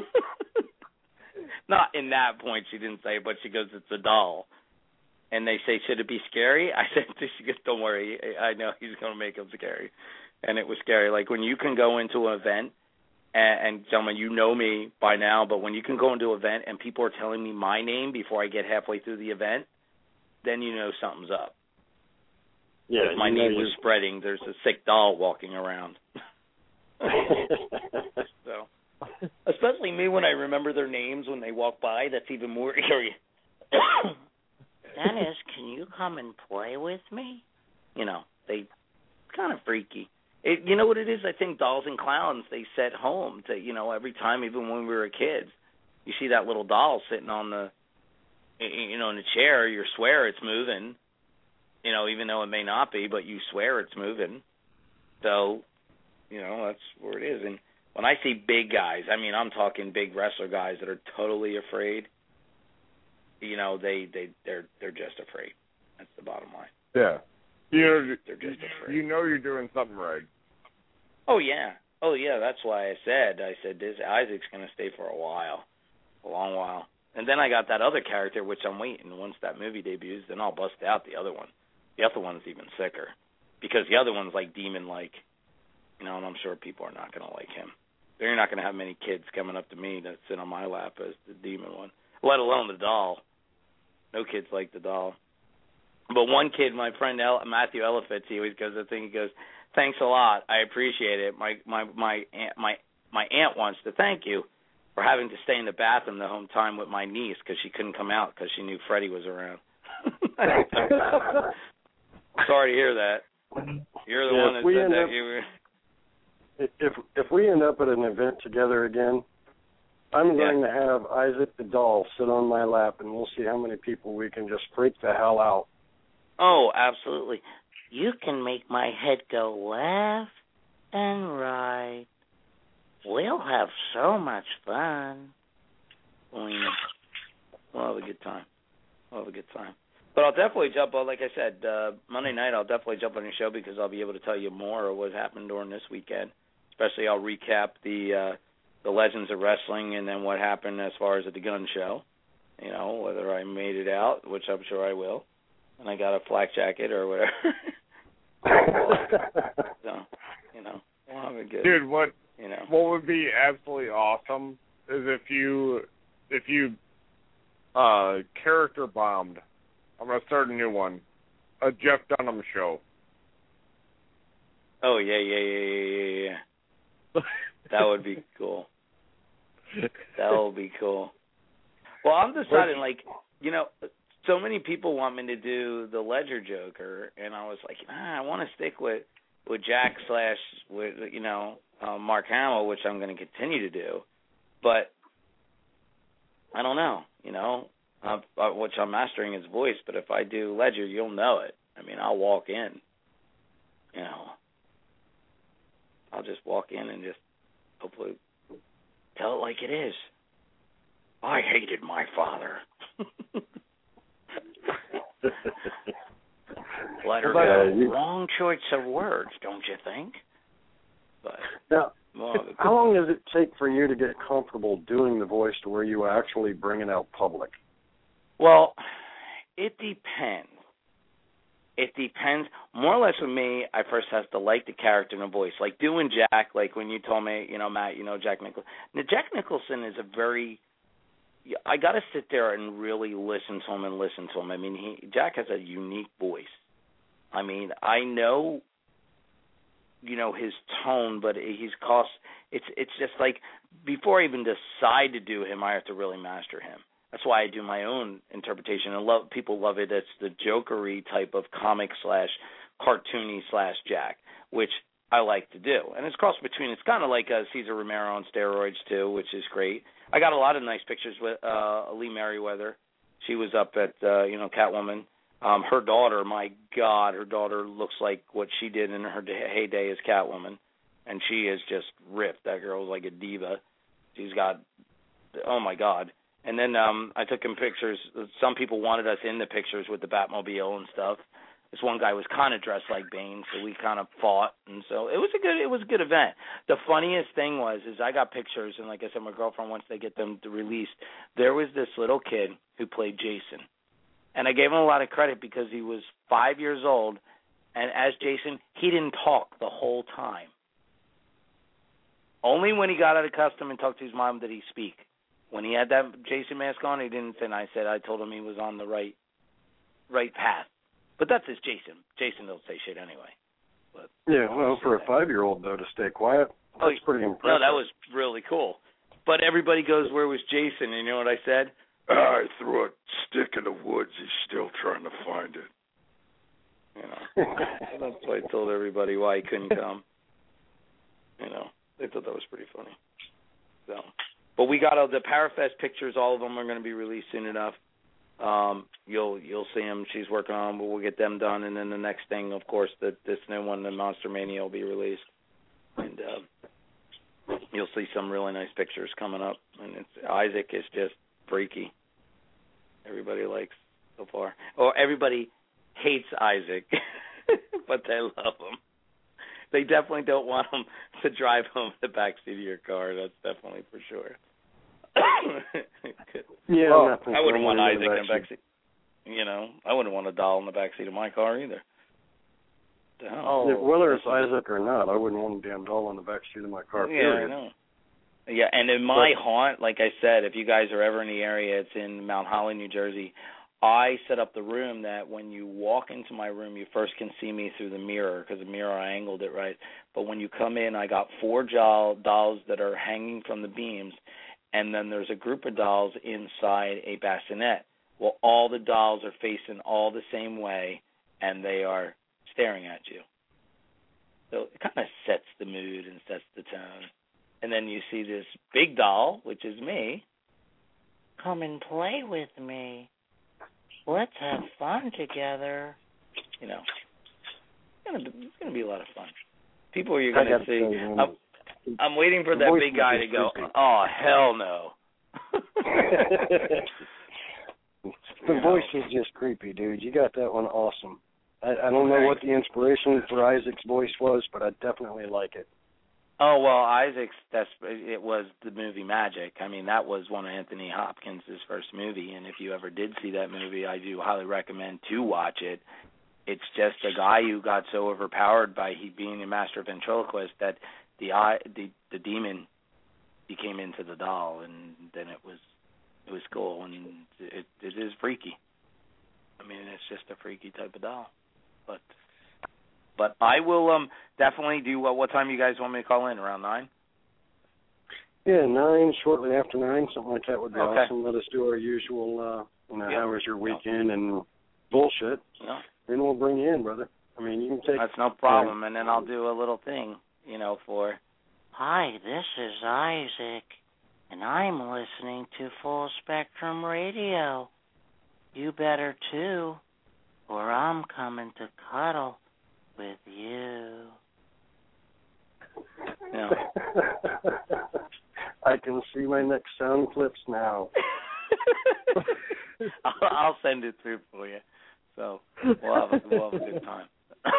Not in that point, she didn't say, but she goes, it's a doll. And they say, should it be scary? I said, she goes, don't worry, I know he's going to make him scary. And it was scary. Like when you can go into an event, and, and gentlemen, you know me by now, but when you can go into an event and people are telling me my name before I get halfway through the event, then you know something's up. Yeah, if my name was spreading, there's a sick doll walking around. So, especially me when I remember their names when they walk by, that's even more eerie. Dennis, can you come and play with me? You know, they kind of freaky. It, you know what it is? I think Dolls and Clowns, they set home to, you know, every time, even when we were kids, you see that little doll sitting on the, you know, in the chair, you swear it's moving, you know, even though it may not be, but you swear it's moving. So, you know, that's where it is. And when I see big guys, I mean, I'm talking big wrestler guys that are totally afraid, you know, they, they, they're they're just afraid. That's the bottom line. Yeah. You know, they're just afraid. You know you're doing something right. Oh, yeah. Oh, yeah, that's why I said, I said, this Isaac's going to stay for a while, a long while. And then I got that other character, which I'm waiting. Once that movie debuts, then I'll bust out the other one. The other one's even sicker because the other one's like demon-like, you know, and I'm sure people are not going to like him. They're not going to have many kids coming up to me that sit on my lap as the demon one, let alone the doll. No kids like the doll. But one kid, my friend El- Matthew Elefitz, he always goes, I think he goes, thanks a lot. I appreciate it. My my my aunt, my my aunt wants to thank you for having to stay in the bathroom the whole time with my niece because she couldn't come out because she knew Freddie was around. Sorry to hear that. You're the yeah, one that said that. Up, you were... If if we end up at an event together again, I'm yeah. going to have Isaac the doll sit on my lap, and we'll see how many people we can just freak the hell out. Oh, absolutely. You can make my head go left and right. We'll have so much fun. We'll have a good time. We'll have a good time. But I'll definitely jump on, like I said, uh, Monday night I'll definitely jump on your show because I'll be able to tell you more of what happened during this weekend. Especially I'll recap the uh, the Legends of Wrestling and then what happened as far as at the gun show. You know, whether I made it out, which I'm sure I will. And I got a flak jacket or whatever. So, you know, we'll have a good. Dude, what you know what would be absolutely awesome is if you if you uh, character bombed. I'm gonna start a new one, a Jeff Dunham show. Oh yeah, yeah, yeah, yeah, yeah, yeah. That would be cool. That would be cool. Well, I'm deciding, like, you know, so many people want me to do the Ledger Joker, and I was like, ah, I want to stick with with Jack slash with you know uh, Mark Hamill, which I'm going to continue to do, but I don't know, you know, uh, uh, which I'm mastering his voice. But if I do Ledger, you'll know it. I mean, I'll walk in, you know, I'll just walk in and just hopefully tell it like it is. I hated my father. Let her well, go. You... Wrong choice of words, don't you think? But now, well, how long does it take for you to get comfortable doing the voice to where you actually bring it out public? Well, it depends. It depends. More or less with me, I first have to like the character and the voice. Like doing Jack, like when you told me, you know, Matt, you know Jack Nicholson. Now, Jack Nicholson is a very, I got to sit there and really listen to him and listen to him. I mean, he Jack has a unique voice. I mean, I know, you know, his tone, but he's cost, it's it's just like, before I even decide to do him, I have to really master him. That's why I do my own interpretation, and love people love it. It's the Jokery type of comic slash cartoony slash Jack, which I like to do. And it's cross between, it's kind of like uh, Cesar Romero on steroids too, which is great. I got a lot of nice pictures with uh, Lee Merriweather. She was up at, uh, you know, Catwoman. Um, her daughter, my God, her daughter looks like what she did in her heyday as Catwoman, and she is just ripped. That girl's like a diva. She's got, oh my God. And then um, I took him pictures. Some people wanted us in the pictures with the Batmobile and stuff. This one guy was kind of dressed like Bane, so we kind of fought, and so it was a good, it was a good event. The funniest thing was, is I got pictures, and like I said, my girlfriend, once they get them released, there was this little kid who played Jason, and I gave him a lot of credit because he was five years old, and as Jason, he didn't talk the whole time. Only when he got out of costume and talked to his mom did he speak. When he had that Jason mask on, he didn't. And I said, I told him he was on the right, right path. But that's his Jason. Jason don't say shit anyway. But yeah, well, for a five-year-old though to stay quiet, that's oh, pretty impressive. No, that was really cool. But everybody goes, "Where was Jason?" And you know what I said? I threw a stick in the woods. He's still trying to find it. You know, that's why I told everybody why he couldn't come. You know, they thought that was pretty funny. So, but we got all the Parafest pictures. All of them are going to be released soon enough. Um, you'll you'll see them. She's working on them, but we'll get them done. And then the next thing, of course, that this new one, the Monster Mania, will be released. And uh, you'll see some really nice pictures coming up. And it's, Isaac is just freaky. Everybody likes so far. Or everybody hates Isaac, but they love him. They definitely don't want him to drive home in the backseat of your car. That's definitely for sure. yeah, well, I wouldn't want Isaac in the backseat. You know, I wouldn't want a doll in the backseat of my car either. Oh, yeah, whether it's Isaac or not, I wouldn't want a damn doll in the backseat of my car. Yeah, period. I know. Yeah, and in my but, haunt, like I said, if you guys are ever in the area, it's in Mount Holly, New Jersey. I set up the room that when you walk into my room, you first can see me through the mirror because the mirror, I angled it right. But when you come in, I got four doll, dolls that are hanging from the beams, and then there's a group of dolls inside a bassinet. Well, all the dolls are facing all the same way, and they are staring at you. So it kind of sets the mood and sets the tone. And then you see this big doll, which is me. Come and play with me. Let's have fun together. You know, it's gonna be, it's gonna be a lot of fun. People you're gonna see. I'm, I'm waiting for that big guy to go, oh hell no. The you voice know. is just creepy, dude. You got that one awesome. I, I don't know what the inspiration for Isaac's voice was, but I definitely like it. Oh, well, Isaac's, that's, it was the movie Magic. I mean, that was one of Anthony Hopkins' first movie, and if you ever did see that movie, I do highly recommend to watch it. It's just a guy who got so overpowered by he being a master ventriloquist that the the the demon became into the doll, and then it was it was cool, and it it is freaky. I mean, it's just a freaky type of doll, but. But I will um definitely do. Uh, what time you guys want me to call in? Around nine? Yeah, nine. Shortly after nine, something like that would be okay. awesome. Let us do our usual. Uh, you know, yeah. how was your weekend and bullshit. Yeah. Then we'll bring you in, brother. I mean, you can take. That's no problem. And then I'll do a little thing, you know, for. Hi, this is Isaac, and I'm listening to Full Spectrum Radio. You better too, or I'm coming to cuddle with you. Yeah. I can see my next sound clips now. I'll, I'll send it through for you. So we'll have a, we'll have a good time.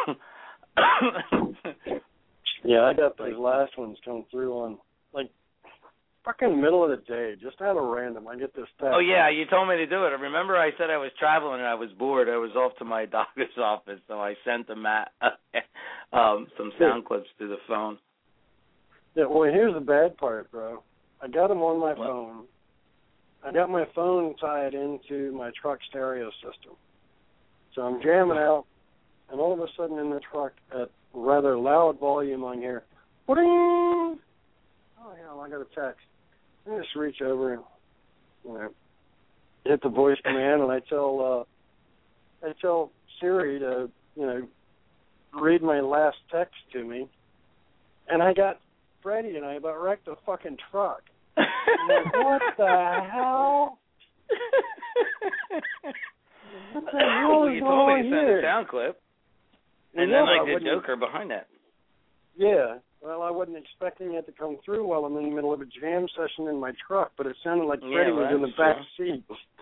Yeah, I got those last ones come through on like fucking middle of the day, just out of random. I get this text. Oh yeah, you told me to do it. I remember I said I was traveling and I was bored. I was off to my doctor's office, so I sent them at, um, some sound clips to the phone. Yeah, well, here's the bad part, bro. I got them on my what? phone. I got my phone tied into my truck stereo system. So I'm jamming out, and all of a sudden in the truck, at rather loud volume on here, what are you? Oh, hell, I got a text. I just reach over and, you know, hit the voice command, and I tell, uh, I tell Siri to, you know, read my last text to me, and I got Freddie and I about wrecked a fucking truck. I'm like, what the hell? well, you told me to send a sound clip, and well, then I I did wouldn't- Joker behind that. Yeah. Well, I wasn't expecting it to come through while I'm in the middle of a jam session in my truck, but it sounded like Yeah, Freddie well, was in the that's back seat.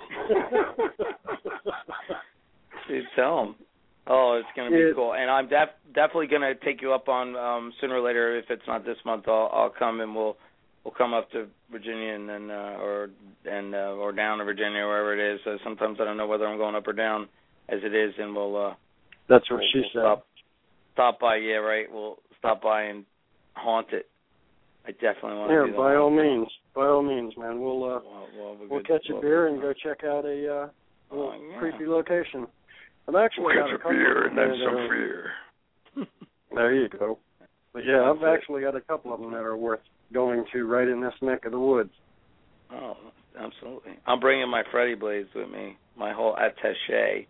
Dude, tell him. Oh, it's gonna be Yeah. cool, and I'm def- definitely gonna take you up on um, sooner or later. If it's not this month, I'll, I'll come and we'll we'll come up to Virginia and then uh, or and uh, or down to Virginia, wherever it is. So sometimes I don't know whether I'm going up or down as it is, and we'll. Uh, That's what we'll, she we'll said. Stop, stop by, yeah, right. We'll stop by and haunt it. I definitely want to Yeah, do that. by all means, by all means, man. We'll uh, We'll, we'll, have a we'll good- catch a we'll- beer and go check out a uh, little Oh, yeah. creepy location. I've actually We'll got catch a a couple beer of and them then that some are- fear. There you go. But yeah, I've That's it. actually got a couple of them that are worth going to right in this neck of the woods. Oh, absolutely. I'm bringing my Freddy blades with me, my whole attaché.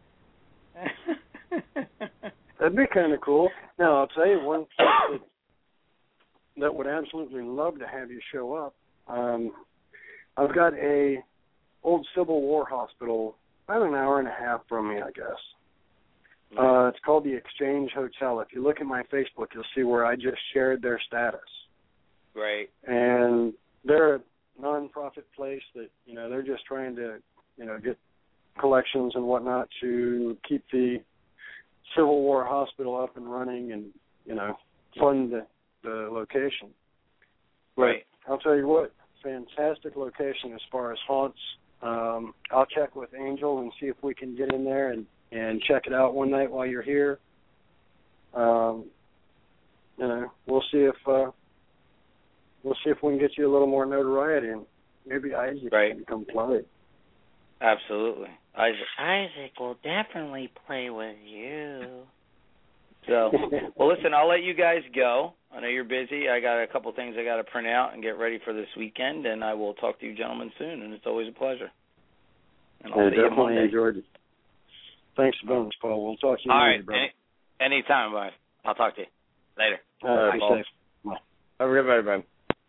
That'd be kind of cool. Now, I'll tell you one place that, that would absolutely love to have you show up. Um, I've got a old Civil War hospital about an hour and a half from me, I guess. Uh, it's called the Exchange Hotel. If you look at my Facebook, you'll see where I just shared their status. Right. And they're a non-profit place that, you know, they're just trying to, you know, get collections and whatnot to keep the Civil War hospital up and running and, you know, fund the, the location. Right. But I'll tell you what, fantastic location as far as haunts. Um, I'll check with Angel and see if we can get in there and, and check it out one night while you're here. Um, you know, we'll see if uh, we'll see if we can get you a little more notoriety and maybe Isaac Right. can come play. Absolutely. Isaac. Isaac will definitely play with you. So, well, listen, I'll let you guys go. I know you're busy. I got a couple things I got to print out and get ready for this weekend, and I will talk to you gentlemen soon, and it's always a pleasure. And I'll I see you definitely Monday. enjoyed it. Thanks a bunch, Paul. We'll talk to you All Monday, right. brother. Any, anytime, guys. I'll talk to you. Later. All right, be Paul. safe. Bye. Have a good night, man.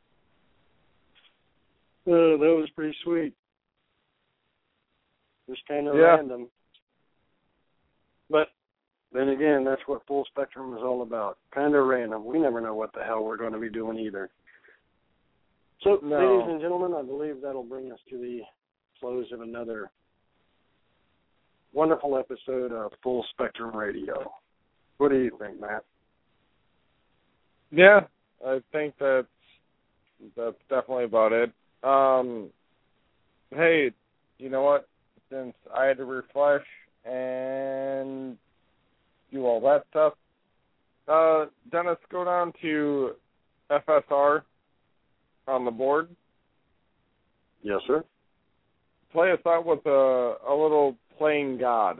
Uh, that was pretty sweet. Just kind of Yeah. random. But then again, that's what Full Spectrum is all about. Kind of random. We never know what the hell we're going to be doing either. So, No. ladies and gentlemen, I believe that'll bring us to the close of another wonderful episode of Full Spectrum Radio. What do you think, Matt? Yeah, I think that's that's definitely about it. Um, hey, you know what? Since I had to refresh and do all that stuff, uh, Dennis, go down to F S R on the board. Yes, sir. Play us out with a, a little Playing God.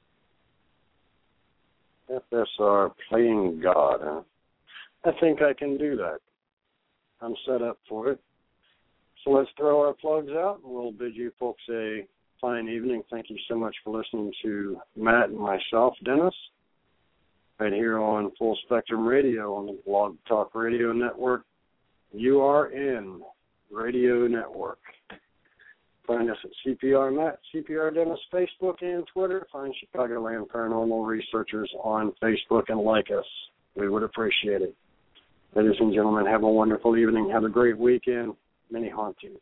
F S R Playing God, huh? I think I can do that. I'm set up for it. So let's throw our plugs out, and we'll bid you folks a fine evening. Thank you so much for listening to Matt and myself, Dennis, right here on Full Spectrum Radio on the Blog Talk Radio Network. U R N Radio Network. Find us at C P R Matt, C P R Dennis, Facebook and Twitter. Find Chicagoland Paranormal Researchers on Facebook and like us. We would appreciate it. Ladies and gentlemen, have a wonderful evening. Have a great weekend. Many hauntings.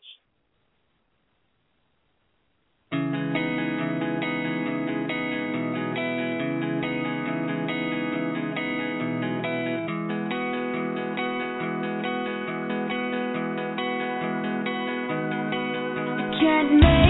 Can't make